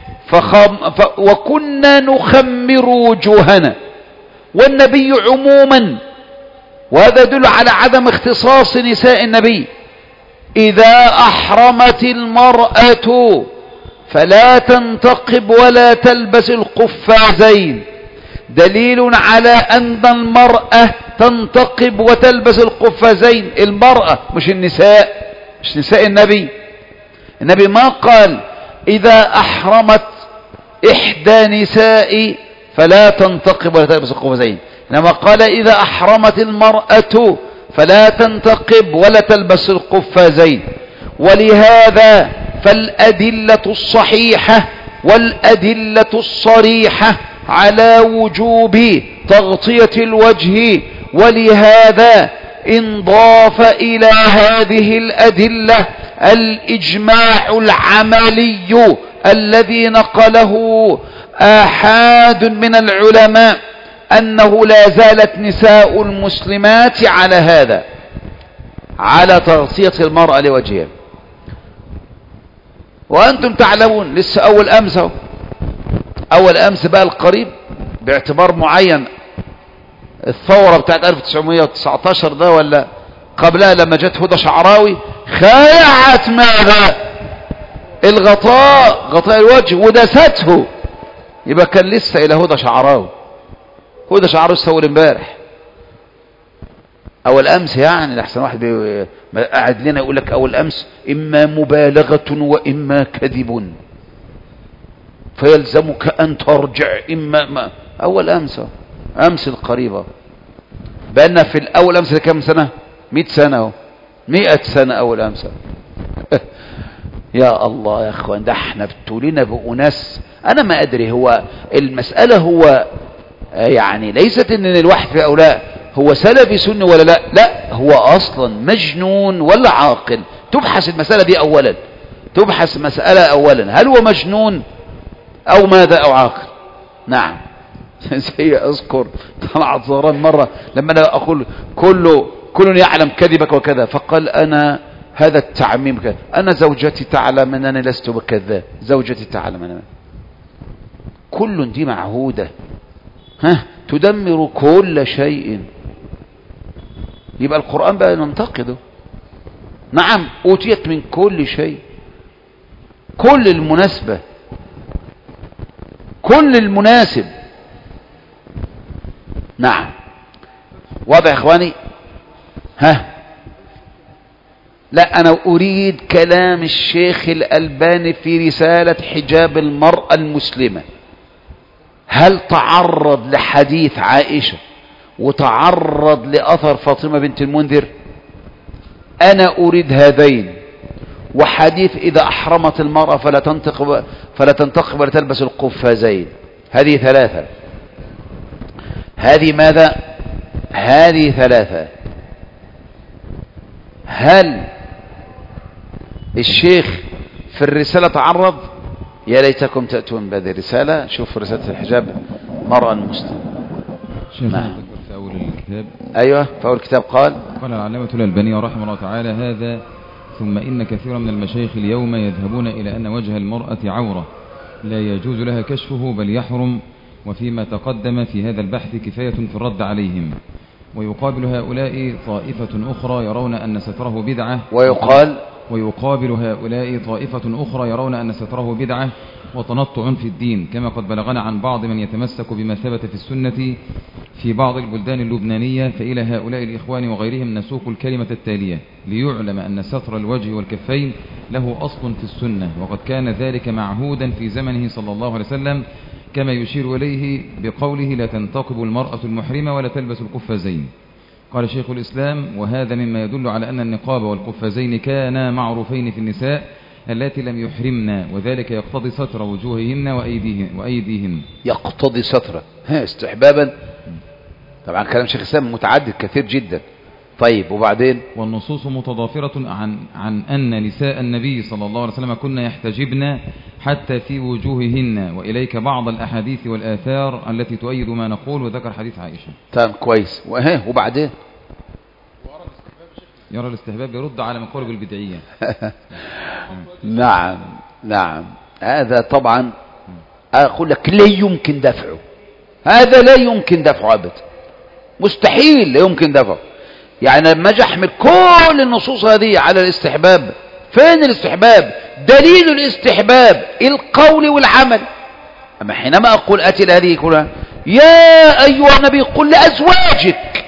وكنا نخمر وجوهنا، والنبي عموما، وهذا يدل على عدم اختصاص نساء النبي. إذا أحرمت المرأة فلا تنتقب ولا تلبس القفازين، دليل على أن المرأة تنتقب وتلبس القفازين. المرأة مش النساء، مش نساء النبي. النبي ما قال إذا أحرمت إحدى نسائي فلا تنتقب ولا تلبس القفازين، إنما قال إذا أحرمت المرأة فلا تنتقب ولا تلبس القفازين. ولهذا فالأدلة الصحيحة والأدلة الصريحة على وجوب تغطية الوجه، ولهذا انضاف إلى هذه الأدلة الإجماع العملي الذي نقله آحاد من العلماء أنه لا زالت نساء المسلمات على هذا، على تغطية المرأة لوجهها. وأنتم تعلمون لسه أول أمس بقى القريب باعتبار معين، الثورة بتاعت 1919 ده ولا قبلها لما جت هدى شعراوي خايعت ماذا؟ غطاء الوجه ودسته. يبقى كان لسه إلى هدى شعراوي استول امبارح أول أمس، يعني لحسن واحد قاعد لنا يقول لك أول أمس إما مبالغة وإما كذب فيلزمك أن ترجع. إما أول أمس القريبة بأن في الأول أمس كم سنة؟ 100 سنة 100 سنة أول أمس. يا الله يا أخوان، ده احنا ابتلينا بأناس أنا ما أدري. هو المسألة هو يعني ليست ان الواحد في أولاء هو سلفي سني ولا لا، هو أصلا مجنون ولا عاقل. تبحث المسألة دي أولا، تبحث مسألة أولا، هل هو مجنون أو ماذا أو عاقل؟ نعم. زي أذكر طلعت زهران مرة لما أنا أقول كل يعلم كذبك وكذا، فقال أنا هذا التعميم كذا، أنا زوجتي تعلم أنني لست بكذاب، زوجتي تعلم أنني كل دي معهودة تدمر كل شيء. يبقى القرآن بقى ننتقده. نعم أوتيت من كل شيء، كل المناسبة، كل المناسب. نعم. واضح يا إخواني؟ لا، أنا أريد كلام الشيخ الألباني في رسالة حجاب المرأة المسلمة. هل تعرض لحديث عائشة وتعرض لأثر فاطمة بنت المنذر؟ أنا أريد هذين، وحديث إذا أحرمت المرأة فلا تنتقب ولا تلبس القفازين. هذه ثلاثة. هذه ماذا؟ هذه ثلاثة. هل الشيخ في الرسالة تعرض؟ يا ليتكم تأتون بهذه الرسالة. شوف رسالة الحجاب مرأة المسلم. نعم. في أول الكتاب، أيوة، في أول الكتاب قال العلامة الألباني رحمه الله تعالى: هذا ثم إن كثيرا من المشايخ اليوم يذهبون إلى أن وجه المرأة عورة لا يجوز لها كشفه بل يحرم، وفيما تقدم في هذا البحث كفاية في الرد عليهم. ويقابل هؤلاء طائفة أخرى يرون أن ستره بدعة. ويقابل هؤلاء طائفة أخرى يرون أن ستره بدعة وتنطع في الدين، كما قد بلغنا عن بعض من يتمسك بما ثبت في السنة في بعض البلدان اللبنانية. فإلى هؤلاء الإخوان وغيرهم نسوق الكلمة التالية ليعلم أن ستر الوجه والكفين له أصل في السنة، وقد كان ذلك معهودا في زمنه صلى الله عليه وسلم، كما يشير إليه بقوله: لا تنتقب المرأة المحرمة ولا تلبس القفازين. قال شيخ الإسلام: وهذا مما يدل على أن النقاب والقفازين كانا معروفين في النساء التي لم يحرمن، وذلك يقتضي ستر وجوههن وأيديهن. يقتضي ستر استحبابا. طبعا كلام شيخ الإسلام متعدد كثير جدا. طيب وبعدين؟ والنصوص متضافرة عن أن نساء النبي صلى الله عليه وسلم كنا يحتجبن حتى في وجوههن، وإليك بعض الأحاديث والآثار التي تؤيد ما نقول، وذكر حديث عائشة. تمام، كويس. وبعدين؟ يرى الاستحباب يرد على مقول بالبدعية. نعم. هذا طبعا أقول لك لا يمكن دفعه. هذا لا يمكن دفعه أبدا، مستحيل لا يمكن دفعه. يعني لما اجي احمل كل النصوص هذه على الاستحباب، فين الاستحباب؟ دليل الاستحباب القول والعمل. اما حينما اقول اتي لهذه كلها: يا ايها النبي قل لازواجك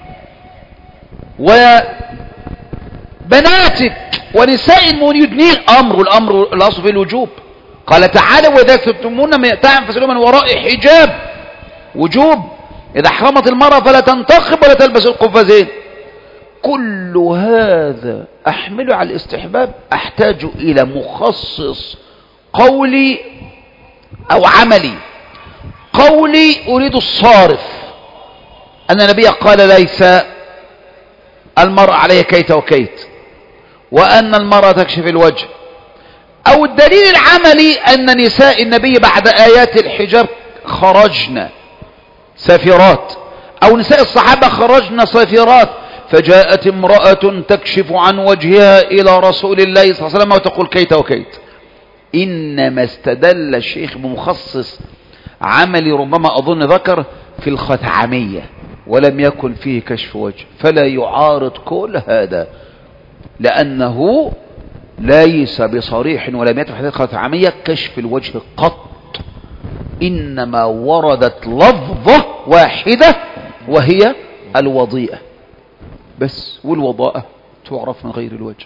وبناتك ونساء المؤمنين يدنين. والامر الاصل في الوجوب. قال تعالى: واذا كنتمون متاعا فاسألوا من وراء حجاب. وجوب. اذا احرمت المرأة فلا تنتقب ولا تلبس القفازين. كل هذا أحمله على الاستحباب. أحتاج إلى مخصص قولي أو عملي. قولي أريد الصارف، أن النبي قال: ليس المرأة عليها كيت وكيت، وأن المرأة تكشف الوجه. أو الدليل العملي أن نساء النبي بعد آيات الحجاب خرجن سافرات، أو نساء الصحابة خرجن سافرات، فجاءت امرأة تكشف عن وجهها إلى رسول الله صلى الله عليه وسلم وتقول كيت وكيت. إنما استدل الشيخ بمخصص عملي، ربما أظن ذكر في الخثعمية، ولم يكن فيه كشف وجه، فلا يعارض كل هذا، لأنه ليس بصريح ولم يتبع حديث الخثعمية كشف الوجه قط. إنما وردت لفظة واحدة وهي الوضيئة بس، والوضاءة تعرف من غير الوجه.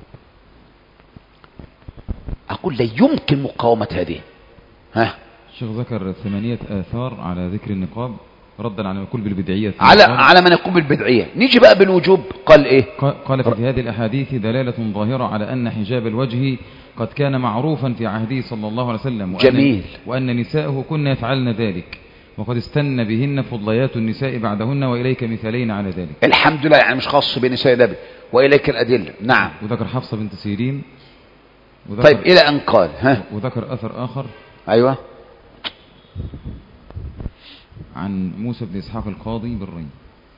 أقول لا يمكن مقاومة هذه. الشيخ ذكر 8 آثار على ذكر النقاب ردا على ما يقول بالبدعية، على من يقول بالبدعية. نيجي بقى بالوجوب. قال إيه؟ قال: في هذه الأحاديث دلالة ظاهرة على أن حجاب الوجه قد كان معروفا في عهده صلى الله عليه وسلم، جميل. وأن نساءه كن يفعلن ذلك، وقد استن بهن فضليات النساء بعدهن، وإليك مثالين على ذلك. الحمد لله، يعني مش خاص بنساء النبي، وإليك الأدلة. نعم. وذكر حفصة بنت سيرين. طيب إلى أن قال وذكر أثر آخر. أيوة. عن موسى بن إسحاق القاضي بالرين.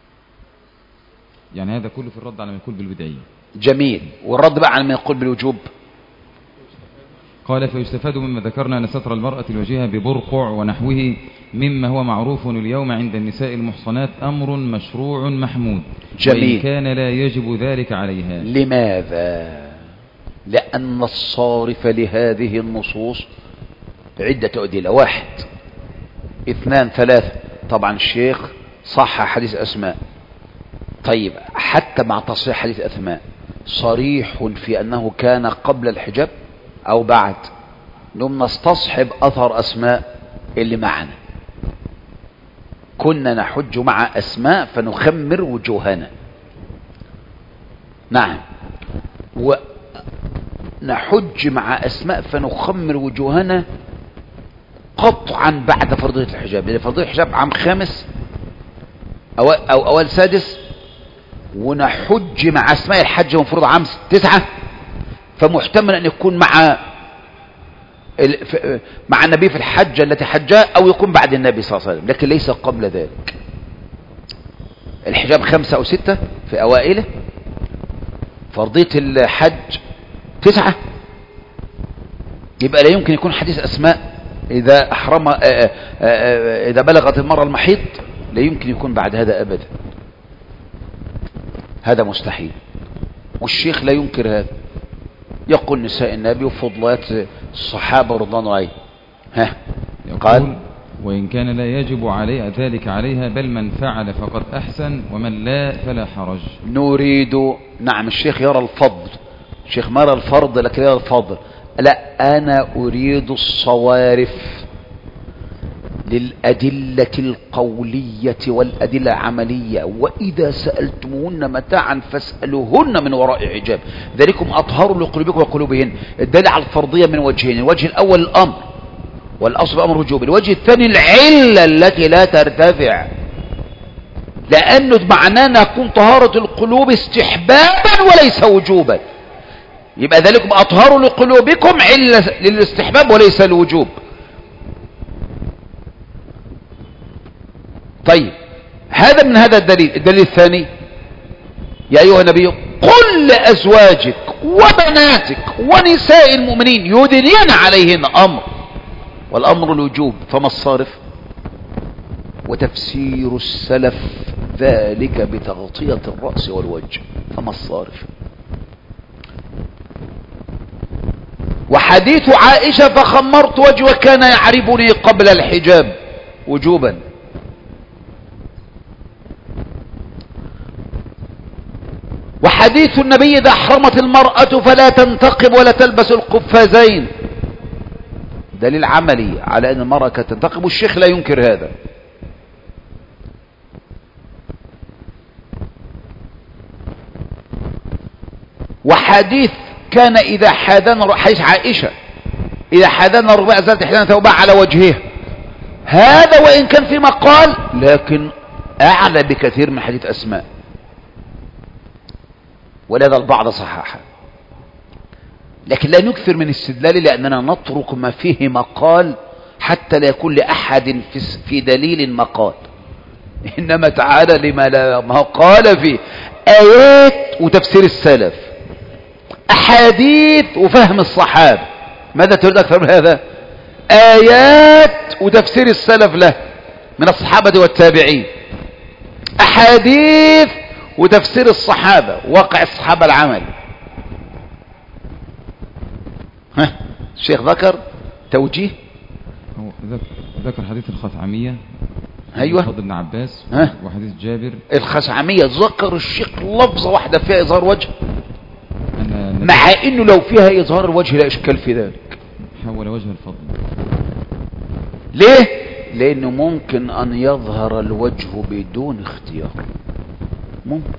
يعني هذا كله في الرد على ما يقول بالبدعية. جميل. والرد بقى على ما يقول بالوجوب. قال: فيستفاد مما ذكرنا أن ستر المرأة الوجهها ببرقع ونحوه مما هو معروف اليوم عند النساء المحصنات أمر مشروع محمود. جميل. وإن كان لا يجب ذلك عليها. لماذا؟ لأن الصارف لهذه النصوص عدة أدلة. 1 2 3. طبعا الشيخ صح حديث أسماء طيب حتى مع تصحيح حديث أسماء صريح في أنه كان قبل الحجاب أو بعد؟ نقوم نستصحب أثر أسماء اللي معنا. كنا نحج مع أسماء فنخمر وجوهنا، نعم، ونحج مع أسماء فنخمر وجوهنا قطعا بعد فرضية الحجاب، لأن فرضية الحجاب عام 5 أو أول 6، ونحج مع أسماء الحج مفروض عام 9، فمحتمل أن يكون مع النبي في الحجة التي حجها أو يكون بعد النبي صلى الله عليه وسلم، لكن ليس قبل ذلك. الحجاب 5 أو 6 في أوائله، فرضية الحج 9، يبقى لا يمكن يكون حديث أسماء إذا أحرم إذا بلغت المرأة المحيض لا يمكن يكون بعد هذا أبدا، هذا مستحيل. والشيخ لا ينكر هذا، يقول نساء النبي وفضلات الصحابة رضوان الله عليهم. قال وإن كان لا يجب عليه ذلك عليها، بل من فعل فقد أحسن ومن لا فلا حرج. نريد، نعم، الشيخ يرى الفضل، الشيخ ما يرى الفرض لكن يرى الفضل. لا، أنا أريد الصوارف للأدلة القولية والأدلة العملية، وإذا سألتموهن متاعا فاسألوهن من وراء حجاب ذلكم أطهر لقلوبكم وقلوبهن. الدليل على الفرضية من وجهين: الوجه الأول الأمر والأصل بأمر وجوب، الوجه الثاني العلة التي لا ترتفع، لأنه معناه أن يكون طهارة القلوب استحبابا وليس وجوبا، يبقى ذلكم أطهر لقلوبكم علة للاستحباب وليس الوجوب. طيب هذا من هذا الدليل. الدليل الثاني: يا أيها النبي قل لأزواجك وبناتك ونساء المؤمنين يدنين عليهن، أمر، والأمر الوجوب، فما الصارف؟ وتفسير السلف ذلك بتغطية الرأس والوجه، فما الصارف؟ وحديث عائشة فخمرت وجهي وكان يعربني قبل الحجاب وجوبا. وحديث النبي إذا أحرمت المرأة فلا تنتقب ولا تلبس القفازين، دليل عملي على أن المرأة كانت تنتقب، والشيخ لا ينكر هذا. وحديث كان إذا حاذنا، حديث عائشة إذا حاذنا الرباع زالت إحدانا ثوبها على وجهها، هذا وإن كان في مقال لكن أعلى بكثير من حديث أسماء، ولهذا البعض صححه. لكن لا نكثر من استدلال، لأننا نترك ما فيه مقال حتى لا يكون لأحد في دليل مقال، إنما تعالى لما لا مقال فيه: آيات وتفسير السلف، أحاديث وفهم الصحابة. ماذا تريد أكثر من هذا؟ آيات وتفسير السلف له من الصحابة والتابعين، أحاديث وتفسير الصحابة، واقع الصحابة العمل. الشيخ ذكر توجيه، ذكر حديث الخثعمية، أيوة، فضل ابن عباس، وحديث جابر. الخثعمية ذكر الشيخ لفظة واحدة فيها إظهار وجه، مع إنه لو فيها إظهار الوجه لا إشكال في ذلك. حول وجه الفضل. ليه؟ لأنه ممكن أن يظهر الوجه بدون اختيار، ممكن،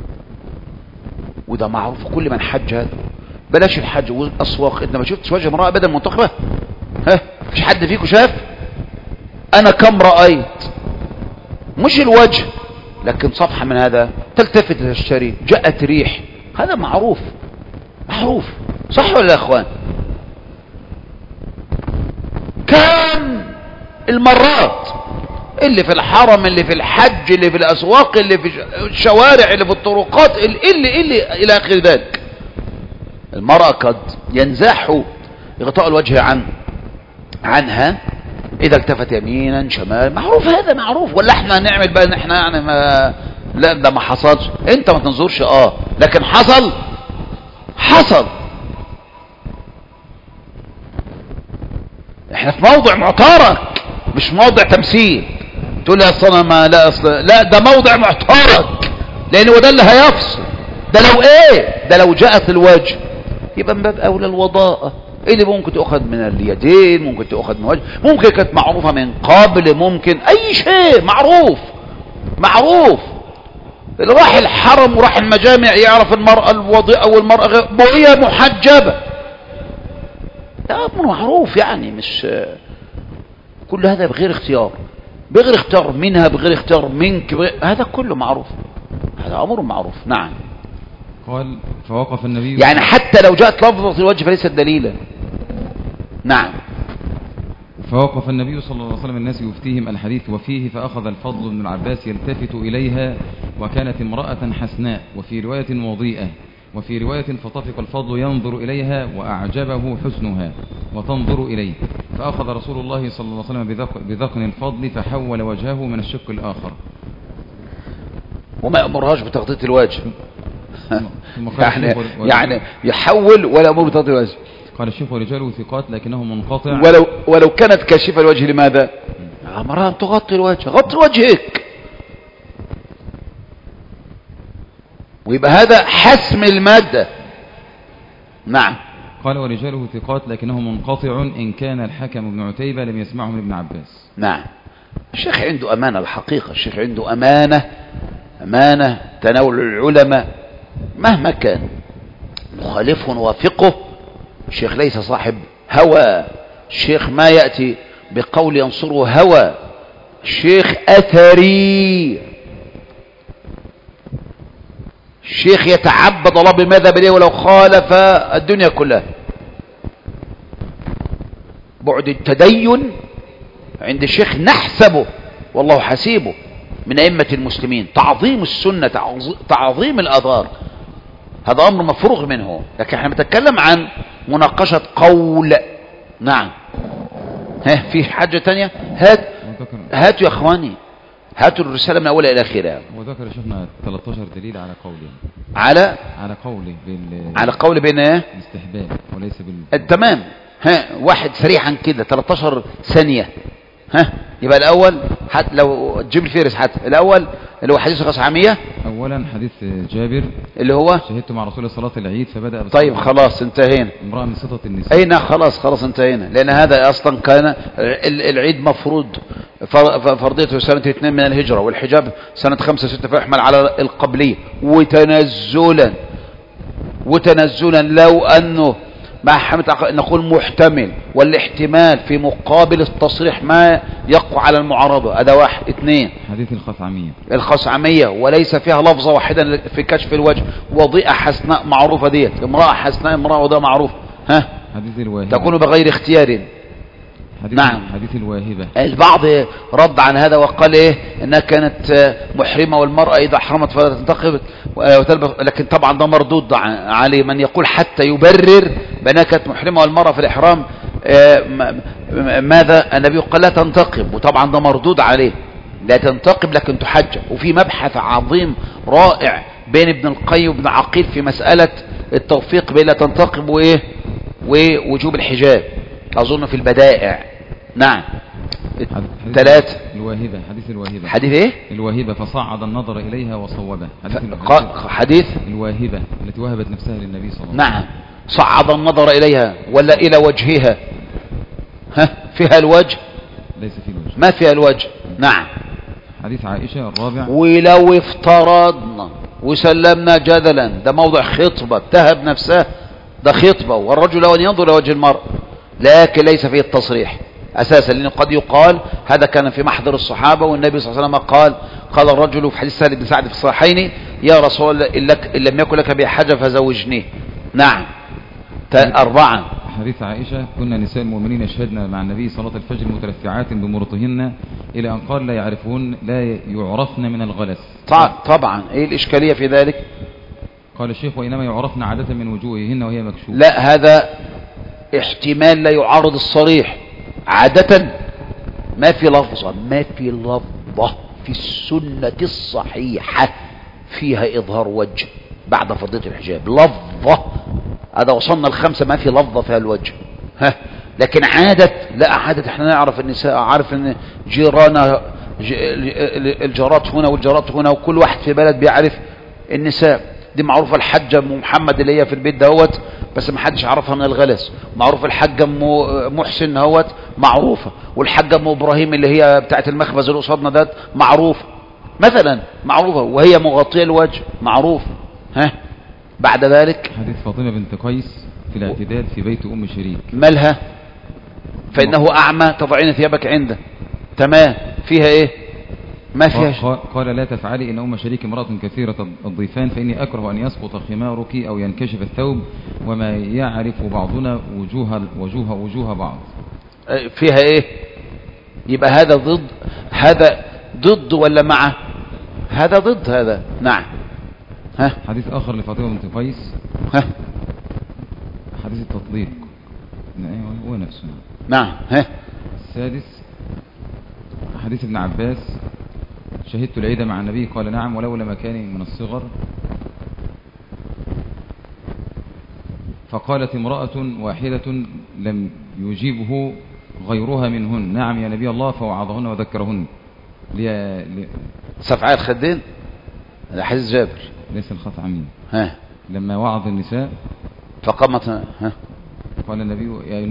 وده معروف كل من حج. هذا بلاش الحج والأسواق، انت ما شفتش وجه امرأة ابدا منتقبة؟ مفيش حد فيكم شاف؟ انا كم رأيت، مش الوجه لكن صفحة من هذا تلتفت للشريط، جاءت ريح، هذا معروف، معروف، صح ولا يا اخوان؟ كم المرات اللي في الحرم، اللي في الحج، اللي في الاسواق، اللي في الشوارع، اللي في الطرقات، اللي الى اخر ذلك، المرأة قد ينزاح غطاء الوجه عنها اذا التفت يمينا شمال، معروف، هذا معروف. ولا احنا نعمل بقى ان احنا يعني ما، لا ده ما حصلش، انت ما تنظرش لكن حصل. احنا في موضع معترك مش موضع تمثيل. تقول لي اصل انا ما، لا، اصل لا، ده موضع معترك لأنه ده اللي هيفصل. ده لو ايه، ده لو جاءت الوجه يبقى من باب أولى الوضاءة اللي ممكن تأخذ من اليدين، ممكن تأخذ من وجه، ممكن كانت معروفة من قبل، ممكن أي شيء معروف. اللي راح الحرم وراح المجامع يعرف المرأة الوضيئة والمرأة وهي محجبة، ده أمر معروف يعني، مش كل هذا بغير اختيار، بغير اختيار منها، بغير اختيار منك، هذا كله معروف، هذا أمر معروف. نعم. قال فوقف النبي يعني حتى لو جاءت لفظة الوجه فليست دليلا. نعم. فوقف النبي صلى الله عليه وسلم الناس يفتيهم الحديث وفيه، فأخذ الفضل بن العباس يلتفت إليها، وكانت امرأة حسناء، وفي رواية وضيئة، وفي رواية فطفق الفضل ينظر إليها وأعجبه حسنها وتنظر إليه، فأخذ رسول الله صلى الله عليه وسلم بذقن الفضل فحول وجهه من الشق الآخر، وما يأمرهاش بتغطية الوجه يعني يحول ولا يأمر بتغطية الوجه. قال الشيخ ورجاله ثقات لكنه منقطع، ولو كانت كاشفة الوجه لماذا؟ أمرها أن تغطي الوجه، غطي وجهك، ويبقى هذا حسم المادة. نعم. قال ورجاله ثقات لكنه منقطع إن كان الحكم بن عتيبة لم يسمعه من ابن عباس. نعم. الشيخ عنده أمانة، الحقيقة الشيخ عنده أمانة تناول العلماء مهما كان مخالفهم وافقه. الشيخ ليس صاحب هوى، الشيخ ما يأتي بقول ينصره هوى، الشيخ أثري، الشيخ يتعبد الله بماذا بليه ولو خالف الدنيا كلها. بعد التدين عند الشيخ نحسبه والله حسيبه من أئمة المسلمين، تعظيم السنة، تعظيم الآثار، هذا أمر مفروغ منه، لكن احنا بنتكلم عن مناقشة قول. نعم. في حاجة تانية؟ هاتوا يا اخواني، هاتوا الرسالة من أولها إلى آخرها. وذكر شيخنا 13 دليل على قوله، على قول بين الاستحباب وليس تمام. واحد سريعا كده 13 ثانية. يبقى الأول لو تجيب لي فيرس حتى الأول اللي هو حديث الخصعمية. أولا حديث جابر اللي هو شهدت مع رسول صلاة العيد فبدأ طيب خلاص انتهينا. امرأة من سطة النساء. أين خلاص انتهينا، لأن هذا أصلا كان العيد مفروض فرضيته سنة 2 من الهجرة، والحجاب سنة 5-6 فيحمل على القبلية، وتنزلا لو أنه مع حمد نقول محتمل، والاحتمال في مقابل التصريح ما يقع على المعارضة. هذا 1. 2 حديث الخصعمية وليس فيها لفظة واحدة في كشف الوجه، وضيئة حسناء معروفة ديت، امرأة حسناء، امرأة وضيئة معروف. حديث الواهبة تكون بغير اختيار. نعم. حديث الواهبة البعض رد عن هذا وقال انها كانت محرمة، والمرأة اذا حرمت فلا تنتقب وتلبس، لكن طبعا ده مردود عليه من يقول حتى يبرر بانها كانت محرمة والمرأة في الاحرام ماذا النبي قال لا تنتقب، وطبعا ده مردود عليه، لا تنتقب لكن تحجب. وفي مبحث عظيم رائع بين ابن القيم وابن عقيل في مسألة التوفيق بين لا تنتقب ووجوب الحجاب، أظن في البدائع. نعم. 3 الواهبة. حديث ايه؟ الواهبة فصعد النظر إليها وصوبه. حديث الواهبة التي وهبت نفسها للنبي صلى الله عليه وسلم. نعم. صعد النظر إليها ولا إلى وجهها؟ فيها الوجه؟ ليس في الوجه، ما فيها الوجه. نعم. حديث عائشة 4. ولو افترضنا وسلمنا جدلا، ده موضع خطبة تهب نفسها، ده خطبة، والرجل أن ينظر إلى وجه المرء، لكن ليس فيه التصريح أساسا، لأنه قد يقال هذا كان في محضر الصحابة، والنبي صلى الله عليه وسلم قال الرجل في حديث سهل بن سعد في الصحيحين يا رسول الله إن لم يكن لك بحاجة فزوجني. نعم. 4 حديث عائشة كنا نساء المؤمنين يشهدن مع النبي صلاة الفجر متلفعات بمرطهن، إلى أن قال لا يعرفن من الغلس. طبعا إيه الإشكالية في ذلك؟ قال الشيخ وإنما يعرفن عادة من وجوههن وهي مكشوفة. لا، هذا احتمال لا يعارض الصريح. عادة ما في لفظة في السنة الصحيحة فيها إظهار وجه بعد فرضية الحجاب، لفظة. هذا وصلنا ال5 ما في لفظة فيها الوجه. لكن عادة احنا نعرف النساء، عارف ان جيرانها الجارات هنا والجارات هنا، وكل واحد في بلد بيعرف النساء دي معروفة. الحجة ام محمد اللي هي في البيت دهوت بس ما حدش عرفها من الغلس. معروف الحجة ام محسن دهوت معروفة. والحجة ام ابراهيم اللي هي بتاعت المخبز اللي قصادنا ده معروفة مثلا، معروفة وهي مغطية الوجه معروف. ها بعد ذلك حديث فاطمة بنت قيس في الاعتداد في بيت أم شريك. مالها؟ فإنه أعمى تضعين ثيابك عنده. تمام. فيها إيه؟ ما فيها. قال لا تفعلي إن أم شريك امرأة كثيرة الضيفان فإني أكره أن يسقط خمارك أو ينكشف الثوب وما يعرف بعضنا وجوه بعض. فيها إيه؟ يبقى هذا ضد ولا مع؟ هذا ضد هذا. نعم. ها حديث آخر لفاطمة بنت قيس. ها حديث التطليق هو نفسه. نعم. ها السادس حديث ابن عباس شهدت العيد مع النبي قال نعم ولولا مكاني من الصغر. فقالت امرأة واحدة لم يجيبه غيرها منهن نعم يا نبي الله فوعظهن وذكرهن. صفعاء الخدين. هذا حديث جابر. ليس الخط عمين. ها لما وعظ النساء فقامت. ها قال النبي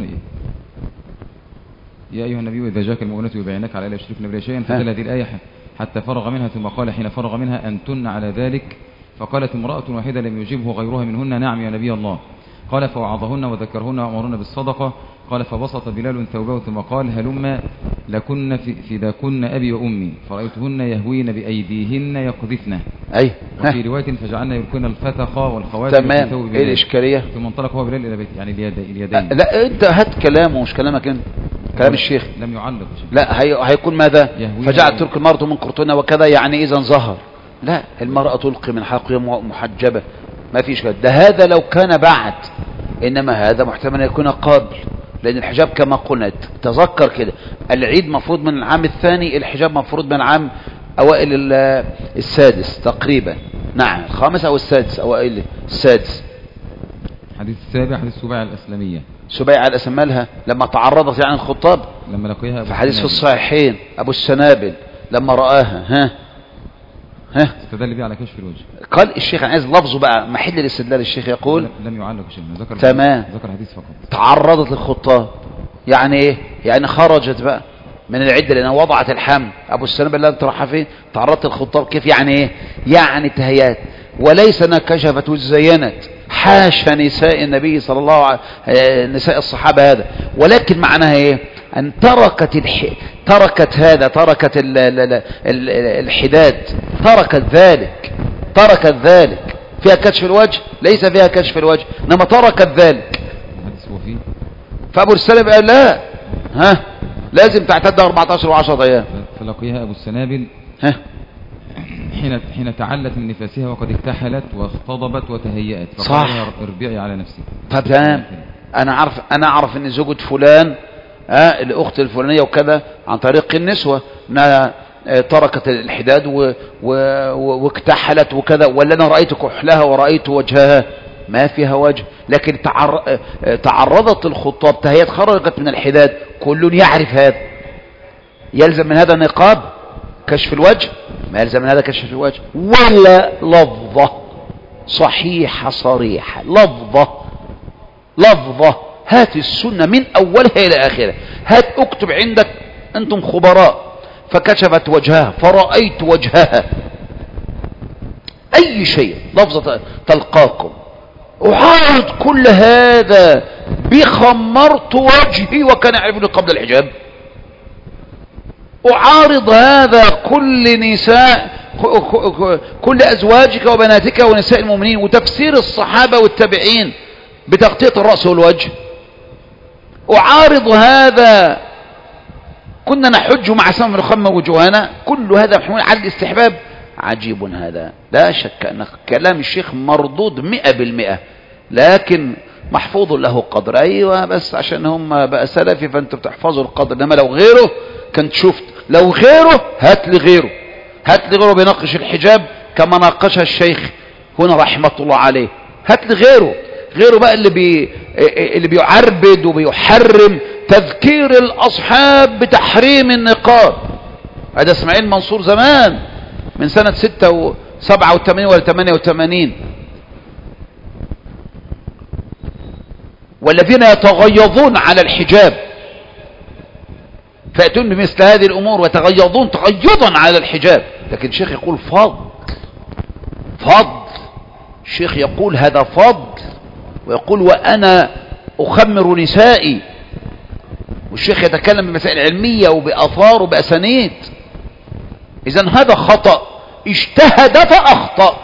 يا أيها النبي إذا جاءك المؤمنات يبايعنك على لا يشركن بالله شيئا فتلا هذه الآية حتى فرغ منها ثم قال حين فرغ منها أنتن على ذلك. فقالت امرأة واحدة لم يجبه غيرها منهن نعم يا نبي الله. قال فوعظهن وذكرهن وأمرهن بالصدقة. قال فبسط بلال ثوبه ثم قال هلما لكن فداكن أبي وأمي فرأيتهن يهوين بأيديهن يقذفن. أي وفي رواية فجعلنا يلقين الفتق والخواتم. تمام. إيه الإشكالية؟ ثم انطلق هو بلال إلى بيت يعني اليدين. لا أنت هات كلامه مش كلامك أنت. كلام الشيخ لم يعلق. لا هيكون ماذا؟ فجعل تلقي المرأة من قرطنا وكذا يعني إذا ظهر. لا المرأة تلقي من حلقها محجبة ما فيش كده. ده هذا لو كان بعد، إنما هذا محتمل يكون قبل، لأن الحجاب كما قلنا تذكر كده العيد مفروض من العام الثاني، الحجاب مفروض من العام أوائل السادس تقريبا. نعم الخامس أو السادس أوائل السادس. حديث السابع حديث سبيعة الأسلمية. سبيعة الأسلمية لها لما تعرضت يعني الخطاب لما لقيها في حديث في الصحيحين أبو السنابل لما رآها. ها استدل بيه على كشف الوجه. قال الشيخ أنا عايز لفظه بقى محل الاستدلال. الشيخ يقول لم يعلق شيء ذكر. تمام. ذكر حديث فقط. تعرضت للخطاب يعني ايه؟ يعني خرجت بقى من العدة لأنها وضعت الحمل. أبو السنابل اللي انت رايحة فين؟ تعرضت للخطاب. كيف يعني ايه؟ يعني تهيات وليس انها كشفت وزينت. حاشا نساء النبي صلى الله عليه نساء الصحابة هذا. ولكن معناها ايه؟ أن تركت الحداد. تركت ذلك. فيها كشف الوجه؟ ليس فيها كشف الوجه إنما تركت ذلك. فأبو السنابل قال لا لازم تعتد 14 و10 أيام. فلقيها أبو السنابل حين تعلت من نفاسها وقد اكتحلت واختضبت وتهيأت فقال اربعي على نفسك. طب تمام. أنا أعرف أن زوجة فلان الأخت الفلانية وكذا عن طريق النسوة أنها تركت الحداد واكتحلت وكذا، ولا أنا رأيت كحلها ورأيت وجهها ما فيها وجه، لكن تعرضت للخطاب تهيأت خرجت من الحداد. كل يعرف هذا. يلزم من هذا نقاب كشف الوجه؟ ما يلزم من هذا كشف الوجه ولا لفظة صحيحة صريحة. لفظة هات السنة من أولها إلى آخرها. هات اكتب عندك أنتم خبراء فكشفت وجهها فرأيت وجهها أي شيء لفظة تلقاكم. أعارض كل هذا بخمرت وجهي وكان يعرفني قبل الحجاب. أعارض هذا كل نساء كل أزواجك وبناتك ونساء المؤمنين وتفسير الصحابة والتابعين بتغطية الرأس والوجه. أعارض هذا كنا نحج مع سم الخم وجوهنا. كل هذا محمول على الاستحباب. عجيب هذا. لا شك أن كلام الشيخ مردود 100%، لكن محفوظ له قدر. أيوة بس عشان هم بقى سلفي فأنتوا بتحفظوا القدر، إنما لو غيره كنت شفت. لو غيره هات لي غيره بيناقش الحجاب كما ناقشها الشيخ هنا رحمة الله عليه. هات لي غيره بقى اللي بيعربد وبيحرم تذكير الأصحاب بتحريم النقاب. هذا اسماعيل منصور زمان من سنة 87 ولا 88. والذين يتغيظون على الحجاب فيأتون بمثل هذه الأمور ويتغيظون تغيظا على الحجاب. لكن الشيخ يقول فضل، الشيخ يقول هذا فضل، ويقول وأنا أخمر نسائي، والشيخ يتكلم بمسائل علمية وبآثار وبأسانيد. إذن هذا خطأ، اجتهد فأخطأ،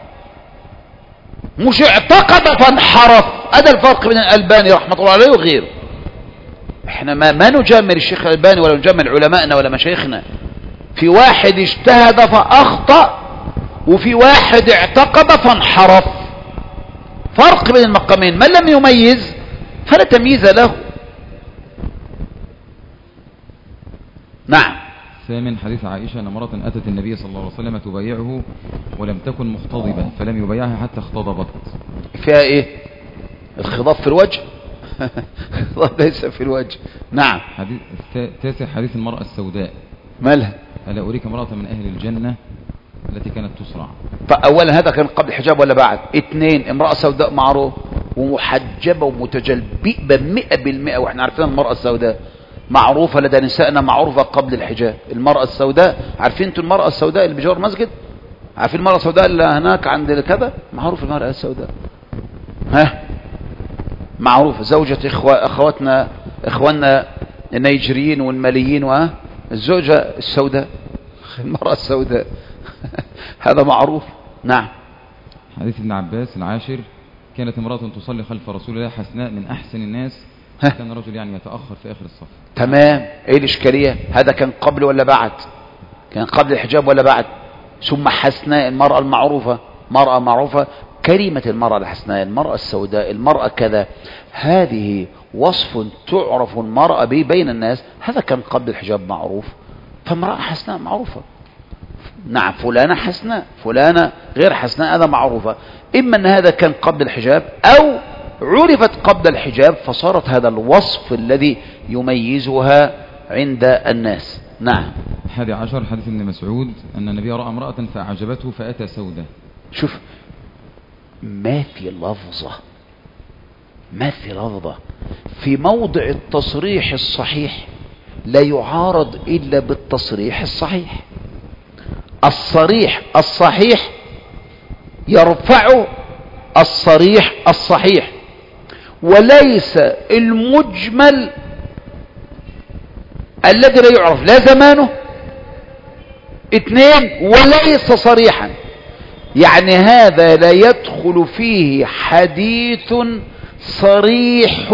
مش اعتقد فانحرف. هذا الفرق بين الألباني رحمة الله عليه وغيره. احنا ما نجامل الشيخ الألباني ولا نجامل علماءنا ولا مشايخنا. في واحد اجتهد فأخطأ، وفي واحد اعتقد فانحرف. فرق بين المقامين. من لم يميز فلا تمييز له. نعم. ثامن حديث عائشة أن امرأة أتت النبي صلى الله عليه وسلم تبايعه ولم تكن مختضبة فلم يبايعها حتى اختضبت. فيها ايه؟ الخضاب في الوجه؟ الخضاب ليس في الوجه. نعم. تاسع حديث المرأة السوداء. مالها؟ ألا أريك امرأة من أهل الجنة التي كانت تسرع. فأولا هذا كان قبل الحجاب ولا بعد؟ 2 امرأة سوداء معروف ومحجبة ومتجلبئة 100%، واحنا عارفين المرأة السوداء معروفة لدى نسائنا، معروفة قبل الحجاب. المرأة السوداء عارفين انتوا المرأة السوداء اللي بجوار المسجد؟ عارفين المرأة السوداء اللي هناك عند كذا؟ معروف المرأة السوداء. ها معروف زوجة اخواننا النيجريين والماليين، والزوجة السوداء المرأة السوداء. هذا معروف. نعم. حديث ابن عباس العاشر. كانت امرأة تصلي خلف رسول الله حسناء من أحسن الناس، كان الرجل يعني يتأخر في آخر الصف. تمام. ايه الإشكالية؟ هذا كان قبل ولا بعد؟ كان قبل الحجاب ولا بعد؟ ثم حسناء المرأة المعروفة، مرأة معروفة، كلمة المرأة الحسناء، المرأة السوداء، المرأة كذا، هذه وصف تعرف المرأة به بين الناس. هذا كان قبل الحجاب معروف، فامرأة حسناء معروفة. نعم فلانة حسناء، فلانة غير حسناء، هذا معروفة. إما أن هذا كان قبل الحجاب أو عرفت قبل الحجاب فصارت هذا الوصف الذي يميزها عند الناس. نعم. 11 حديث ابن مسعود أن النبي رأى امرأة فأعجبته فأتى سودة. شوف ما في لفظة في موضع التصريح الصحيح لا يعارض إلا بالتصريح الصحيح. الصريح الصحيح يرفع الصريح الصحيح، وليس المجمل الذي لا يعرف لا زمانه. 2 وليس صريحا، يعني هذا لا يدخل فيه حديث صريح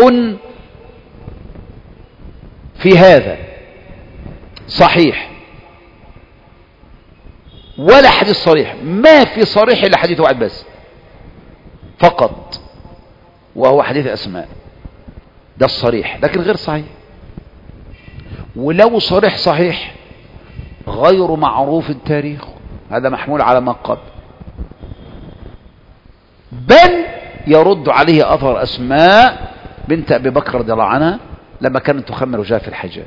في هذا صحيح، ولا حديث صريح. ما في صريح إلا حديث واحد بس فقط، وهو حديث أسماء. ده الصريح، لكن غير صحيح. ولو صريح صحيح غير معروف التاريخ، هذا محمول على ما قبل، بل يرد عليه أثر أسماء بنت أبي بكر رضي الله عنها لما كانت تخمر وجاء في الحج.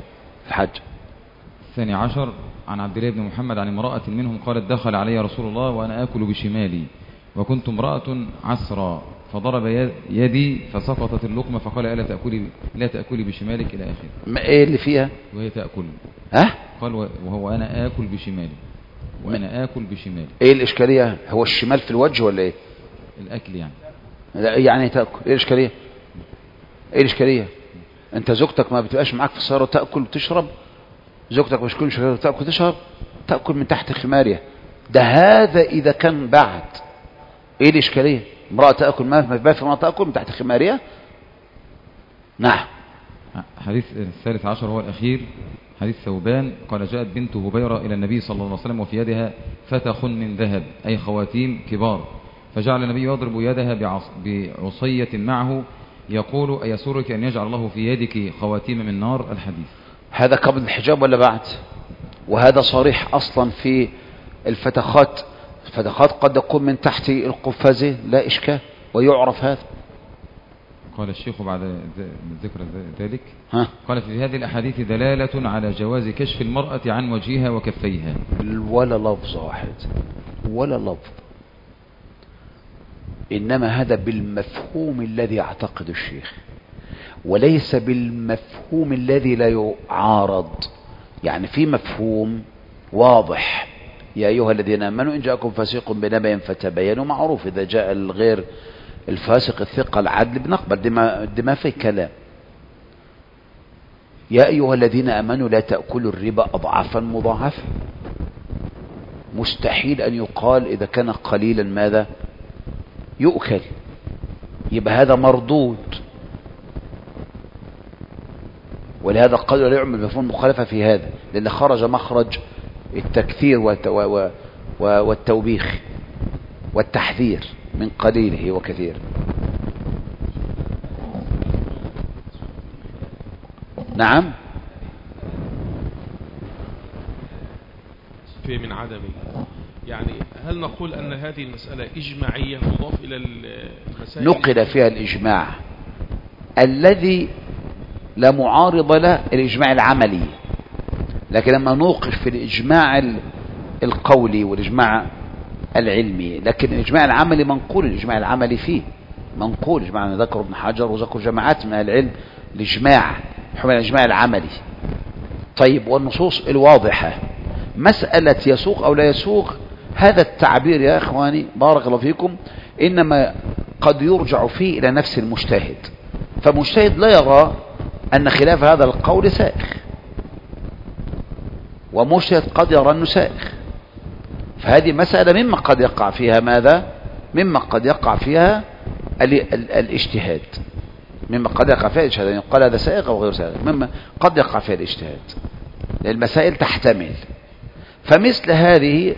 12 عن عبد الله بن محمد عن امرأة منهم قالت دخل علي رسول الله وأنا آكل بشمالي وكنت امرأة عسرى فضرب يدي فسقطت اللقمة فقال لا تأكلي بشمالك إلى آخره. ايه اللي فيها؟ وهي تأكل. قال وهو أنا آكل بشمالي، وأنا آكل بشمالي. ايه الإشكالية؟ هو الشمال في الوجه ولا ايه؟ الأكل يعني. لا يعني تأكل. ايه الإشكالية؟ ايه الإشكالية؟ انت زوجتك ما بتبقاش معاك في السيارة وتأكل وتشرب؟ زوجتك مش كل شوية تأكل وتشرب؟ تأكل من تحت خمارها. ده هذا إذا كان بعد. ايه الإشكالية؟ امرأة تأكل ما في امرأة تأكل من تحت خمارها. نعم. حديث 13 هو الأخير حديث ثوبان قال جاءت بنت هبيرة إلى النبي صلى الله عليه وسلم وفي يدها فتخ من ذهب أي خواتيم كبار، فجعل النبي يضرب يدها بعصية معه يقول أيسرك أن يجعل الله في يدك خواتيم من نار. الحديث هذا قبل الحجاب ولا بعد؟ وهذا صريح أصلا في الفتخات. الفتخات قد تكون من تحت القفازة لا إشكال ويعرف هذا. قال الشيخ بعد ذكر ذلك ها؟ قال في هذه الأحاديث دلالة على جواز كشف المرأة عن وجهها وكفيها. ولا لفظ واحد، ولا لفظ، إنما هذا بالمفهوم الذي يعتقد الشيخ، وليس بالمفهوم الذي لا يعارض. يعني في مفهوم واضح: يا أيها الذين آمنوا إن جاءكم فاسق بنبأ فتبينوا، معروف إذا جاء الغير الفاسق الثقة العدل بنقبل، دي ما في كلام. يا أيها الذين آمنوا لا تأكلوا الربا أضعافا مضاعفة، مستحيل أن يقال إذا كان قليلا ماذا يؤكل، يبقى هذا مردود. ولهذا قالوا لا يعمل مفهوم المخالفة في هذا، لأن خرج مخرج التكثير والتوبيخ والتحذير من قليله وكثير. نعم، في من عدمه. يعني هل نقول أن هذه المسألة إجماعية تضاف إلى المسائل نقل فيها الإجماع الذي لا معارض له، الإجماع العملي. لكن لما نوقف في الإجماع القولي والإجماع العلمي، لكن الإجماع العملي منقول، الإجماع العملي فيه منقول، إجماع ذكر ابن حجر وذكر جماعات من العلم الإجماع، حمل الإجماع العملي. طيب، والنصوص الواضحة، مسألة يسوق أو لا يسوق، هذا التعبير يا إخواني بارك الله فيكم إنما قد يرجع فيه إلى نفس المجتهد، فمجتهد لا يرى أن خلاف هذا القول سائغ، ومجتهد قد يرى أنه سائغ. فهذه مسألة مما قد يقع فيها ماذا؟ مما قد يقع فيها الاجتهاد، مما قد يقع فيها الاجتهاد، يعني يقال هذا سائغ أو غير سائغ، مما قد يقع فيها الاجتهاد، لأن المسائل تحتمل. فمثل هذه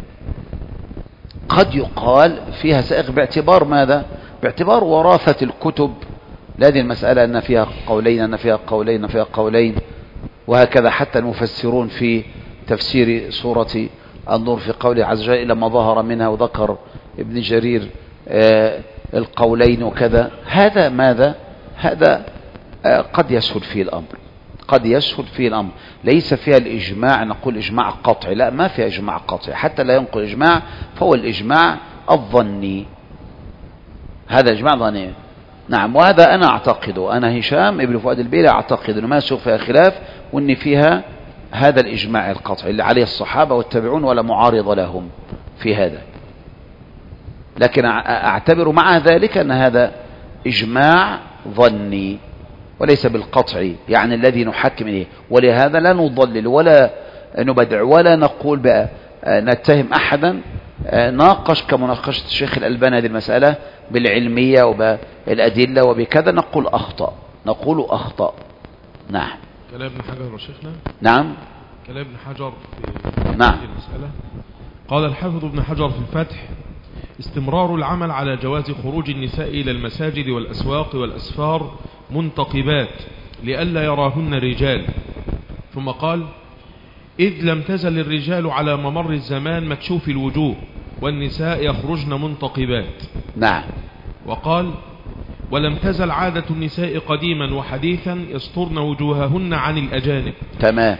قد يقال فيها سائغ باعتبار ماذا؟ باعتبار وراثة الكتب لهذه المسألة، أن فيها قولين أن فيها قولين أن فيها قولين، وهكذا حتى المفسرون في تفسير سورة النور في قوله عز وجل إلى ما ظهر منها، وذكر ابن جرير القولين وكذا. هذا ماذا؟ هذا قد يسهل فيه الأمر، قد يسهل فيه الأمر، ليس فيها الإجماع نقول إجماع قطعي، لا، ما فيها إجماع قطعي، حتى لا ينقل إجماع فهو الإجماع الظني، هذا إجماع ظني. نعم، وهذا أنا أعتقده، أنا هشام ابن فؤاد البيلي أعتقد أنه ما يسوق فيها خلاف، وأن فيها هذا الإجماع القطعي اللي عليه الصحابة والتابعون ولا معارض لهم في هذا. لكن أعتبر مع ذلك أن هذا إجماع ظني وليس بالقطعي، يعني الذي نحكم إليه. ولهذا لا نضلل ولا نبدع ولا نقول بقى نتهم أحدا ناقش كمناقشة الشيخ الألباني هذه المسألة بالعلمية وبالأدلة وبكذا، نقول أخطأ، نقول أخطأ. نعم. كلام ابن حجر يا شيخنا. نعم، كلام ابن حجر في نعم المسألة. قال الحافظ ابن حجر في الفتح: استمرار العمل على جواز خروج النساء إلى المساجد والأسواق والأسفار منتقبات لئلا يراهن الرجال. ثم قال: إذ لم تزل الرجال على ممر الزمان مكشوف الوجوه والنساء يخرجن منتقبات. نعم. وقال: ولم تزل عادة النساء قديما وحديثا يسترن وجوههن عن الأجانب. تمام.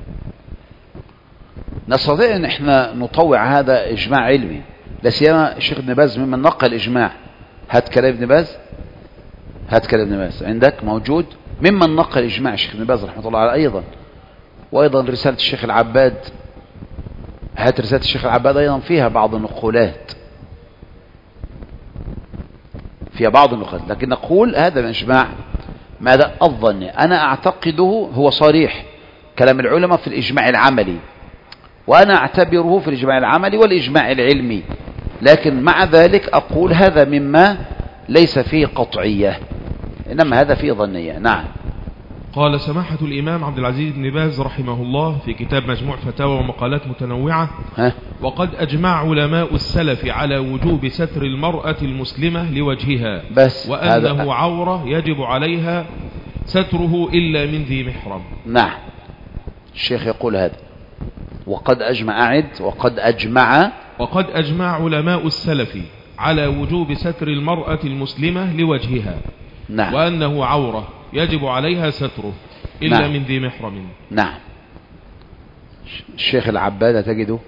نستطيع ان احنا نطوع هذا اجماع علمي، لا سيما الشيخ ابن باز ممن نقل الاجماع. هات كلام ابن باز، هات كلام ابن باز عندك موجود ممن نقل اجماع الشيخ ابن باز رحمه الله عليه ايضا. وايضا رسالة الشيخ العباد، هات رسالة الشيخ العباد ايضا فيها بعض النقولات، فيها بعض النقولات. لكن نقول هذا الاجماع ماذا؟ الظني. انا اعتقده هو صريح كلام العلماء في الاجماع العملي، وأنا أعتبره في الإجماع العملي والإجماع العلمي، لكن مع ذلك أقول هذا مما ليس فيه قطعية، إنما هذا فيه ظنية. نعم. قال سماحة الإمام عبد العزيز بن باز رحمه الله في كتاب مجموع فتاوى ومقالات متنوعة: وقد أجمع علماء السلف على وجوب ستر المرأة المسلمة لوجهها، بس وأنه عورة يجب عليها ستره إلا من ذي محرم. نعم، الشيخ يقول هذا. وقد أجمع علماء السلف على وجوب ستر المرأة المسلمة لوجهها، نعم. وأنه عورة يجب عليها ستره إلا نعم. من ذي محرم. نعم. الشيخ العبادة تجده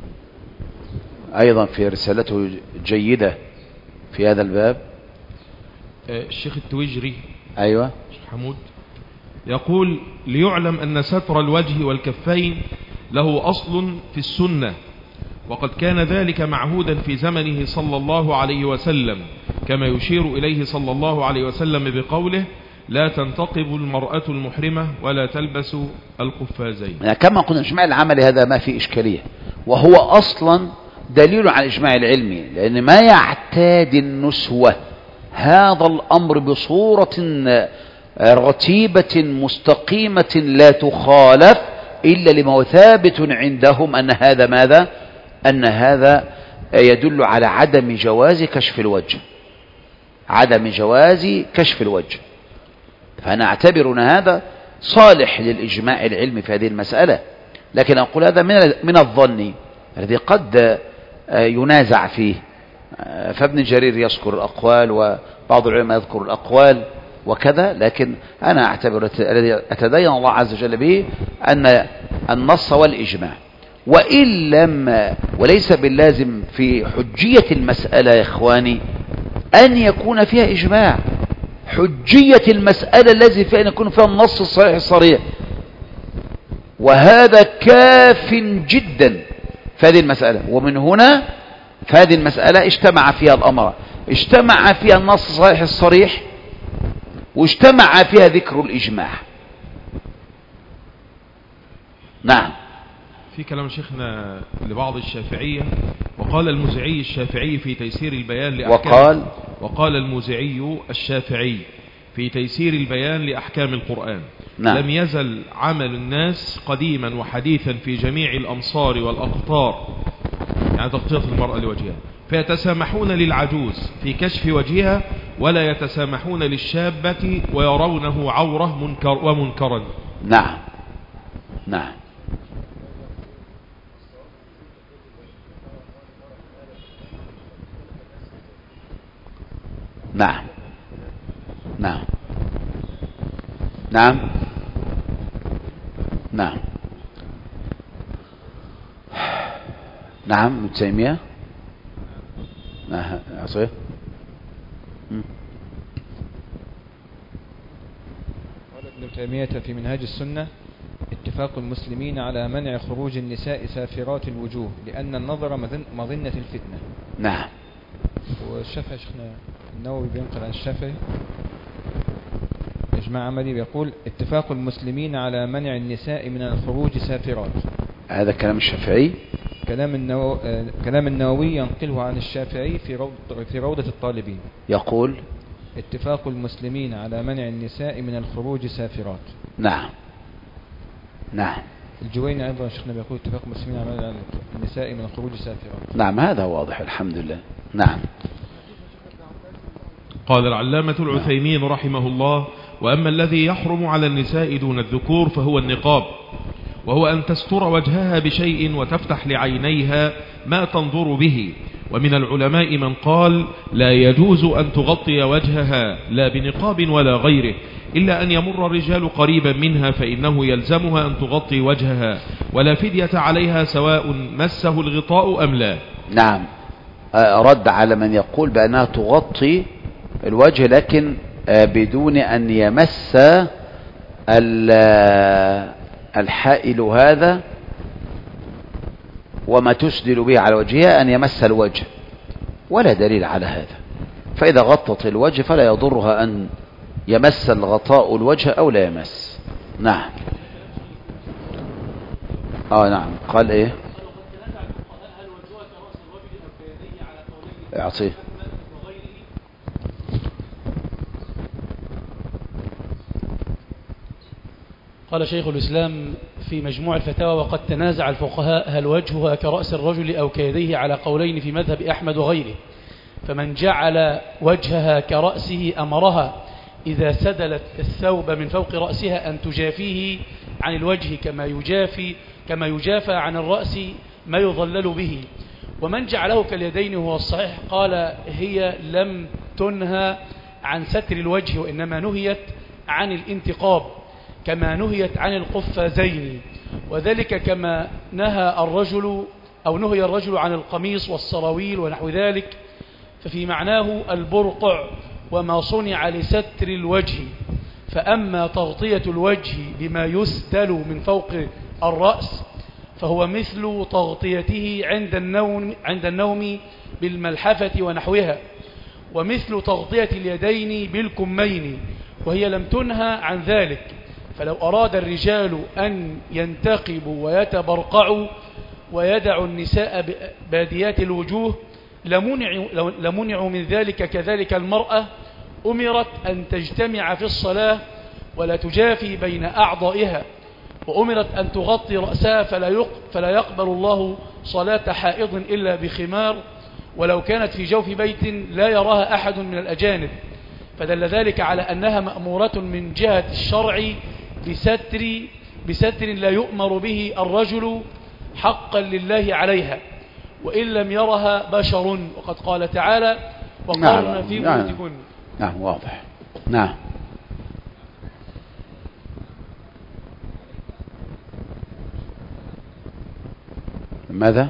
أيضا في رسالته جيدة في هذا الباب. الشيخ التويجري أيوة الشيخ حمود يقول: ليعلم أن ستر الوجه والكفين له أصل في السنة، وقد كان ذلك معهودا في زمنه صلى الله عليه وسلم، كما يشير إليه صلى الله عليه وسلم بقوله: لا تنتقب المرأة المحرمة ولا تلبس القفازين. يعني كما قلنا الإجماع العملي هذا ما في إشكالية، وهو أصلا دليل على الإجماع العلمي، لأن ما يعتادي النسوة هذا الأمر بصورة رتيبة مستقيمة لا تخالف إلا لما هو ثابت عندهم أن هذا ماذا؟ أن هذا يدل على عدم جواز كشف الوجه، عدم جواز كشف الوجه. فأنا أعتبر أن هذا صالح للإجماع العلمي في هذه المسألة، لكن أقول هذا من الظن الذي قد ينازع فيه، فابن جرير يذكر الأقوال وبعض العلماء يذكر الأقوال وكذا، لكن أنا أعتبر الذي أتدين الله عز وجل به أن النص والإجماع، وإن لم وليس باللازم في حجية المسألة يا إخواني أن يكون فيها إجماع. حجية المسألة الذي فيها أن يكون فيها النص الصحيح الصريح، وهذا كاف جدا في هذه المسألة. ومن هنا في هذه المسألة اجتمع فيها الأمر، اجتمع فيها النص الصحيح الصريح، واجتمع فيها ذكر الإجماع. نعم. في كلام شيخنا لبعض الشافعية، وقال الموزعي الشافعي في تيسير البيان لأحكام وقال الموزعي الشافعي في تيسير البيان لأحكام القرآن: نعم. لم يزل عمل الناس قديما وحديثا في جميع الأمصار والأقطار، يعني تغطية المرأة لوجهها، فيتسامحون للعجوز في كشف وجهها ولا يتسامحون للشابة ويرونه عورة ومنكرا. نعم. نعم. نعم. نعم. نعم. نعم. نعم. ابن تيمية. عصيه. قال ابن تيمية في منهاج السنة: اتفاق المسلمين على منع خروج النساء سافرات الوجوه لأن النظر مظنة الفتنة. نعم. والشافعي شيخنا النووي بينقل عن الشافعي إجماع عملي بيقول: اتفاق المسلمين على منع النساء من الخروج سافرات. هذا كلام الشافعي. كلام النووي ينقله عن الشافعي في روضة الطالبين، يقول: اتفاق المسلمين على منع النساء من الخروج سافرات. نعم. نعم. الجويني أيضا شيخنا بيقول: اتفاق المسلمين على منع النساء من الخروج سافرات. نعم. هذا واضح الحمد لله. نعم. قال العلامة العثيمين رحمه الله: وأما الذي يحرم على النساء دون الذكور فهو النقاب، وهو أن تستر وجهها بشيء وتفتح لعينيها ما تنظر به. ومن العلماء من قال: لا يجوز أن تغطي وجهها لا بنقاب ولا غيره، إلا أن يمر الرجال قريبا منها فإنه يلزمها أن تغطي وجهها، ولا فدية عليها سواء مسه الغطاء أم لا. نعم. رد على من يقول بأنها تغطي الوجه لكن بدون أن يمس الحائل هذا وما تسدل به على وجهها أن يمس الوجه، ولا دليل على هذا. فإذا غطت الوجه فلا يضرها أن يمس الغطاء الوجه أو لا يمس. نعم. نعم. قال إيه؟ اعطيه. قال شيخ الإسلام في مجموع الفتاوى: وقد تنازع الفقهاء هل وجهها كرأس الرجل أو كيديه على قولين في مذهب أحمد وغيره، فمن جعل وجهها كرأسه أمرها إذا سدلت الثوب من فوق رأسها أن تجافيه عن الوجه كما يجافى عن الرأس ما يظلل به، ومن جعله كاليدين هو الصحيح قال هي لم تنهى عن ستر الوجه، وإنما نهيت عن الانتقاب كما نهيت عن القفازين، وذلك كما نهى الرجل عن القميص والسراويل ونحو ذلك، ففي معناه البرقع وما صنع لستر الوجه. فأما تغطية الوجه بما يستل من فوق الرأس فهو مثل تغطيته عند النوم بالملحفة ونحوها، ومثل تغطية اليدين بالكمين، وهي لم تنهى عن ذلك. فلو أراد الرجال أن ينتقبوا ويتبرقعوا ويدعوا النساء باديات الوجوه لمنعوا من ذلك. كذلك المرأة أمرت أن تجتمع في الصلاة ولا تجافي بين أعضائها، وأمرت أن تغطي رأسها فلا يقبل الله صلاة حائض إلا بخمار، ولو كانت في جوف بيت لا يراها أحد من الأجانب. فدل ذلك على أنها مأمورة من جهة الشرع بستر لا يؤمر به الرجل حقا لله عليها، وإن لم يرها بشر. وقد قال تعالى: وقرن في بيوتكن. نعم واضح. نعم. ماذا؟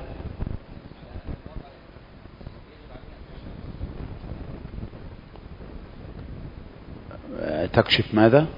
تكشف ماذا؟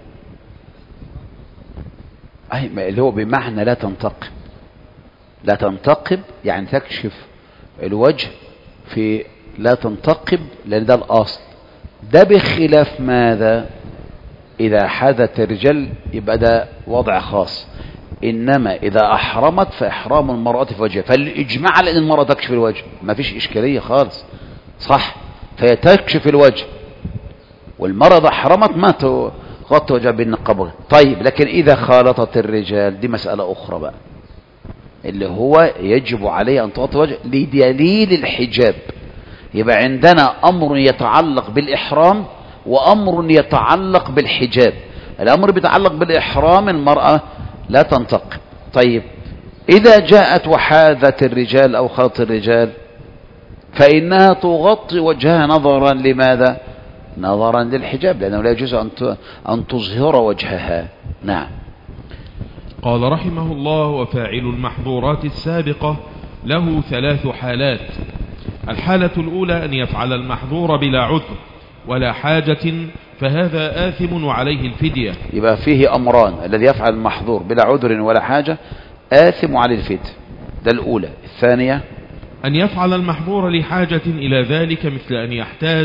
اللي هو بمعنى لا تنتقب. لا تنتقب يعني تكشف الوجه، في لا تنتقب لأن ده الأصل. ده بخلاف ماذا؟ إذا حدث الرجال يبقى ده وضع خاص، إنما إذا أحرمت فإحرام المرأة في وجهها، فالإجماع على أن المرأة تكشف الوجه ما فيش إشكالية خالص، صح؟ فهي تكشف الوجه، والمرأة إذا أحرمت ما تغطي وجهها بالنقاب. طيب لكن إذا خالطت الرجال دي مسألة أخرى بقى، اللي هو يجب عليه أن تغطي وجهها لدليل الحجاب. يبقى عندنا أمر يتعلق بالإحرام وأمر يتعلق بالحجاب. الأمر بيتعلق بالإحرام المرأة لا تنتقب. طيب إذا جاءت وحاذت الرجال أو خاط الرجال فإنها تغطي وجهها نظرا لماذا؟ نظرا للحجاب، لأنه لا يجوز أن تظهر وجهها. نعم. قال رحمه الله: وفاعل المحظورات السابقة له 3 حالات. الحالة الأولى أن يفعل المحظور بلا عذر ولا حاجة، فهذا آثم وعليه الفدية. يبقى فيه أمران: الذي يفعل المحظور بلا عذر ولا حاجة آثم وعليه الفدية، ده الأولى. الثانية أن يفعل المحظور لحاجة إلى ذلك، مثل أن يحتاج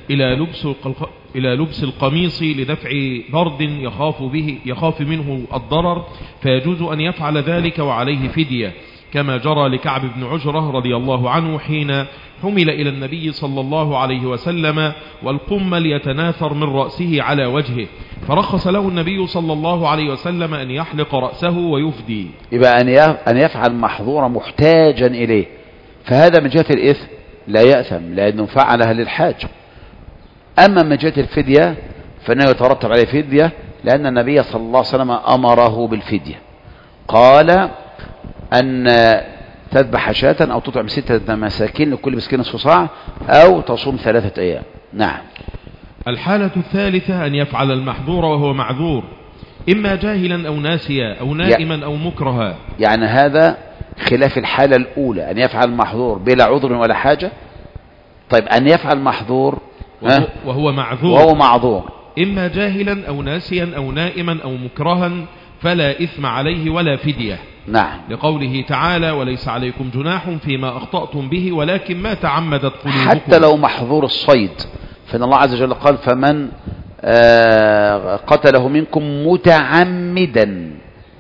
إلى لبس القميص لدفع برد يخاف منه الضرر، فيجوز أن يفعل ذلك وعليه فدية، كما جرى لكعب بن عجرة رضي الله عنه حين حمل إلى النبي صلى الله عليه وسلم والقمل يتناثر من رأسه على وجهه، فرخص له النبي صلى الله عليه وسلم أن يحلق رأسه ويفدي. يبقى أن يفعل محظورا محتاجا إليه، فهذا من جهة الإثم لا يأثم لأنه فعلها للحاج. أما من جهة الفدية فإنه يترتب عليه فدية، لأن النبي صلى الله عليه وسلم أمره بالفدية، قال أن تذبح شاة أو تطعم 6 مساكين لكل مسكين نصف صاع أو تصوم 3 أيام. نعم. الحالة الثالثة أن يفعل المحظور وهو معذور، إما جاهلا أو ناسيا أو نائما أو مكرها. يعني هذا خلاف الحالة الأولى، أن يفعل المحظور بلا عذر ولا حاجة. طيب أن يفعل محظور وهو معذور إما جاهلا أو ناسيا أو نائما أو مكرها فلا إثم عليه ولا فدية. نعم. لقوله تعالى وليس عليكم جناح فيما أخطأتم به ولكن ما تعمدت قلوبكم. حتى لو محظور الصيد، فإن الله عز وجل قال فمن قتله منكم متعمدا،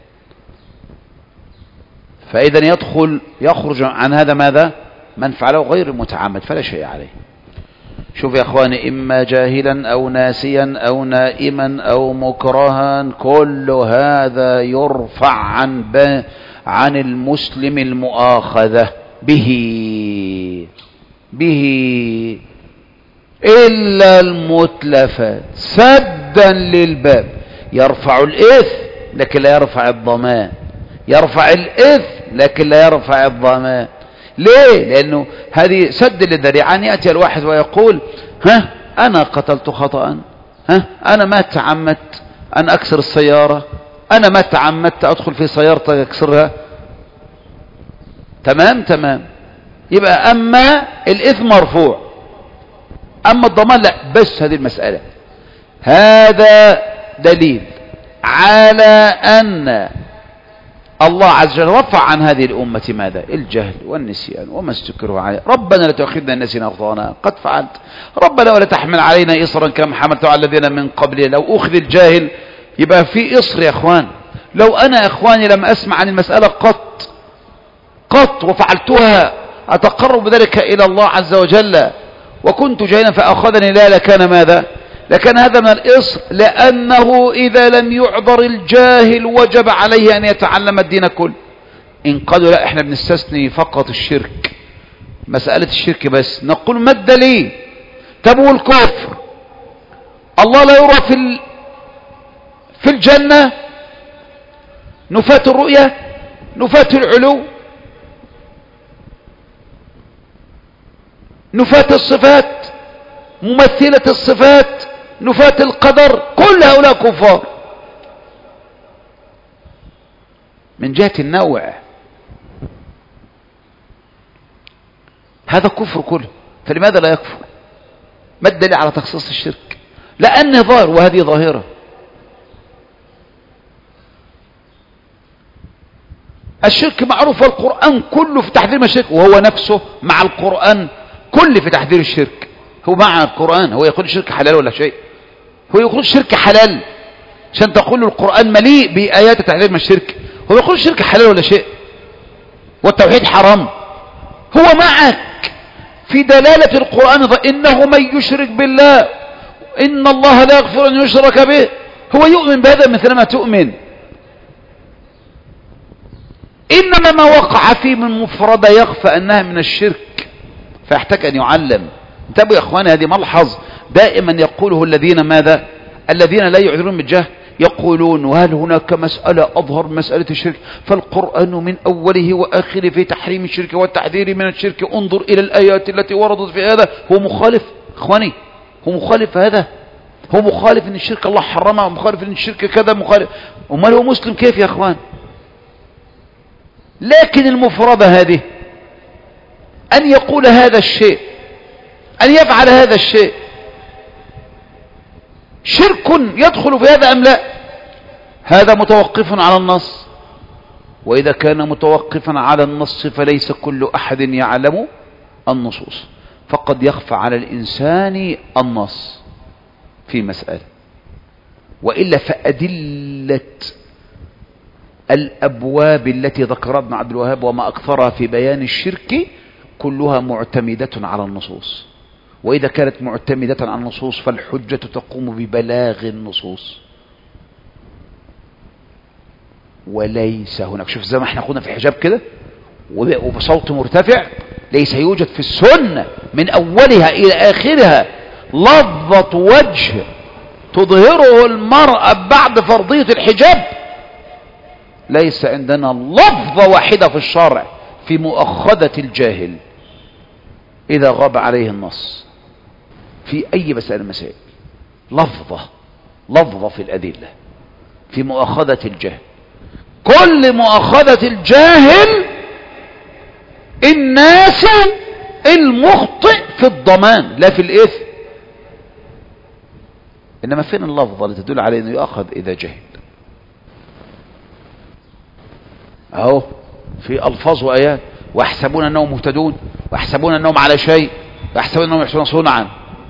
فإذا يخرج عن هذا ماذا؟ من فعله غير متعمد فلا شيء عليه. شوف يا اخواني، إما جاهلا أو ناسيا أو نائما أو مكرها، كل هذا يرفع عن المسلم المؤاخذة به إلا المتلفات سدا للباب. يرفع الإثم لكن لا يرفع الضمان، يرفع الإثم لكن لا يرفع الضمان. ليه؟ لأنه هذه سد للذريعة. أن يأتي الواحد ويقول أنا قتلت خطأ، أنا ما تعمدت أن أكسر السيارة، أنا ما تعمدت أدخل في سيارتك أكسرها. تمام. يبقى أما الإثم مرفوع، أما الضمان لا. بس هذه المسألة، هذا دليل على أن الله عز وجل رفع عن هذه الأمة ماذا؟ الجهل والنسيان وما استكروا عليه. ربنا لا تؤاخذنا إن نسينا أخطأنا، قد فعلت. ربنا ولا تحمل علينا إصرا كما حملته على الذين من قبلنا. لو أخذ الجاهل يبقى في إصر يا أخوان. لو أنا يا أخواني لم أسمع عن المسألة قط وفعلتها أتقرب بذلك إلى الله عز وجل وكنت جاهلا فأخذني لا لكان ماذا؟ لكن هذا من الإصر، لأنه إذا لم يعذر الجاهل وجب عليه أن يتعلم الدين كله. إن قالوا لا إحنا بنستثني فقط الشرك، مسألة الشرك بس، نقول ما الدليل؟ طب والكفر؟ الله لا يرى في الجنة، نفاة الرؤية، نفاة العلو، نفاة الصفات، ممثلة الصفات، نفاة القدر، كل هؤلاء كفار من جهة النوع. هذا كفر كله، فلماذا لا يكفر؟ ما الدليل على تخصيص الشرك؟ لأنه ظاهر وهذه ظاهرة. الشرك معروف، والقرآن كله في تحذير من الشرك، وهو نفسه مع القرآن كل في تحذير الشرك. هو مع القرآن هو يقول الشرك حلال ولا شيء؟ هو يقول الشرك حلال عشان تقول القرآن مليء بآيات تحذير من الشرك. هو يقول الشرك حلال ولا شيء؟ والتوحيد حرام. هو معك في دلالة القرآن إنه من يشرك بالله إن الله لا يغفر أن يشرك به. هو يؤمن بهذا مثل ما تؤمن، إنما ما وقع فيه من مفردة يخفى أنها من الشرك فيحتاج أن يعلم. انتبهوا يا أخواني، هذه ملحظ دائما يقوله الذين ماذا؟ الذين لا يعذرون بالجهل، يقولون وهل هناك مسألة أظهر مسألة الشرك؟ فالقرآن من أوله وآخره في تحريم الشرك والتحذير من الشرك. انظر إلى الآيات التي وردت في هذا. هو مخالف إخواني، هو مخالف هذا، هو مخالف ان الشرك الله حرمه، مخالف ان الشرك كذا، مخالف. امال هو مسلم كيف يا اخوان؟ لكن المفردة هذه ان يقول هذا الشيء، ان يفعل هذا الشيء شرك يدخل في هذا ام لا؟ هذا متوقف على النص، واذا كان متوقفا على النص فليس كل احد يعلم النصوص، فقد يخفى على الانسان النص في مسألة. وإلا فأدلة الأبواب التي ذكرها ابن عبد الوهاب وما أكثرها في بيان الشرك كلها معتمدة على النصوص، وإذا كانت معتمدة على النصوص فالحجة تقوم ببلاغ النصوص. وليس هناك، شوف زي ما احنا قلنا في الحجاب كده وبصوت مرتفع، ليس يوجد في السنة من أولها إلى آخرها لفظة وجه تظهره المرأة بعد فرضية الحجاب. ليس عندنا لفظة واحدة في الشرع في مؤاخذة الجاهل إذا غاب عليه النص في أي مسألة مسائل، لفظة في الأدلة في مؤاخذة الجاهل. كل مؤاخذة الجاهل الناس المخطئ في الضمان لا في الإثم. إنما فين اللفظة اللي تدل على أنه يؤخذ إذا جهل؟ أهو في ألفاظ وآيات، ويحسبون أنهم مهتدون، ويحسبون أنهم على شيء، ويحسبون أنهم يحسنون صنعا.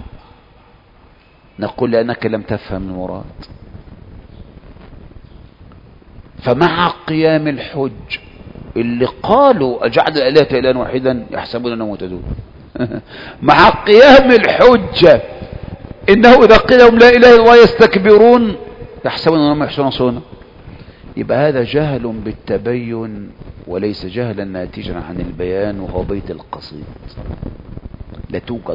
نقول لأنك لم تفهم المراد. فمع قيام الحج اللي قالوا أجعل الآلهة إلها واحدا يحسبون أنهم مهتدون مع قيام الحجة إنه إذا قيل لهم لا إله إلا الله يستكبرون يحسبون أنهم يحسنون صنعا. يبقى هذا جهل بالتبين وليس جهلا ناتجا عن البيان، وهو بيت القصيد. لا توجد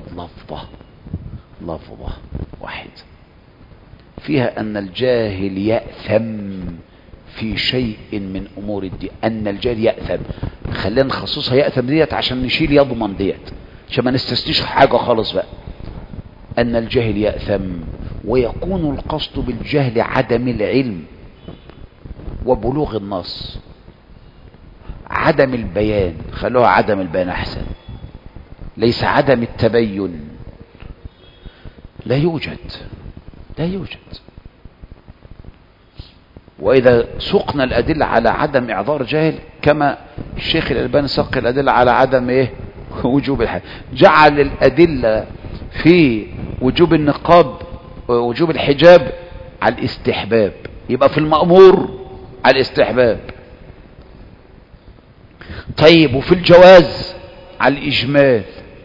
لفظة واحدة فيها أن الجاهل يأثم في شيء من أمور الدين، أن الجاهل يأثم. خلينا نخصصها يأثم ديت عشان نشيل يضمن ديت، عشان ما نستثنيش حاجة خالص بقى. أن الجاهل يأثم، ويكون القصد بالجهل عدم العلم وبلوغ النص، عدم البيان، خلوها عدم البيان أحسن، ليس عدم التبين. لا يوجد. وإذا سقنا الأدلة على عدم إعذار جاهل، كما الشيخ الألباني سق الأدلة على عدم وجوب الحج، جعل الأدلة في وجوب النقاب ووجوب الحجاب على الاستحباب، يبقى في المأمور على الاستحباب. طيب وفي الجواز على الإجمال،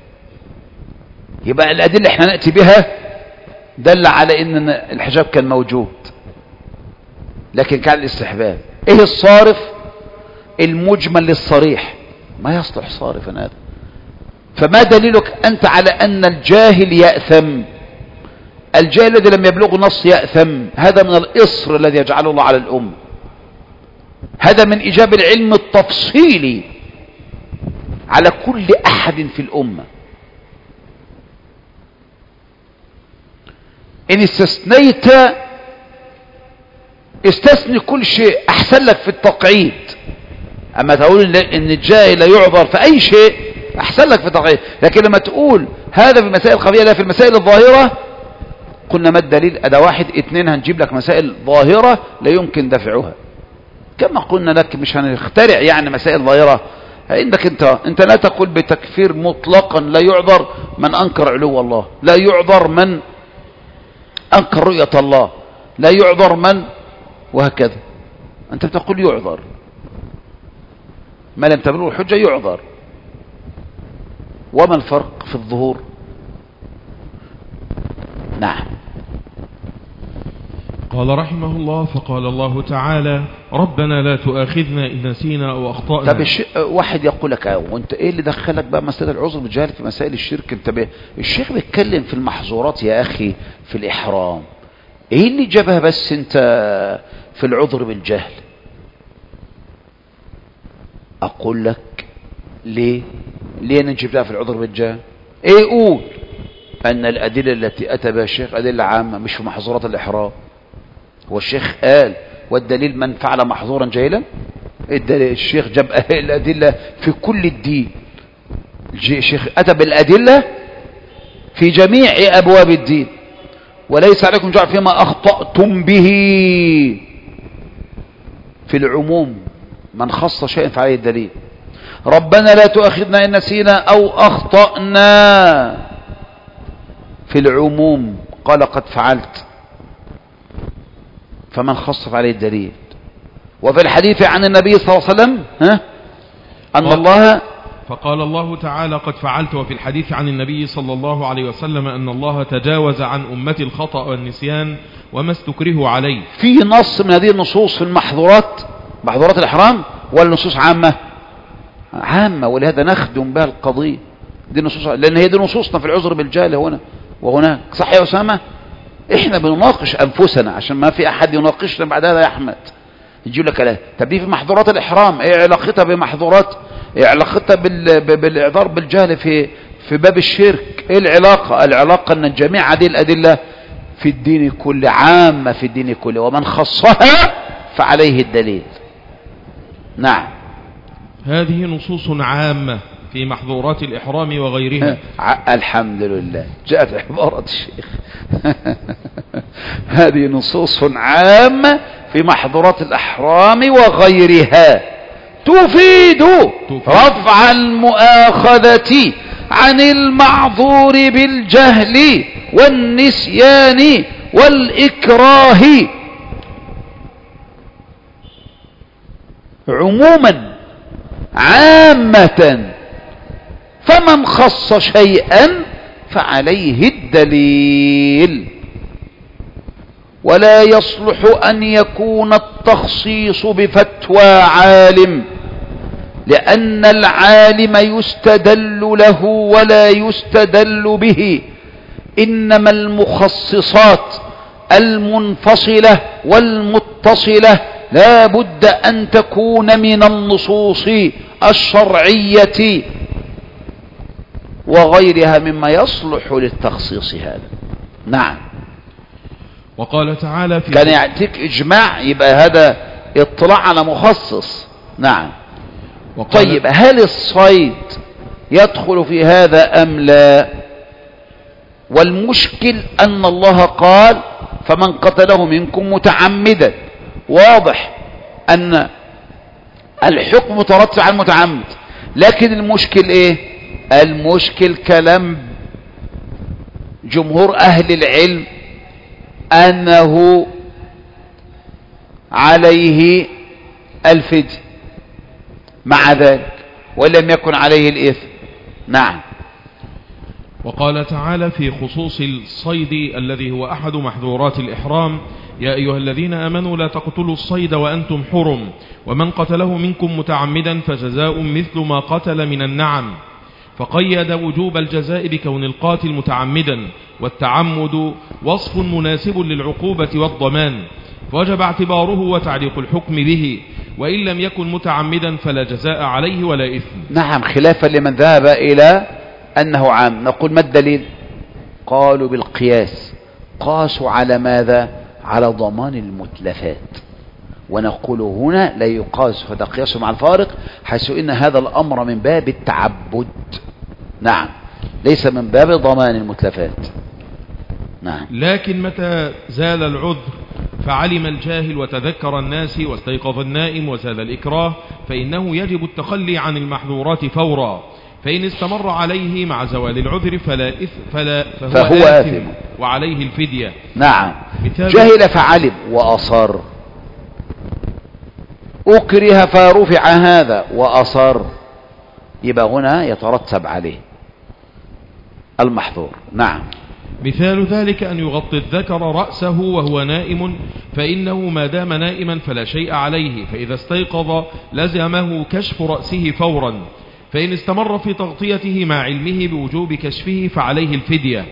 يبقى الأدلة احنا نأتي بها دل على ان الحجاب كان موجود لكن كان الاستحباب. ايه الصارف؟ المجمل للصريح، ما يصلح صارفا هذا. فما دليلك انت على ان الجاهل يأثم؟ الجاهل الذي لم يبلغ نص يأثم، هذا من الإصر الذي يجعله الله على الأمة، هذا من إيجاب العلم التفصيلي على كل أحد في الأمة. إن استثنيت استثني كل شيء، أحسن لك في التقعيد. أما تقول إن الجاهل لا يعذر في أي شيء، أحسن لك في التقعيد. لكن لما تقول هذا في المسائل الخفية لا في المسائل الظاهرة، قلنا ما الدليل؟ أدا واحد اتنين هنجيب لك مسائل ظاهرة لا يمكن دفعها. كما قلنا لك مش هنخترع يعني مسائل ظاهرة. عندك انت لا تقول بتكفير مطلقا لا يعذر من انكر علو الله، لا يعذر من انكر رؤية الله، لا يعذر من، وهكذا. انت بتقول يعذر ما لم تبلغ الحجة، يعذر. وما الفرق في الظهور؟ نعم. قال رحمه الله: فقال الله تعالى: ربنا لا تؤاخذنا إن نسينا أو أخطأنا. طب واحد يقول لك وانت ايه اللي دخلك بقى مسألة العذر بالجهل في مسائل الشرك؟ انت الشيخ بيتكلم في المحظورات يا اخي في الإحرام، ايه اللي جابها بس انت في العذر بالجهل؟ اقول لك ليه نجيب في العذر بالجهل؟ ايه؟ قول ان الادلة التي اتى بها الشيخ ادلة عامة مش في محظورات الإحرام. والشيخ قال والدليل من فعل محظورا جاهلا. الشيخ جاب الأدلة في كل الدين، الشيخ أتى بالأدلة في جميع أبواب الدين. وليس عليكم جعل فيما أخطأتم به، في العموم من خص شيئا فعليه الدليل. ربنا لا تؤاخذنا إن نسينا أو أخطأنا، في العموم قال قد فعلت، فمن خص عليه الدليل. وفي الحديث عن النبي صلى الله عليه وسلم أن الله، فقال الله تعالى: قد فعلت. وفي الحديث عن النبي صلى الله عليه وسلم أن الله تجاوز عن أمتي الخطأ والنسيان وما استكرهوا عليه. في نص من هذه النصوص في محظورات الإحرام، ولا نصوص عامة؟ ولهذا نخدم بها القضية دي نصوص، لأن هي دي نصوصنا في العذر بالجهل هنا وهناك. صح يا أسامة؟ احنا بنناقش انفسنا عشان ما في احد يناقشنا بعد هذا يا احمد. يجي لك كلام طب دي في محظورات الاحرام، ايه علاقتها بمحظورات، ايه علاقتها بالاعذار بالجهل في باب الشرك؟ ايه العلاقه ان جميع هذه الادله في الدين كله، عامه في الدين كله، ومن خصها فعليه الدليل. نعم. هذه نصوص عامه في محظورات الإحرام وغيرها. الحمد لله، جاءت عبارة الشيخ. هذه نصوص عامة في محظورات الإحرام وغيرها تفيد رفع المؤاخذة عن المعذور بالجهل والنسيان والإكراه عموما عامة. فمن خص شيئا فعليه الدليل. ولا يصلح أن يكون التخصيص بفتوى عالم، لأن العالم يستدل له ولا يستدل به. إنما المخصصات المنفصلة والمتصلة لا بد أن تكون من النصوص الشرعية وغيرها مما يصلح للتخصيص هذا. نعم. وقال تعالى في كان يعطيك إجماع، يبقى هذا اطلاع على مخصص. نعم. طيب هل الصيد يدخل في هذا أم لا؟ والمشكل أن الله قال فمن قتله منكم متعمدا. واضح أن الحكم مترتب على المتعمد، لكن المشكل ايه؟ المشكل كلام جمهور أهل العلم أنه عليه الفدية مع ذلك ولم يكن عليه الإثم. نعم. وقال تعالى في خصوص الصيد الذي هو أحد محظورات الإحرام: يا أيها الذين آمنوا لا تقتلوا الصيد وأنتم حرم ومن قتله منكم متعمدا فجزاء مثل ما قتل من النعم. فقيد وجوب الجزاء بكون القاتل متعمدا، والتعمد وصف مناسب للعقوبة والضمان، فوجب اعتباره وتعليق الحكم به، وإن لم يكن متعمدا فلا جزاء عليه ولا إثم. نعم، خلافا لمن ذهب إلى أنه عام. نقول ما الدليل؟ قالوا بالقياس. قاسوا على ماذا؟ على ضمان المتلفات. ونقول هنا لا يقاس، فده قياس مع الفارق، حيث إن هذا الأمر من باب التعبد. نعم، ليس من باب ضمان المتلفات. نعم. لكن متى زال العذر فعلم الجاهل وتذكر الناس واستيقظ النائم وزال الإكراه فإنه يجب التخلي عن المحظورات فورا، فإن استمر عليه مع زوال العذر فهو آثم وعليه الفدية. نعم. جهل فعلم وأصر، أكره فرفع هذا وأصر، يبقى هنا يترتب عليه المحظور. نعم. مثال ذلك أن يغطي الذكر رأسه وهو نائم، فإنه ما دام نائما فلا شيء عليه، فإذا استيقظ لزمه كشف رأسه فورا، فإن استمر في تغطيته مع علمه بوجوب كشفه فعليه الفدية.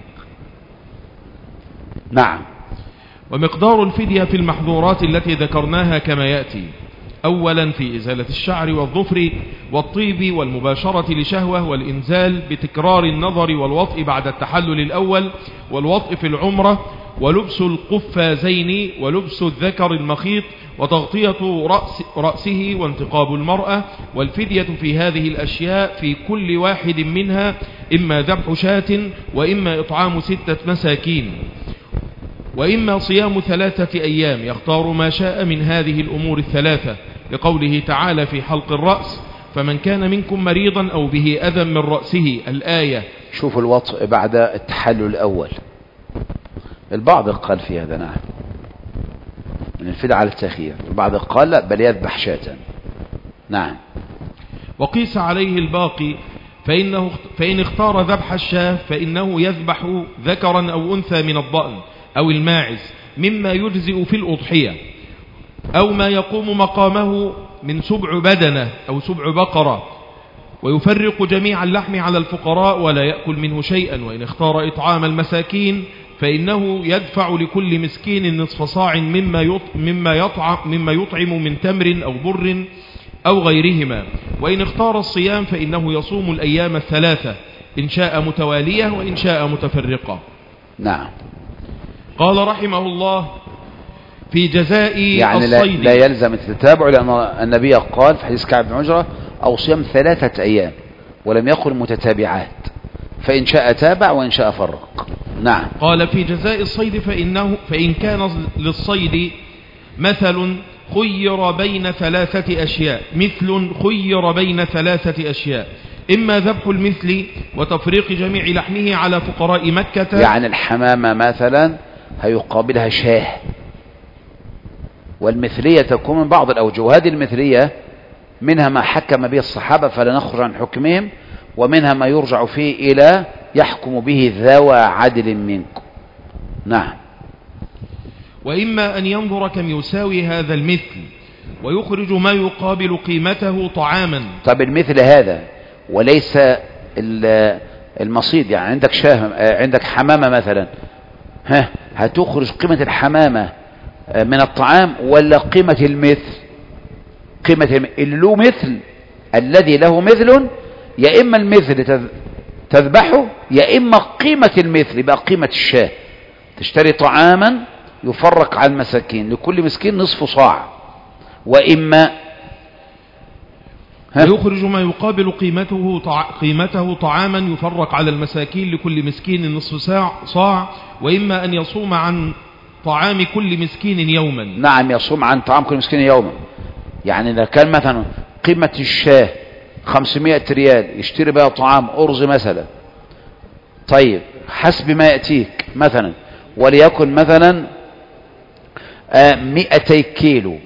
نعم. ومقدار الفدية في المحظورات التي ذكرناها كما يأتي: أولا في إزالة الشعر والظفر والطيب والمباشرة لشهوة والإنزال بتكرار النظر والوطء بعد التحلل الأول والوطء في العمرة ولبس القفازين ولبس الذكر المخيط وتغطية رأسه وانتقاب المرأة. والفدية في هذه الأشياء في كل واحد منها إما ذبح شاة وإما إطعام 6 مساكين وإما صيام 3 أيام، يختار ما شاء من هذه الأمور الثلاثة، لقوله تعالى في حلق الرأس: فمن كان منكم مريضا أو به أذى من رأسه، الآية. شوف الوطء بعد التحلل الأول، البعض قال في هذا نعم من الفدية على التخيير، البعض قال لا بل يذبح شاة. نعم. وقيس عليه الباقي، فإن اختار ذبح الشاة فإنه يذبح ذكرا أو أنثى من الضأن أو الماعز مما يجزئ في الأضحية، أو ما يقوم مقامه من 7 بدنة أو 7 بقرة، ويفرق جميع اللحم على الفقراء ولا يأكل منه شيئا. وإن اختار إطعام المساكين فإنه يدفع لكل مسكين نصف صاع مما يطعم من تمر أو بر أو غيرهما. وإن اختار الصيام فإنه يصوم الأيام 3 إن شاء متوالية وإن شاء متفرقة. نعم. قال رحمه الله في جزاء يعني الصيد لا يلزم التتابع، لأن النبي قال في حديث كعب بن عجرة: أو صيام 3 أيام، ولم يقل متتابعات، فإن شاء تابع وإن شاء فرق. نعم. قال في جزاء الصيد فإن كان للصيد مثل خير بين 3 أشياء، إما ذبح المثل وتفريق جميع لحمه على فقراء مكة. يعني الحمامة مثلا هيقابلها شاه، والمثلية تكون من بعض الأوجه. هذه المثلية منها ما حكم به الصحابة فلا نخرج عن حكمهم، ومنها ما يرجع فيه إلى يحكم به ذوى عدل منكم. نعم. وإما أن ينظر كم يساوي هذا المثل ويخرج ما يقابل قيمته طعاما. طب المثل هذا وليس المصيد، يعني عندك شاه، عندك حمامة مثلا، هتخرج قيمة الحمامة من الطعام ولا قيمة المثل؟ قيمة اللي له مثل، الذي له مثل، يا إما المثل تذبحه يا إما قيمة المثل يبقى قيمة الشاه تشتري طعاما يفرق على المساكين، لكل مسكين نصف صاع. وإما ويخرج ما يقابل قيمته طعاما يفرق على المساكين لكل مسكين نصف صاع. وإما أن يصوم عن طعام كل مسكين يوما. نعم، يصوم عن طعام كل مسكين يوما. يعني إذا كان مثلا قيمة الشاه 500 ريال، يشتري بها طعام أرز مثلا، طيب حسب ما يأتيك مثلا، وليكن مثلا 200 كيلو،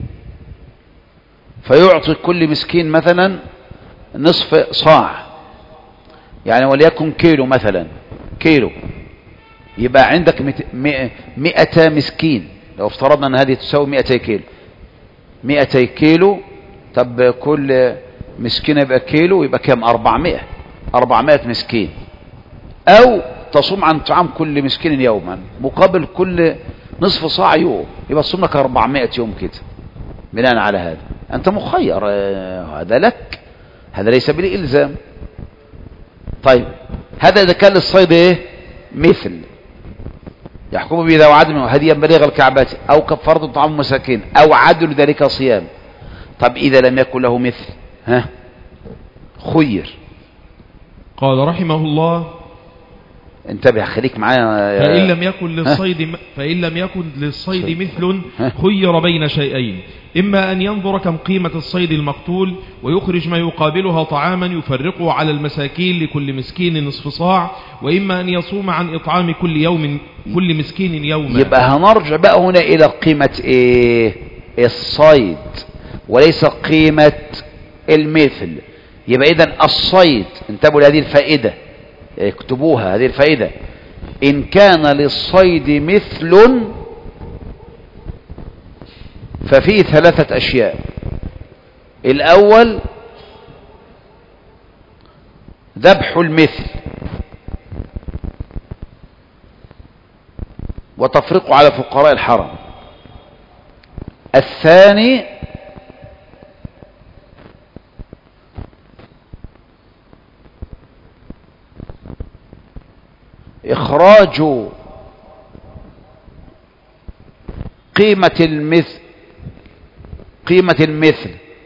فيعطي كل مسكين مثلا نصف صاع، يعني وليكن كيلو مثلا، كيلو، يبقى عندك 200 مسكين. لو افترضنا ان هذه تساوي 200 كيلو، 200 كيلو، طب كل مسكين يبقى كيلو، يبقى كم؟ 400 مسكين. او تصوم عن طعام كل مسكين يوما مقابل كل نصف صاع يوم، يبقى تصوم لك 400 يوم كده. بناء على هذا انت مخير، هذا لك، هذا ليس بالإلزام. طيب هذا اذا كان للصيد ايه؟ مثل يحكم به ذو عدل هديا بليغ الكعبة او كفارة طعام مساكين او عدل ذلك صيام. طب اذا لم يكن له مثل، خير. قال رحمه الله: انتبه، خليك معايا. فإن لم يكن للصيد مثل خير بين شيئين: إما أن ينظر كم قيمة الصيد المقتول ويخرج ما يقابلها طعاما يفرقه على المساكين لكل مسكين نصف صاع، وإما أن يصوم عن إطعام كل مسكين يوما. يبقى هنرجع بقى هنا إلى قيمة إيه؟ الصيد، وليس قيمة المثل. يبقى إذن الصيد، انتبهوا لهذه الفائدة، اكتبوها هذه الفائدة: إن كان للصيد مثل ففيه 3 أشياء. الأول ذبح المثل وتفريقه على فقراء الحرم. الثاني إخراج قيمة المثل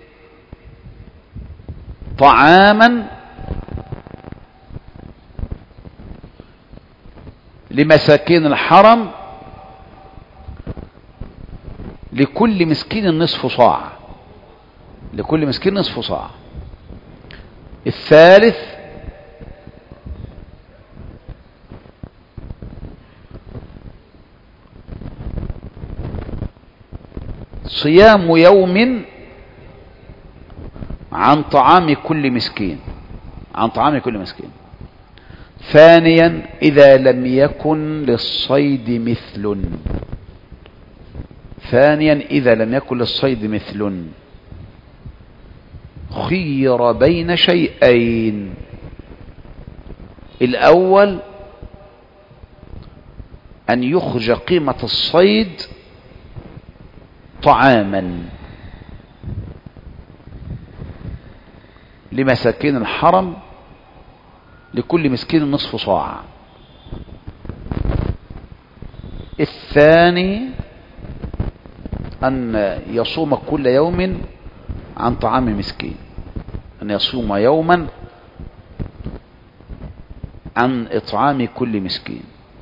طعاما لمساكين الحرم لكل مسكين نصف صاع، لكل مسكين نصف صاع. الثالث صيام يوم عن طعام كل مسكين، عن طعام كل مسكين. ثانيا إذا لم يكن للصيد مثل، ثانيا إذا لم يكن للصيد مثل خير بين شيئين: الأول أن يخرج قيمة الصيد طعاما لمساكين الحرم لكل مسكين نصف صاع. الثاني أن يصوم كل يوم عن طعام مسكين، أن يصوم يوما عن إطعام كل مسكين.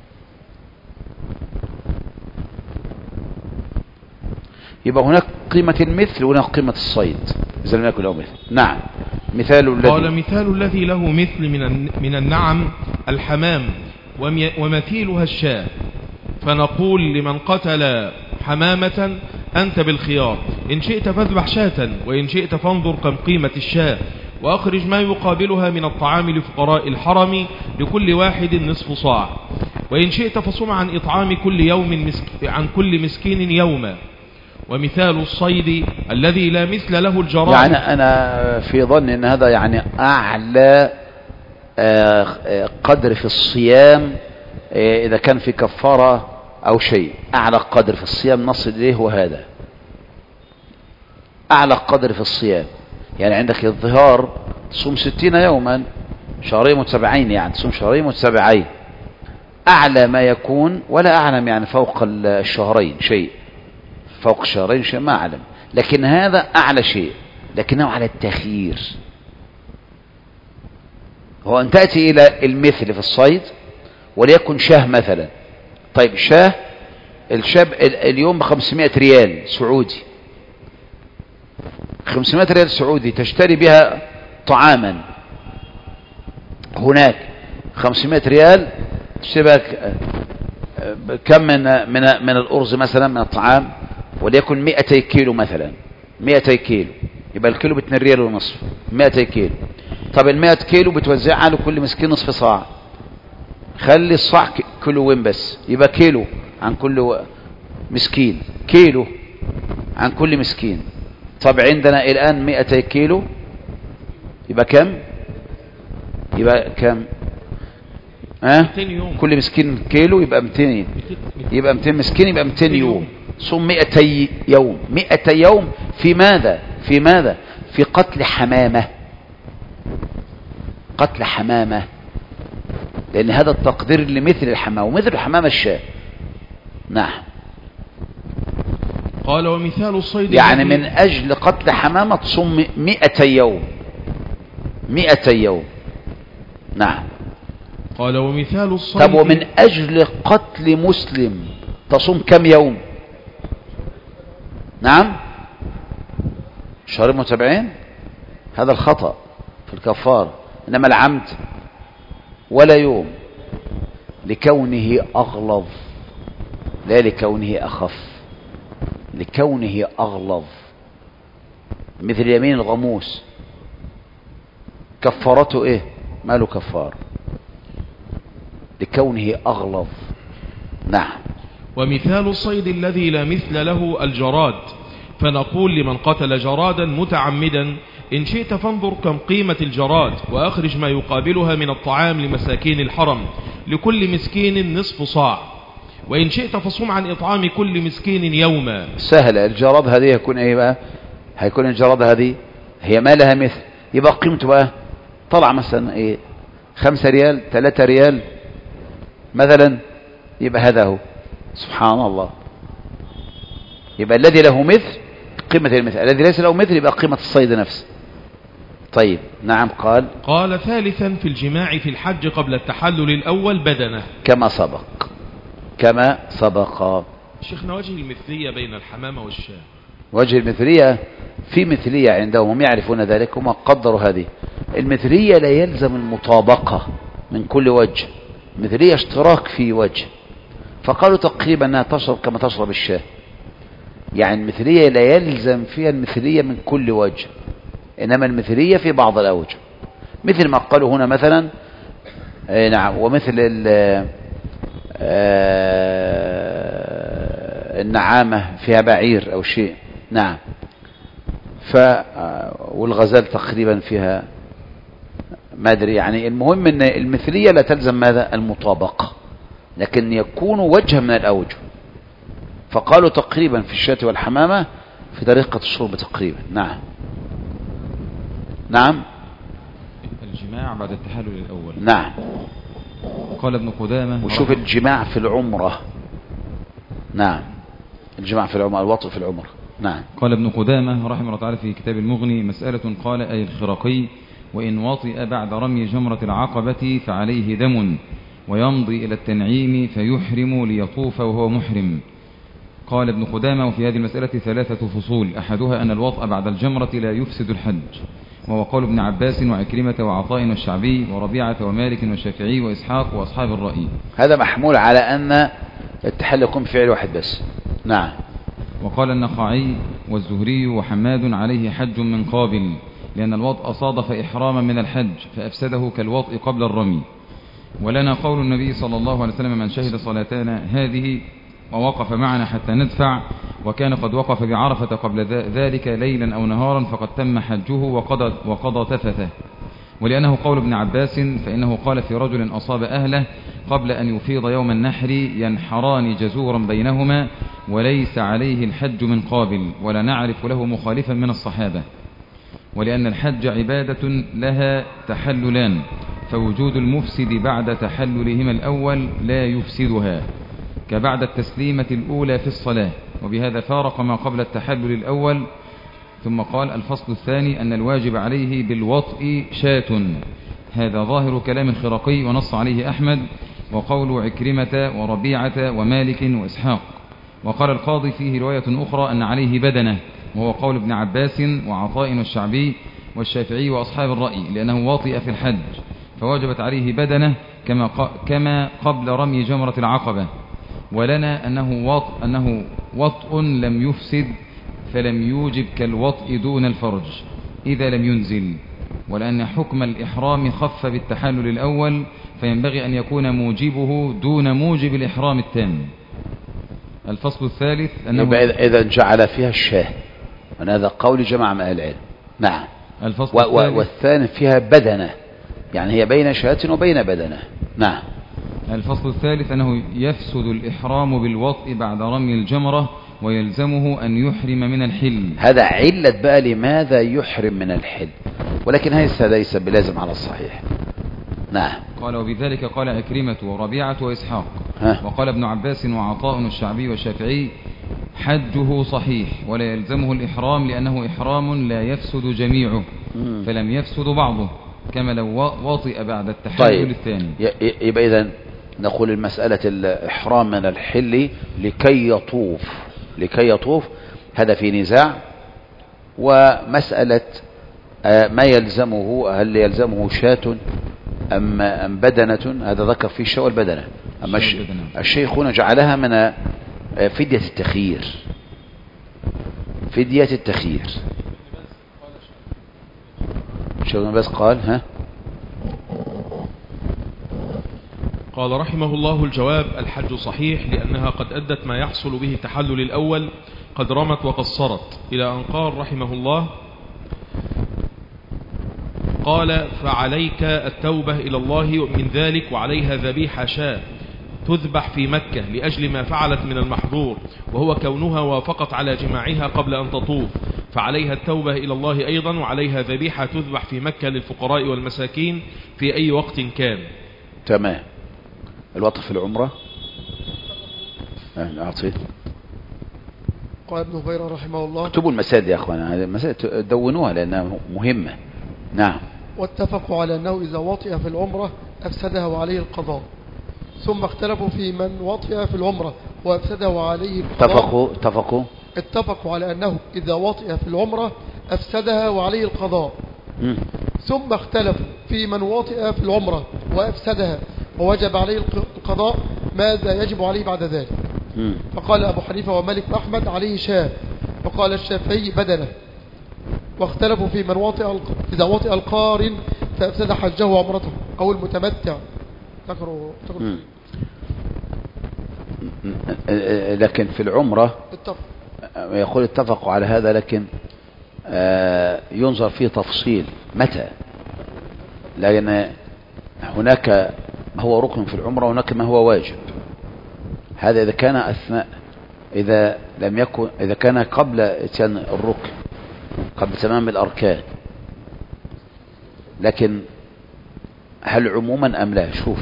يبقى هناك قيمة المثل وهناك قيمة الصيد إذا لم يكن له مثل. نعم. قال مثال الذي له مثل من النعم الحمام ومثيلها الشاة، فنقول لمن قتل حمامة: أنت بالخيار، إن شئت فاذبح شاة، وإن شئت فانظر كم قيمة الشاة، وأخرج ما يقابلها من الطعام لفقراء الحرم لكل واحد نصف صاع، وإن شئت فصم عن إطعام كل يوم عن كل مسكين يوما. ومثال الصيد الذي لا مثل له الجرائم. يعني أنا في ظن أن هذا يعني أعلى قدر في الصيام، إذا كان في كفارة أو شيء، أعلى قدر في الصيام نصل إليه وهذا أعلى قدر في الصيام. يعني عندك الظهار تصوم 60 يوما، شهرين متتابعين، يعني تصوم شهرين متتابعين. أعلى ما يكون، ولا أعلم يعني فوق الشهرين شيء، فوق الشهرين شيء ما أعلم، لكن هذا أعلى شيء، لكنه على التخيير. هو أن تأتي إلى المثل في الصيد وليكن شاه مثلا. طيب الشاب اليوم ب500 ريال سعودي، 500 ريال سعودي تشتري بها طعاما. هناك 500 ريال تشتري بها كم من الأرز مثلا من الطعام، وليكن 200 كيلو مثلا، 200 كيلو، يبقى الكيلو ب2 ريال ونصف، 200 كيلو. طب ال100 كيلو بتوزعها على كل مسكين نصف صاع، خلي الصاع كيلوين بس، يبقى كيلو عن كل مسكين، كيلو عن كل مسكين. طب عندنا الآن 200 كيلو، يبقى كم؟ يبقى كم؟ كل مسكين كيلو، يبقى 200، يبقى 200 مسكين، يبقى 200 يوم. صوم 200 يوم. 200 يوم في ماذا؟ في ماذا؟ في قتل حمامة، قتل حمامة، لأن هذا التقدير لمثل الحمامة، ومثل الحمامة الشاة. نعم. قال ومثال الصيد يعني من أجل قتل حمامة تصوم 100 يوم، 100 يوم. نعم. قال ومثال الصيد. طب ومن أجل قتل مسلم تصوم كم يوم؟ نعم، شهرين متابعين. هذا الخطأ في الكفار، إنما العمد ولا يوم، لكونه أغلظ لا لكونه أخف، لكونه أغلظ، مثل يمين الغموس كفارته إيه؟ ما له كفار، لكونه أغلظ. نعم. ومثال الصيد الذي لا مثل له الجراد، فنقول لمن قتل جرادا متعمدا إن شئت فانظر كم قيمة الجراد، وأخرج ما يقابلها من الطعام لمساكين الحرم، لكل مسكين نصف صاع، وإن شئت فصوم عن إطعام كل مسكين يوما. سهلة. الجراد هذه يكون إيه بقى؟ هيكون الجراد هذه هي ما لها مثل، يبقى قيمته بقى طلع مثلا إيه 5 ريال 3 ريال مثلا، يبقى هذا هو. سبحان الله. يبقى الذي له مثل قيمة المثل، الذي ليس له مثل يبقى قيمة الصيد نفسه. طيب. نعم. قال ثالثا في الجماع في الحج قبل التحلل الأول بدنه، كما سبق. شيخنا وجه المثلية بين الحمامة والشاة. وجه المثلية، في مثلية عندهم، هم يعرفون ذلك، هم قدروا هذه المثلية. لا يلزم المطابقة من كل وجه، مثلية اشتراك في وجه، فقالوا تقريبا أنها تشرب كما تشرب الشاة. يعني المثلية لا يلزم فيها المثلية من كل وجه، إنما المثلية في بعض الأوجه، مثل ما قالوا هنا مثلا. نعم. ومثل النعامة فيها بعير أو شيء. نعم. والغزال تقريبا فيها ما أدري. يعني المهم أن المثلية لا تلزم ماذا؟ المطابقة، لكن يكون وجه من الأوجه. فقالوا تقريبا في الشاة والحمامة في طريقة الشرب تقريبا. نعم. نعم. الجماع بعد التحلل الأول. نعم. قال ابن قدامة. وشوف الجماع في العمرة. نعم. الجماع في العمرة، الوطء في العمرة. نعم. قال ابن قدامة رحمه الله تعالى في كتاب المغني: مسألة قال أي الخرقي: وإن وطئ بعد رمي جمرة العقبة فعليه دم، ويمضي إلى التنعيم فيحرم ليطوف وهو محرم. قال ابن قدامة: وفي هذه المسألة 3 فصول، أحدها أن الوطء بعد الجمرة لا يفسد الحج، وهو قول ابن عباس وعكرمة وعطاء والشعبي وربيعة ومالك والشافعي وإسحاق وأصحاب الرأي. هذا محمول على أن التحلل يكون بفعل واحد بس. نعم. وقال النخعي والزهري وحماد عليه حج من قابل، لأن الوطء صادف إحراما من الحج فأفسده كالوطء قبل الرمي. ولنا قول النبي صلى الله عليه وسلم: من شهد صلاتنا هذه ووقف معنا حتى ندفع، وكان قد وقف بعرفة قبل ذلك ليلا أو نهارا فقد تم حجه وقضى تفثه. ولأنه قول ابن عباس، فإنه قال في رجل أصاب أهله قبل أن يفيض يوم النحر ينحران جزورا بينهما وليس عليه الحج من قابل، ولا نعرف له مخالفا من الصحابة. ولأن الحج عبادة لها تحللان، فوجود المفسد بعد تحللهما الأول لا يفسدها، كبعد التسليمة الأولى في الصلاة، وبهذا فارق ما قبل التحلل الأول. ثم قال: الفصل الثاني أن الواجب عليه بالوطء شاة. هذا ظاهر كلام الخرقي ونص عليه أحمد، وقول عكرمة وربيعة ومالك وإسحاق. وقال القاضي فيه رواية أخرى أن عليه بدنة، وهو قول ابن عباس وعطاء والشعبي والشافعي وأصحاب الرأي، لأنه واطئ في الحج فوجبت عليه بدنة كما قبل رمي جمرة العقبة. ولنا أنه وطء لم يفسد فلم يوجب كالوطء دون الفرج إذا لم ينزل، ولأن حكم الإحرام خف بالتحلل الأول، فينبغي أن يكون موجبه دون موجب الإحرام التام. الفصل الثالث أنه إذا جعل فيها الشاه، من هذا قول جماعة من أهل العلم. نعم. والثاني فيها بدنة، يعني هي بين شاة وبين بدنة. نعم. الفصل الثالث أنه يفسد الإحرام بالوطء بعد رمي الجمرة، ويلزمه أن يحرم من الحل. هذا علة بقى لماذا يحرم من الحل، ولكن هذا ليس بلازم على الصحيح. نعم. قال: وبذلك قال عكرمة وربيعة وإسحاق. وقال ابن عباس وعطاء والشعبي والشافعي: حجه صحيح ولا يلزمه الإحرام، لأنه إحرام لا يفسد جميعه، فلم يفسد بعضه، كما لو وطئ بعد التحلل الثاني. يبقى إذن نقول المسألة الإحرام من الحل لكي يطوف هذا في نزاع. ومسألة ما يلزمه، هل يلزمه شاة أم بدنة، هذا ذكر فيه الشاة والبدنة. أما الشيخون جعلها من فدية التخيير. الشيخ ابن باز قال قال رحمه الله: الجواب: الحج صحيح لأنها قد أدت ما يحصل به التحلل الأول، قد رمت وقصرت، إلى أن قال رحمه الله: قال: فعليك التوبة إلى الله من ذلك، وعليها ذبيحة شاة تذبح في مكة لأجل ما فعلت من المحظور، وهو كونها وافقت على جماعها قبل أن تطوف، فعليها التوبة إلى الله أيضا، وعليها ذبيحة تذبح في مكة للفقراء والمساكين في أي وقت كان. تمام. الوطء في العمرة. أعطيه. قال ابن هبيرة رحمه الله: اكتبوا المسائل يا أخوانا، هذه المسائل دونوها لأنها مهمة. نعم. واتفقوا على أنه إذا وطئ في العمرة أفسدها وعليه القضاء، ثم اختلفوا في من وطئ في العمرة وأفسدها وعليه القضاء. اتفقوا على أنه إذا وطئ في العمرة أفسدها وعليه القضاء. ثم اختلفوا في من وطئ في العمرة وأفسدها ووجب عليه القضاء، ماذا يجب عليه بعد ذلك؟ فقال أبو حنيفة ومالك وأحمد عليه شاة، وقال الشافعي بدنة. واختلفوا في من إذا وطئ القارن فأفسد حجه وعمرته، أو المتمتع. لكن في العمرة يقول اتفقوا على هذا، لكن ينظر فيه تفصيل متى، لأن هناك ما هو ركن في العمرة وهناك ما هو واجب. هذا إذا كان أثناء، إذا كان قبل إتيان الركن، قبل تمام الأركان. لكن هل عموما أم لا؟ شوف.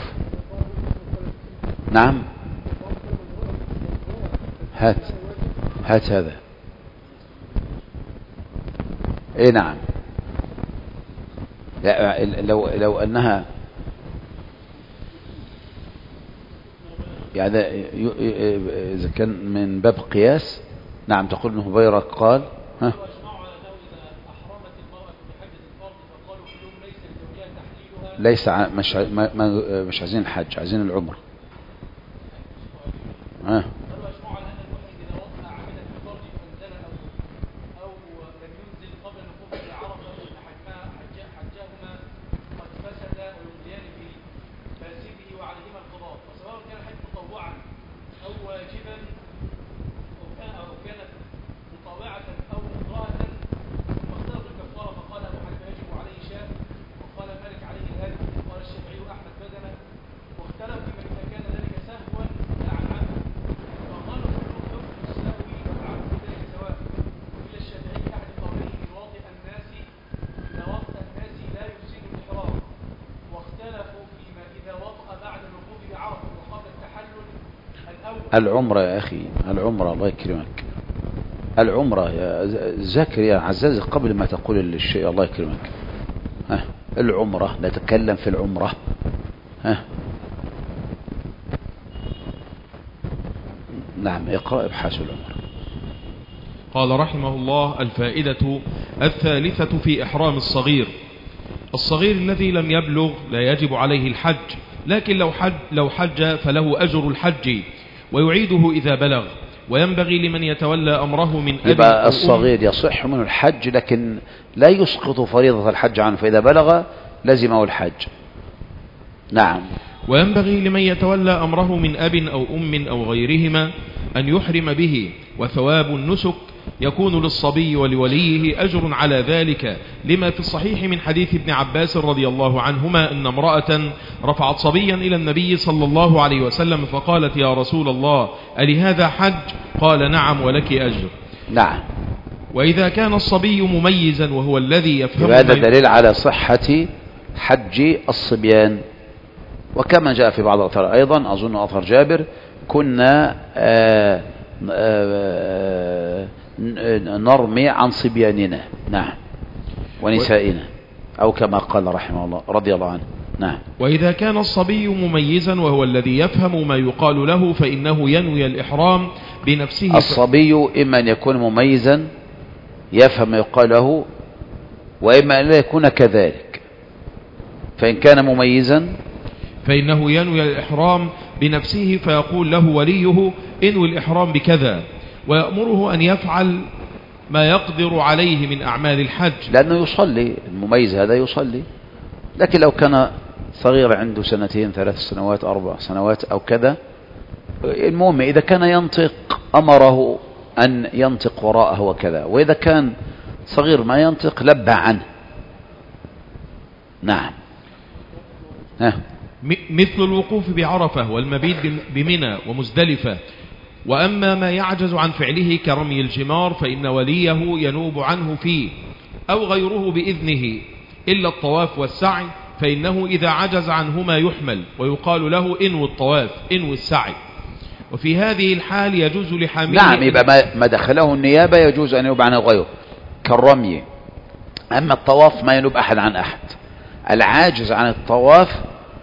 نعم. هات هذا. ايه نعم. لو أنها يعني إذا كان من باب قياس، نعم تقول ابن هبيرة قال ليس مش عايزين الحج، عايزين العمرة. العمرة يا أخي، العمرة، الله يكرمك، العمرة يا ذاكر يا عزاز قبل ما تقول الشيء، الله يكرمك. ها العمرة، نتكلم في العمرة. ها نعم، اقرأ ابحاث العمرة. قال رحمه الله: الفائدة الثالثة في إحرام الصغير. الصغير الذي لم يبلغ لا يجب عليه الحج، لكن لو حج فله أجر الحج ويعيده إذا بلغ، وينبغي لمن يتولى أمره من أب يبقى الصغير يصح منه الحج لكن لا يسقط فريضة الحج عنه، فإذا بلغ لزمه الحج. نعم. وينبغي لمن يتولى أمره من أب أو أم أو غيرهما أن يحرم به، وثواب النسك يكون للصبي ولوليه أجر على ذلك، لما في الصحيح من حديث ابن عباس رضي الله عنهما أن امرأة رفعت صبيا إلى النبي صلى الله عليه وسلم فقالت: يا رسول الله، ألهذا حج؟ قال: نعم ولك أجر. نعم. وإذا كان الصبي مميزا وهو الذي يفهم، هذا دليل على صحة حج الصبيان. وكما جاء في بعض الأثار أيضا، أظن أثر جابر، كنا نرمي عن صبياننا، نعم، ونسائنا، أو كما قال رحمه الله رضي الله عنه. نعم. وإذا كان الصبي مميزا وهو الذي يفهم ما يقال له فإنه ينوي الإحرام بنفسه. الصبي إما أن يكون مميزا يفهم ما يقال له، وإما أن لا يكون كذلك. فإن كان مميزا فإنه ينوي الإحرام بنفسه، فيقول له وليه: انوي الإحرام بكذا، ويأمره أن يفعل ما يقدر عليه من أعمال الحج، لأنه يصلي. المميز هذا يصلي. لكن لو كان صغير عنده 2 3 سنوات 4 سنوات أو كذا، المهم إذا كان ينطق أمره أن ينطق وراءه وكذا، وإذا كان صغير ما ينطق لبى عنه. نعم. مثل الوقوف بعرفة والمبيت بمنى ومزدلفة. وأما ما يعجز عن فعله كرمي الجمار فإن وليه ينوب عنه فيه أو غيره بإذنه، إلا الطواف والسعي، فإنه إذا عجز عنهما يحمل، ويقال له: انوي الطواف، انوي السعي. وفي هذه الحال يجوز لحامله. نعم، يبقى ما دخله النيابة يجوز أن ينوب عن غيره كالرمي. أما الطواف ما ينوب أحد عن أحد. العاجز عن الطواف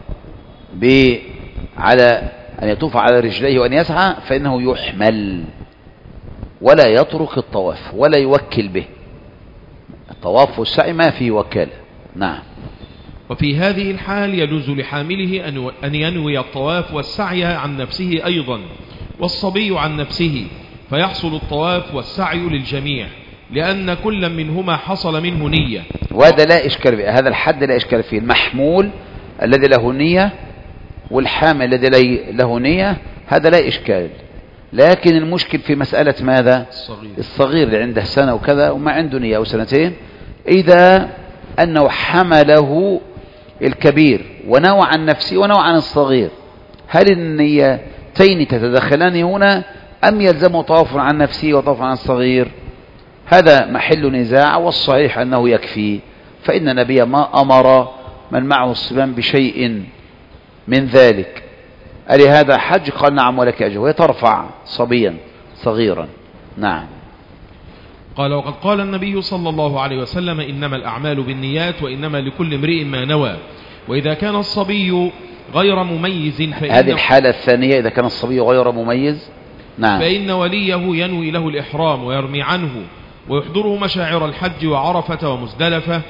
على أن يطوف على رجليه وأن يسعى فإنه يحمل ولا يترك الطواف ولا يوكل به. الطواف والسعي ما فيه وكالة. نعم. وفي هذه الحال يجوز لحامله أن ينوي الطواف والسعي عن نفسه أيضا، والصبي عن نفسه، فيحصل الطواف والسعي للجميع، لأن كل منهما حصل منه نية. وهذا لا إشكال فيه، هذا الحد لا إشكال فيه. المحمول الذي له نية والحامل الذي له نية هذا لا إشكال. لكن المشكل في مسألة ماذا؟ الصغير اللي عنده سنة وكذا وما عنده نية أو 2 سنين، إذا أنه حمله الكبير ونوى عن نفسه ونوى عن الصغير، هل النيتين تتدخلان هنا أم يلزم طواف عن نفسه وطواف عن الصغير؟ هذا محل نزاع، والصحيح أنه يكفي. فإن النبي ما أمر من معه الصبيان بشيء من ذلك. ألهذا حج؟ قال: نعم ولك أجر، وهي ترفع صبيا صغيرا. نعم. قال: وقد قال النبي صلى الله عليه وسلم: إنما الأعمال بالنيات وإنما لكل امرئ ما نوى. وإذا كان الصبي غير مميز هذه الحالة الثانية، إذا كان الصبي غير مميز، نعم، فإن وليه ينوي له الإحرام ويرمي عنه، ويحضره مشاعر الحج وعرفة ومزدلفة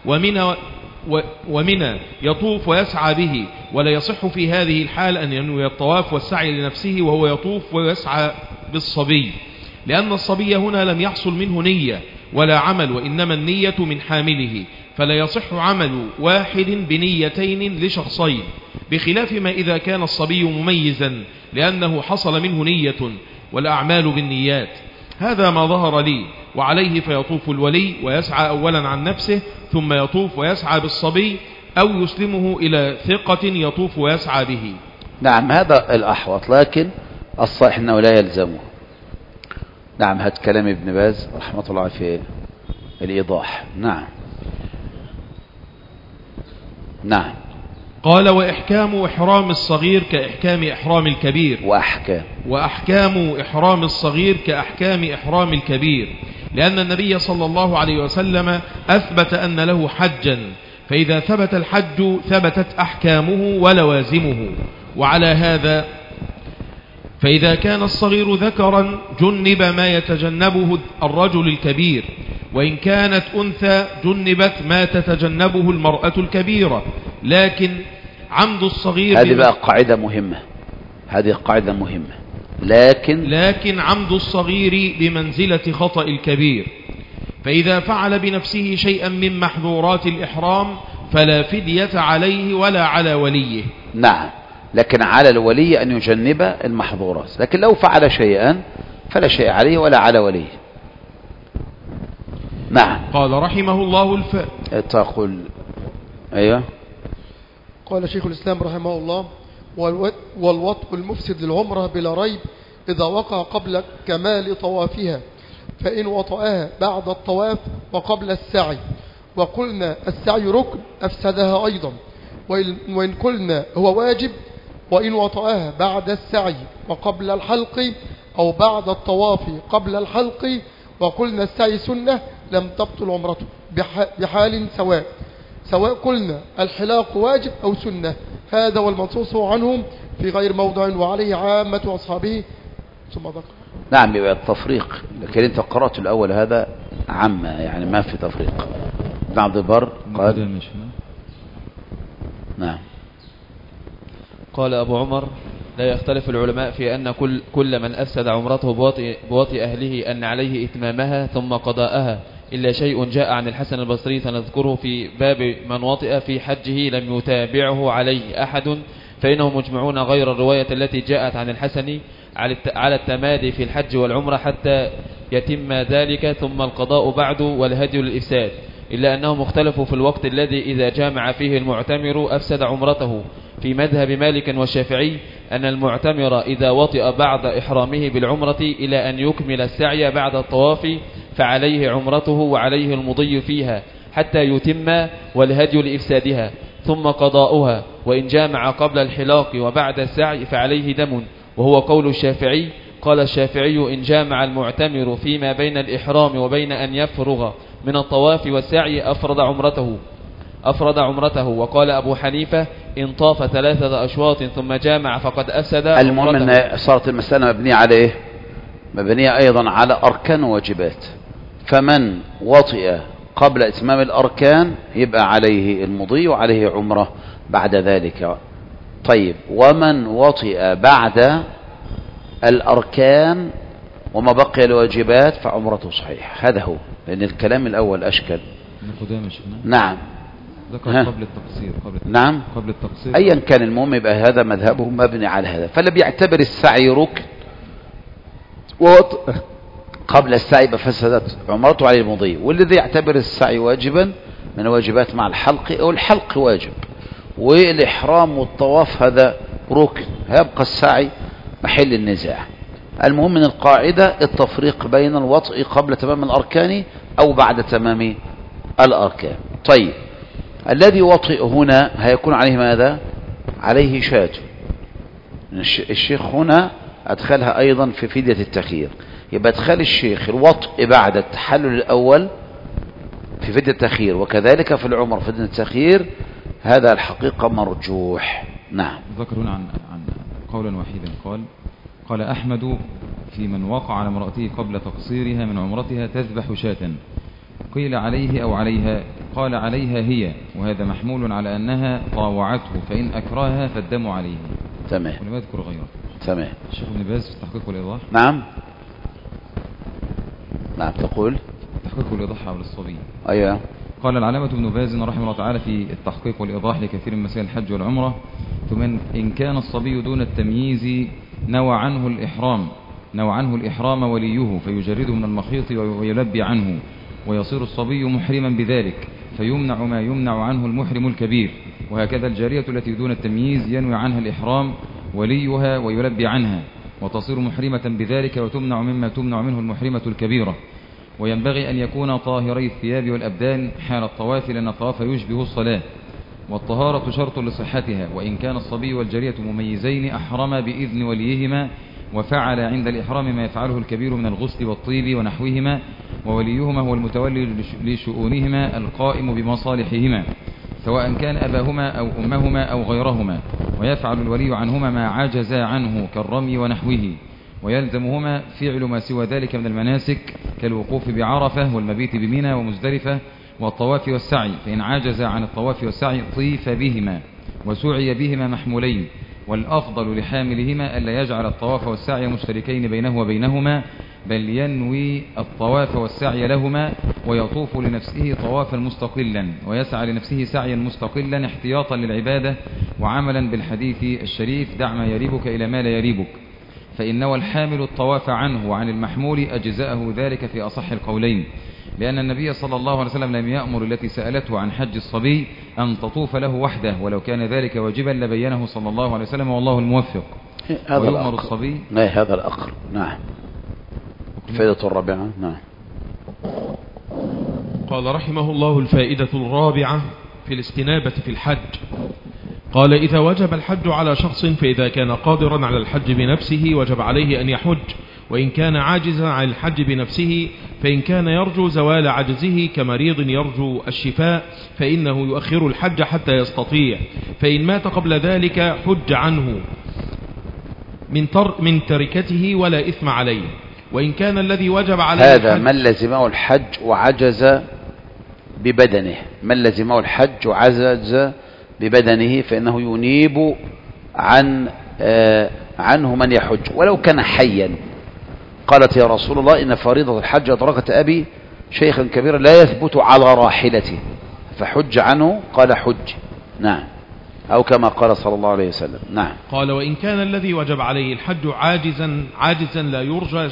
ومنى يطوف ويسعى به، ولا يصح في هذه الحال أن ينوي الطواف والسعي لنفسه وهو يطوف ويسعى بالصبي، لأن الصبي هنا لم يحصل منه نية ولا عمل، وإنما النية من حامله، فلا يصح عمل واحد بنيتين لشخصين، بخلاف ما إذا كان الصبي مميزا لأنه حصل منه نية، والأعمال بالنيات. هذا ما ظهر لي، وعليه فيطوف الولي ويسعى أولا عن نفسه ثم يطوف ويسعى بالصبي، أو يسلمه إلى ثقة يطوف ويسعى به. نعم، هذا الأحوط، لكن الصحيح أنه لا يلزمه. نعم، هذا كلام ابن باز رحمة الله في الإيضاح. نعم. نعم. قال وإحكام إحرام الصغير كإحكام إحرام الكبير. وأحكام إحرام الصغير كأحكام إحرام الكبير، لأن النبي صلى الله عليه وسلم أثبت أن له حجا، فإذا ثبت الحج ثبتت أحكامه ولوازمه. وعلى هذا فإذا كان الصغير ذكرا جنب ما يتجنبه الرجل الكبير، وإن كانت أنثى جنبت ما تتجنبه المرأة الكبيرة. لكن عمد الصغير هذه بقى قاعدة مهمة، هذه قاعدة مهمة. لكن عمد الصغير بمنزلة خطأ الكبير، فإذا فعل بنفسه شيئا من محظورات الإحرام فلا فدية عليه ولا على وليه. نعم، لكن على الولي أن يجنب المحظورات، لكن لو فعل شيئا فلا شيء عليه ولا على وليه. نعم. قال رحمه الله تقول أيوة. قال شيخ الإسلام رحمه الله: والوطء المفسد للعمرة بلا ريب إذا وقع قبل كمال طوافها، فإن وطئها بعد الطواف وقبل السعي وقلنا السعي ركن أفسدها أيضا، وإن قلنا هو واجب، وإن وطئها بعد السعي وقبل الحلق أو بعد الطواف قبل الحلق وقلنا السعي سنة لم تبطل عمرته بحال سواء قلنا الحلاق واجب أو سنة. هذا والمنصوص عنهم في غير موضع وعليه عامة أصحابه. ثم ذكر. نعم، يبقى التفريق، لكن انت قرأت الأول هذا عامة، يعني ما في تفريق. بعض بر قال نعم. قال أبو عمر: لا يختلف العلماء في أن كل من أفسد عمرته بوطئ أهله أن عليه إتمامها ثم قضاءها، إلا شيء جاء عن الحسن البصري سنذكره في باب من وطئ في حجه لم يتابعه عليه أحد، فإنهم مجمعون غير الرواية التي جاءت عن الحسن على التمادي في الحج والعمرة حتى يتم ذلك ثم القضاء بعد والهدي للإفساد، إلا أنهم اختلفوا في الوقت الذي إذا جامع فيه المعتمر أفسد عمرته. في مذهب مالك والشافعي أن المعتمر إذا وطئ بعد إحرامه بالعمرة إلى أن يكمل السعي بعد الطواف فعليه عمرته وعليه المضي فيها حتى يتم والهدي لإفسادها ثم قضاؤها، وإن جامع قبل الحلاق وبعد السعي فعليه دم، وهو قول الشافعي. قال الشافعي: إن جامع المعتمر فيما بين الإحرام وبين أن يفرغ من الطواف والسعي أفرد عمرته. وقال أبو حنيفة: إن طاف 3 أشواط ثم جامع فقد أفسد عمرته. المهم أن صارت المسألة مبنية على إيه؟ مبنية أيضا على أركان وواجبات، فمن وطئ قبل إتمام الأركان يبقى عليه المضي وعليه عمره بعد ذلك. طيب، ومن وطئ بعد الأركان وما بقي الواجبات فعمرته صحيح. هذا هو، لأن الكلام الأول أشكل. نعم. ذكر قبل التقصير. نعم، قبل التقصير أيا كان، المهم يبقى هذا مذهبه مبني على هذا. فاللي بيعتبر السعي ركن قبل السعي بفسدت عمرته عليه المضي، والذي يعتبر السعي واجبا من واجبات مع الحلق أو الحلق واجب، والإحرام والطواف هذا ركن، هيبقى السعي محل النزاع. المهم من القاعدة التفريق بين الوطء قبل تمام الأركان أو بعد تمام الأركان. طيب، الذي وطئ هنا هيكون عليه ماذا؟ عليه شاة. الشيخ هنا أدخلها أيضا في فدية التخيير، يبقى أدخل الشيخ الوطئ بعد التحلل الأول في فدية التخيير، وكذلك في العمر فدية التخيير. هذا الحقيقة مرجوح. نعم. ذكر هنا عن قولا واحدا. قال أحمد: في من وقع على امرأته قبل تقصيرها من عمرتها تذبح شاة. قيل عليه أو عليها؟ قال عليها هي، وهذا محمول على أنها طاوعته، فإن أكرهها فالدم عليه. تمام. ولم يذكر غيره. تمام. الشيخ ابن باز في التحقيق والإيضاح. نعم. تقول التحقيق والإيضاح حول الصبي. أيوة. قال العلامة ابن باز رحمه الله تعالى في التحقيق والإيضاح لكثير من مسائل الحج والعمرة: ثم إن كان الصبي دون التمييز نوى عنه الإحرام وليه فيجرده من المخيط ويلبي عنه، ويصير الصبي محرما بذلك، فيمنع ما يمنع عنه المحرم الكبير. وهكذا الجارية التي دون التمييز ينوي عنها الإحرام وليها ويلبي عنها، وتصير محرمة بذلك وتمنع مما تمنع منه المحرمة الكبيرة. وينبغي أن يكون طاهري الثياب والأبدان حال الطواف، لأن الطواف يشبه الصلاة. والطهارة شرط لصحتها، وإن كان الصبي والجارية مميزين أحرم بإذن وليهما، وفعل عند الإحرام ما يفعله الكبير من الغسل والطيب ونحوهما، ووليهما هو المتولي لشؤونهما القائم بمصالحهما، سواء كان أباهما أو أمهما أو غيرهما، ويفعل الولي عنهما ما عجز عنه كالرمي ونحوه، ويلزمهما فعل ما سوى ذلك من المناسك كالوقوف بعرفة والمبيت بمنى ومزدلفة والطواف والسعي، فإن عجز عن الطواف والسعي طيف بهما وسعي بهما محمولين، والأفضل لحاملهما ألا يجعل الطواف والسعي مشتركين بينه وبينهما، بل ينوي الطواف والسعي لهما، ويطوف لنفسه طوافا مستقلا ويسعى لنفسه سعيا مستقلا احتياطا للعبادة وعملا بالحديث الشريف دع ما يريبك إلى ما لا يريبك، فإن نوى الحامل الطواف عنه وعن المحمول أجزاءه ذلك في أصح القولين، لأن النبي صلى الله عليه وسلم لم يأمر التي سألته عن حج الصبي أن تطوف له وحده، ولو كان ذلك واجبا لبينه صلى الله عليه وسلم والله الموفق. ويؤمر الصبي هذا الأقر. نعم. الفائدة الرابعة. نعم. قال رحمه الله: الفائدة الرابعة في الاستنابة في الحج. قال: إذا وجب الحج على شخص فإذا كان قادرا على الحج بنفسه وجب عليه أن يحج، وإن كان عاجزا عن الحج بنفسه فإن كان يرجو زوال عجزه كمريض يرجو الشفاء فإنه يؤخر الحج حتى يستطيع، فإن مات قبل ذلك حج عنه من تركته ولا إثم عليه. وإن كان الذي وجب عليه هذا من لزمه الحج وعجز ببدنه، من لزمه الحج وعجز ببدنه فإنه ينيب عنه من يحج ولو كان حيا. قالت: يا رسول الله إن فريضة الحج أدركت أبي شيخا كبيرا لا يثبت على راحلته فحج عنه. قال: حج. نعم. أو كما قال صلى الله عليه وسلم. نعم. قال: وإن كان الذي وجب عليه الحج عاجزا لا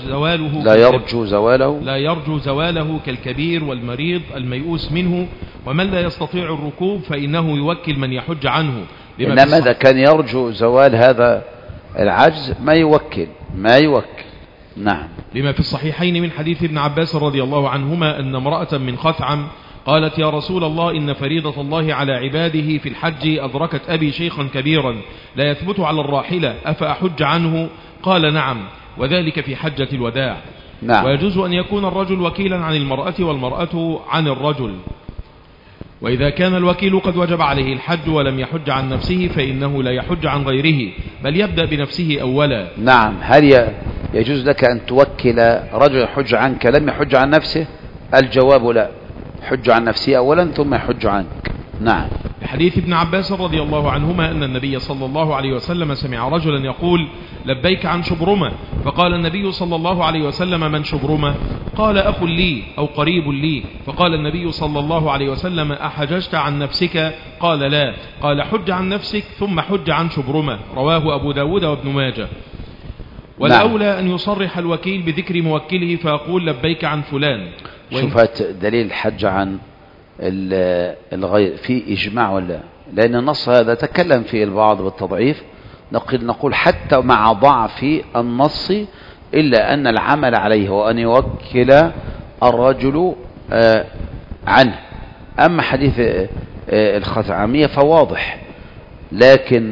يرجو زواله كالكبير والمريض الميؤوس منه ومن لا يستطيع الركوب فإنه يوكل من يحج عنه. إنما إذا كان يرجو زوال هذا العجز ما يوكل. نعم. لما في الصحيحين من حديث ابن عباس رضي الله عنهما أن امرأة من خثعم قالت: يا رسول الله إن فريضة الله على عباده في الحج أدركت أبي شيخا كبيرا لا يثبت على الراحلة أفأحج عنه؟ قال: نعم، وذلك في حجة الوداع. نعم. ويجوز أن يكون الرجل وكيلا عن المرأة والمرأة عن الرجل. وإذا كان الوكيل قد وجب عليه الحج ولم يحج عن نفسه فإنه لا يحج عن غيره بل يبدأ بنفسه أولا. نعم. هل يجوز لك أن توكل رجل يحج عنك لم يحج عن نفسه؟ الجواب لا، حج عن نفسه أولا ثم يحج عنك. نعم. حديث ابن عباس رضي الله عنهما أن النبي صلى الله عليه وسلم سمع رجلا يقول: لبيك عن شبرمة، فقال النبي صلى الله عليه وسلم: من شبرمة؟ قال: أخ لي أو قريب لي. فقال النبي صلى الله عليه وسلم: أحججت عن نفسك؟ قال: لا. قال: حج عن نفسك ثم حج عن شبرمة. رواه أبو داود وابن ماجه. والأولى أن يصرح الوكيل بذكر موكله فيقول: لبيك عن فلان. شوفت دليل الحج عن الغير في إجماع ولا؟ لأن النص هذا تكلم فيه البعض بالتضعيف، نقول حتى مع ضعف النص إلا أن العمل عليه وأن يوكل الرجل عنه. أما حديث الخثعمية فواضح، لكن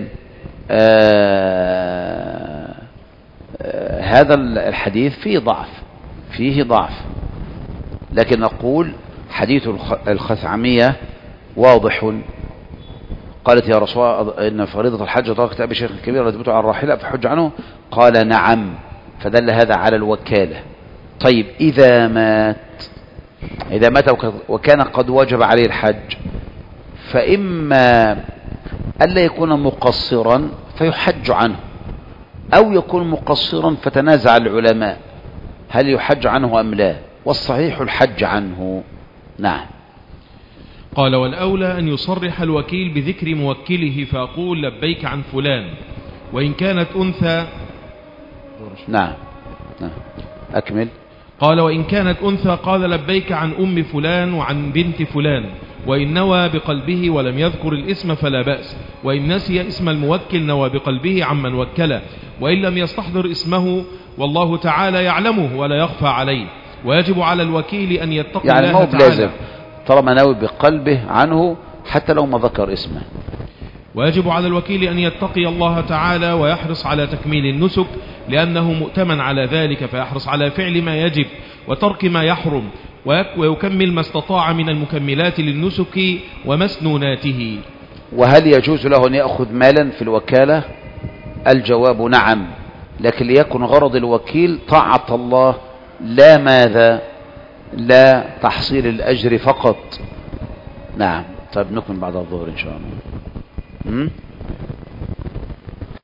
هذا الحديث فيه ضعف، لكن نقول حديث الخثعمية واضح. قالت: يا رسول الله إن فريضة الحج أدركت أبي شيخ كبير لا يثبت على الراحلة فحج عنه. قال: نعم. فدل هذا على الوكالة. طيب إذا مات وكان قد وجب عليه الحج فإما ألا يكون مقصرا فيحج عنه، أو يكون مقصرا فتنازع العلماء هل يحج عنه أم لا، والصحيح الحج عنه. نعم. قال: والأولى أن يصرح الوكيل بذكر موكله فأقول: لبيك عن فلان. وإن كانت أنثى. نعم. أكمل. قال: وإن كانت أنثى قال: لبيك عن أم فلان وعن بنت فلان. وإن نوى بقلبه ولم يذكر الاسم فلا بأس، وإن نسي اسم الموكل نوى بقلبه عمن وكله، وإن لم يستحضر اسمه والله تعالى يعلمه ولا يخفى عليه. ويجب على الوكيل أن يتقي الله تعالى. لازم طالما نوي بقلبه عنه حتى لو ما ذكر اسمه. ويجب على الوكيل أن يتقي الله تعالى ويحرص على تكميل النسك لأنه مؤتمن على ذلك، فيحرص على فعل ما يجب وترك ما يحرم، ويكمل ما استطاع من المكملات للنسك ومسنوناته. وهل يجوز له أن يأخذ مالا في الوكالة؟ الجواب نعم، لكن ليكن غرض الوكيل طاعة الله، لا ماذا؟ لا تحصيل الأجر فقط. نعم. طيب نكمل بعد الظهر إن شاء الله.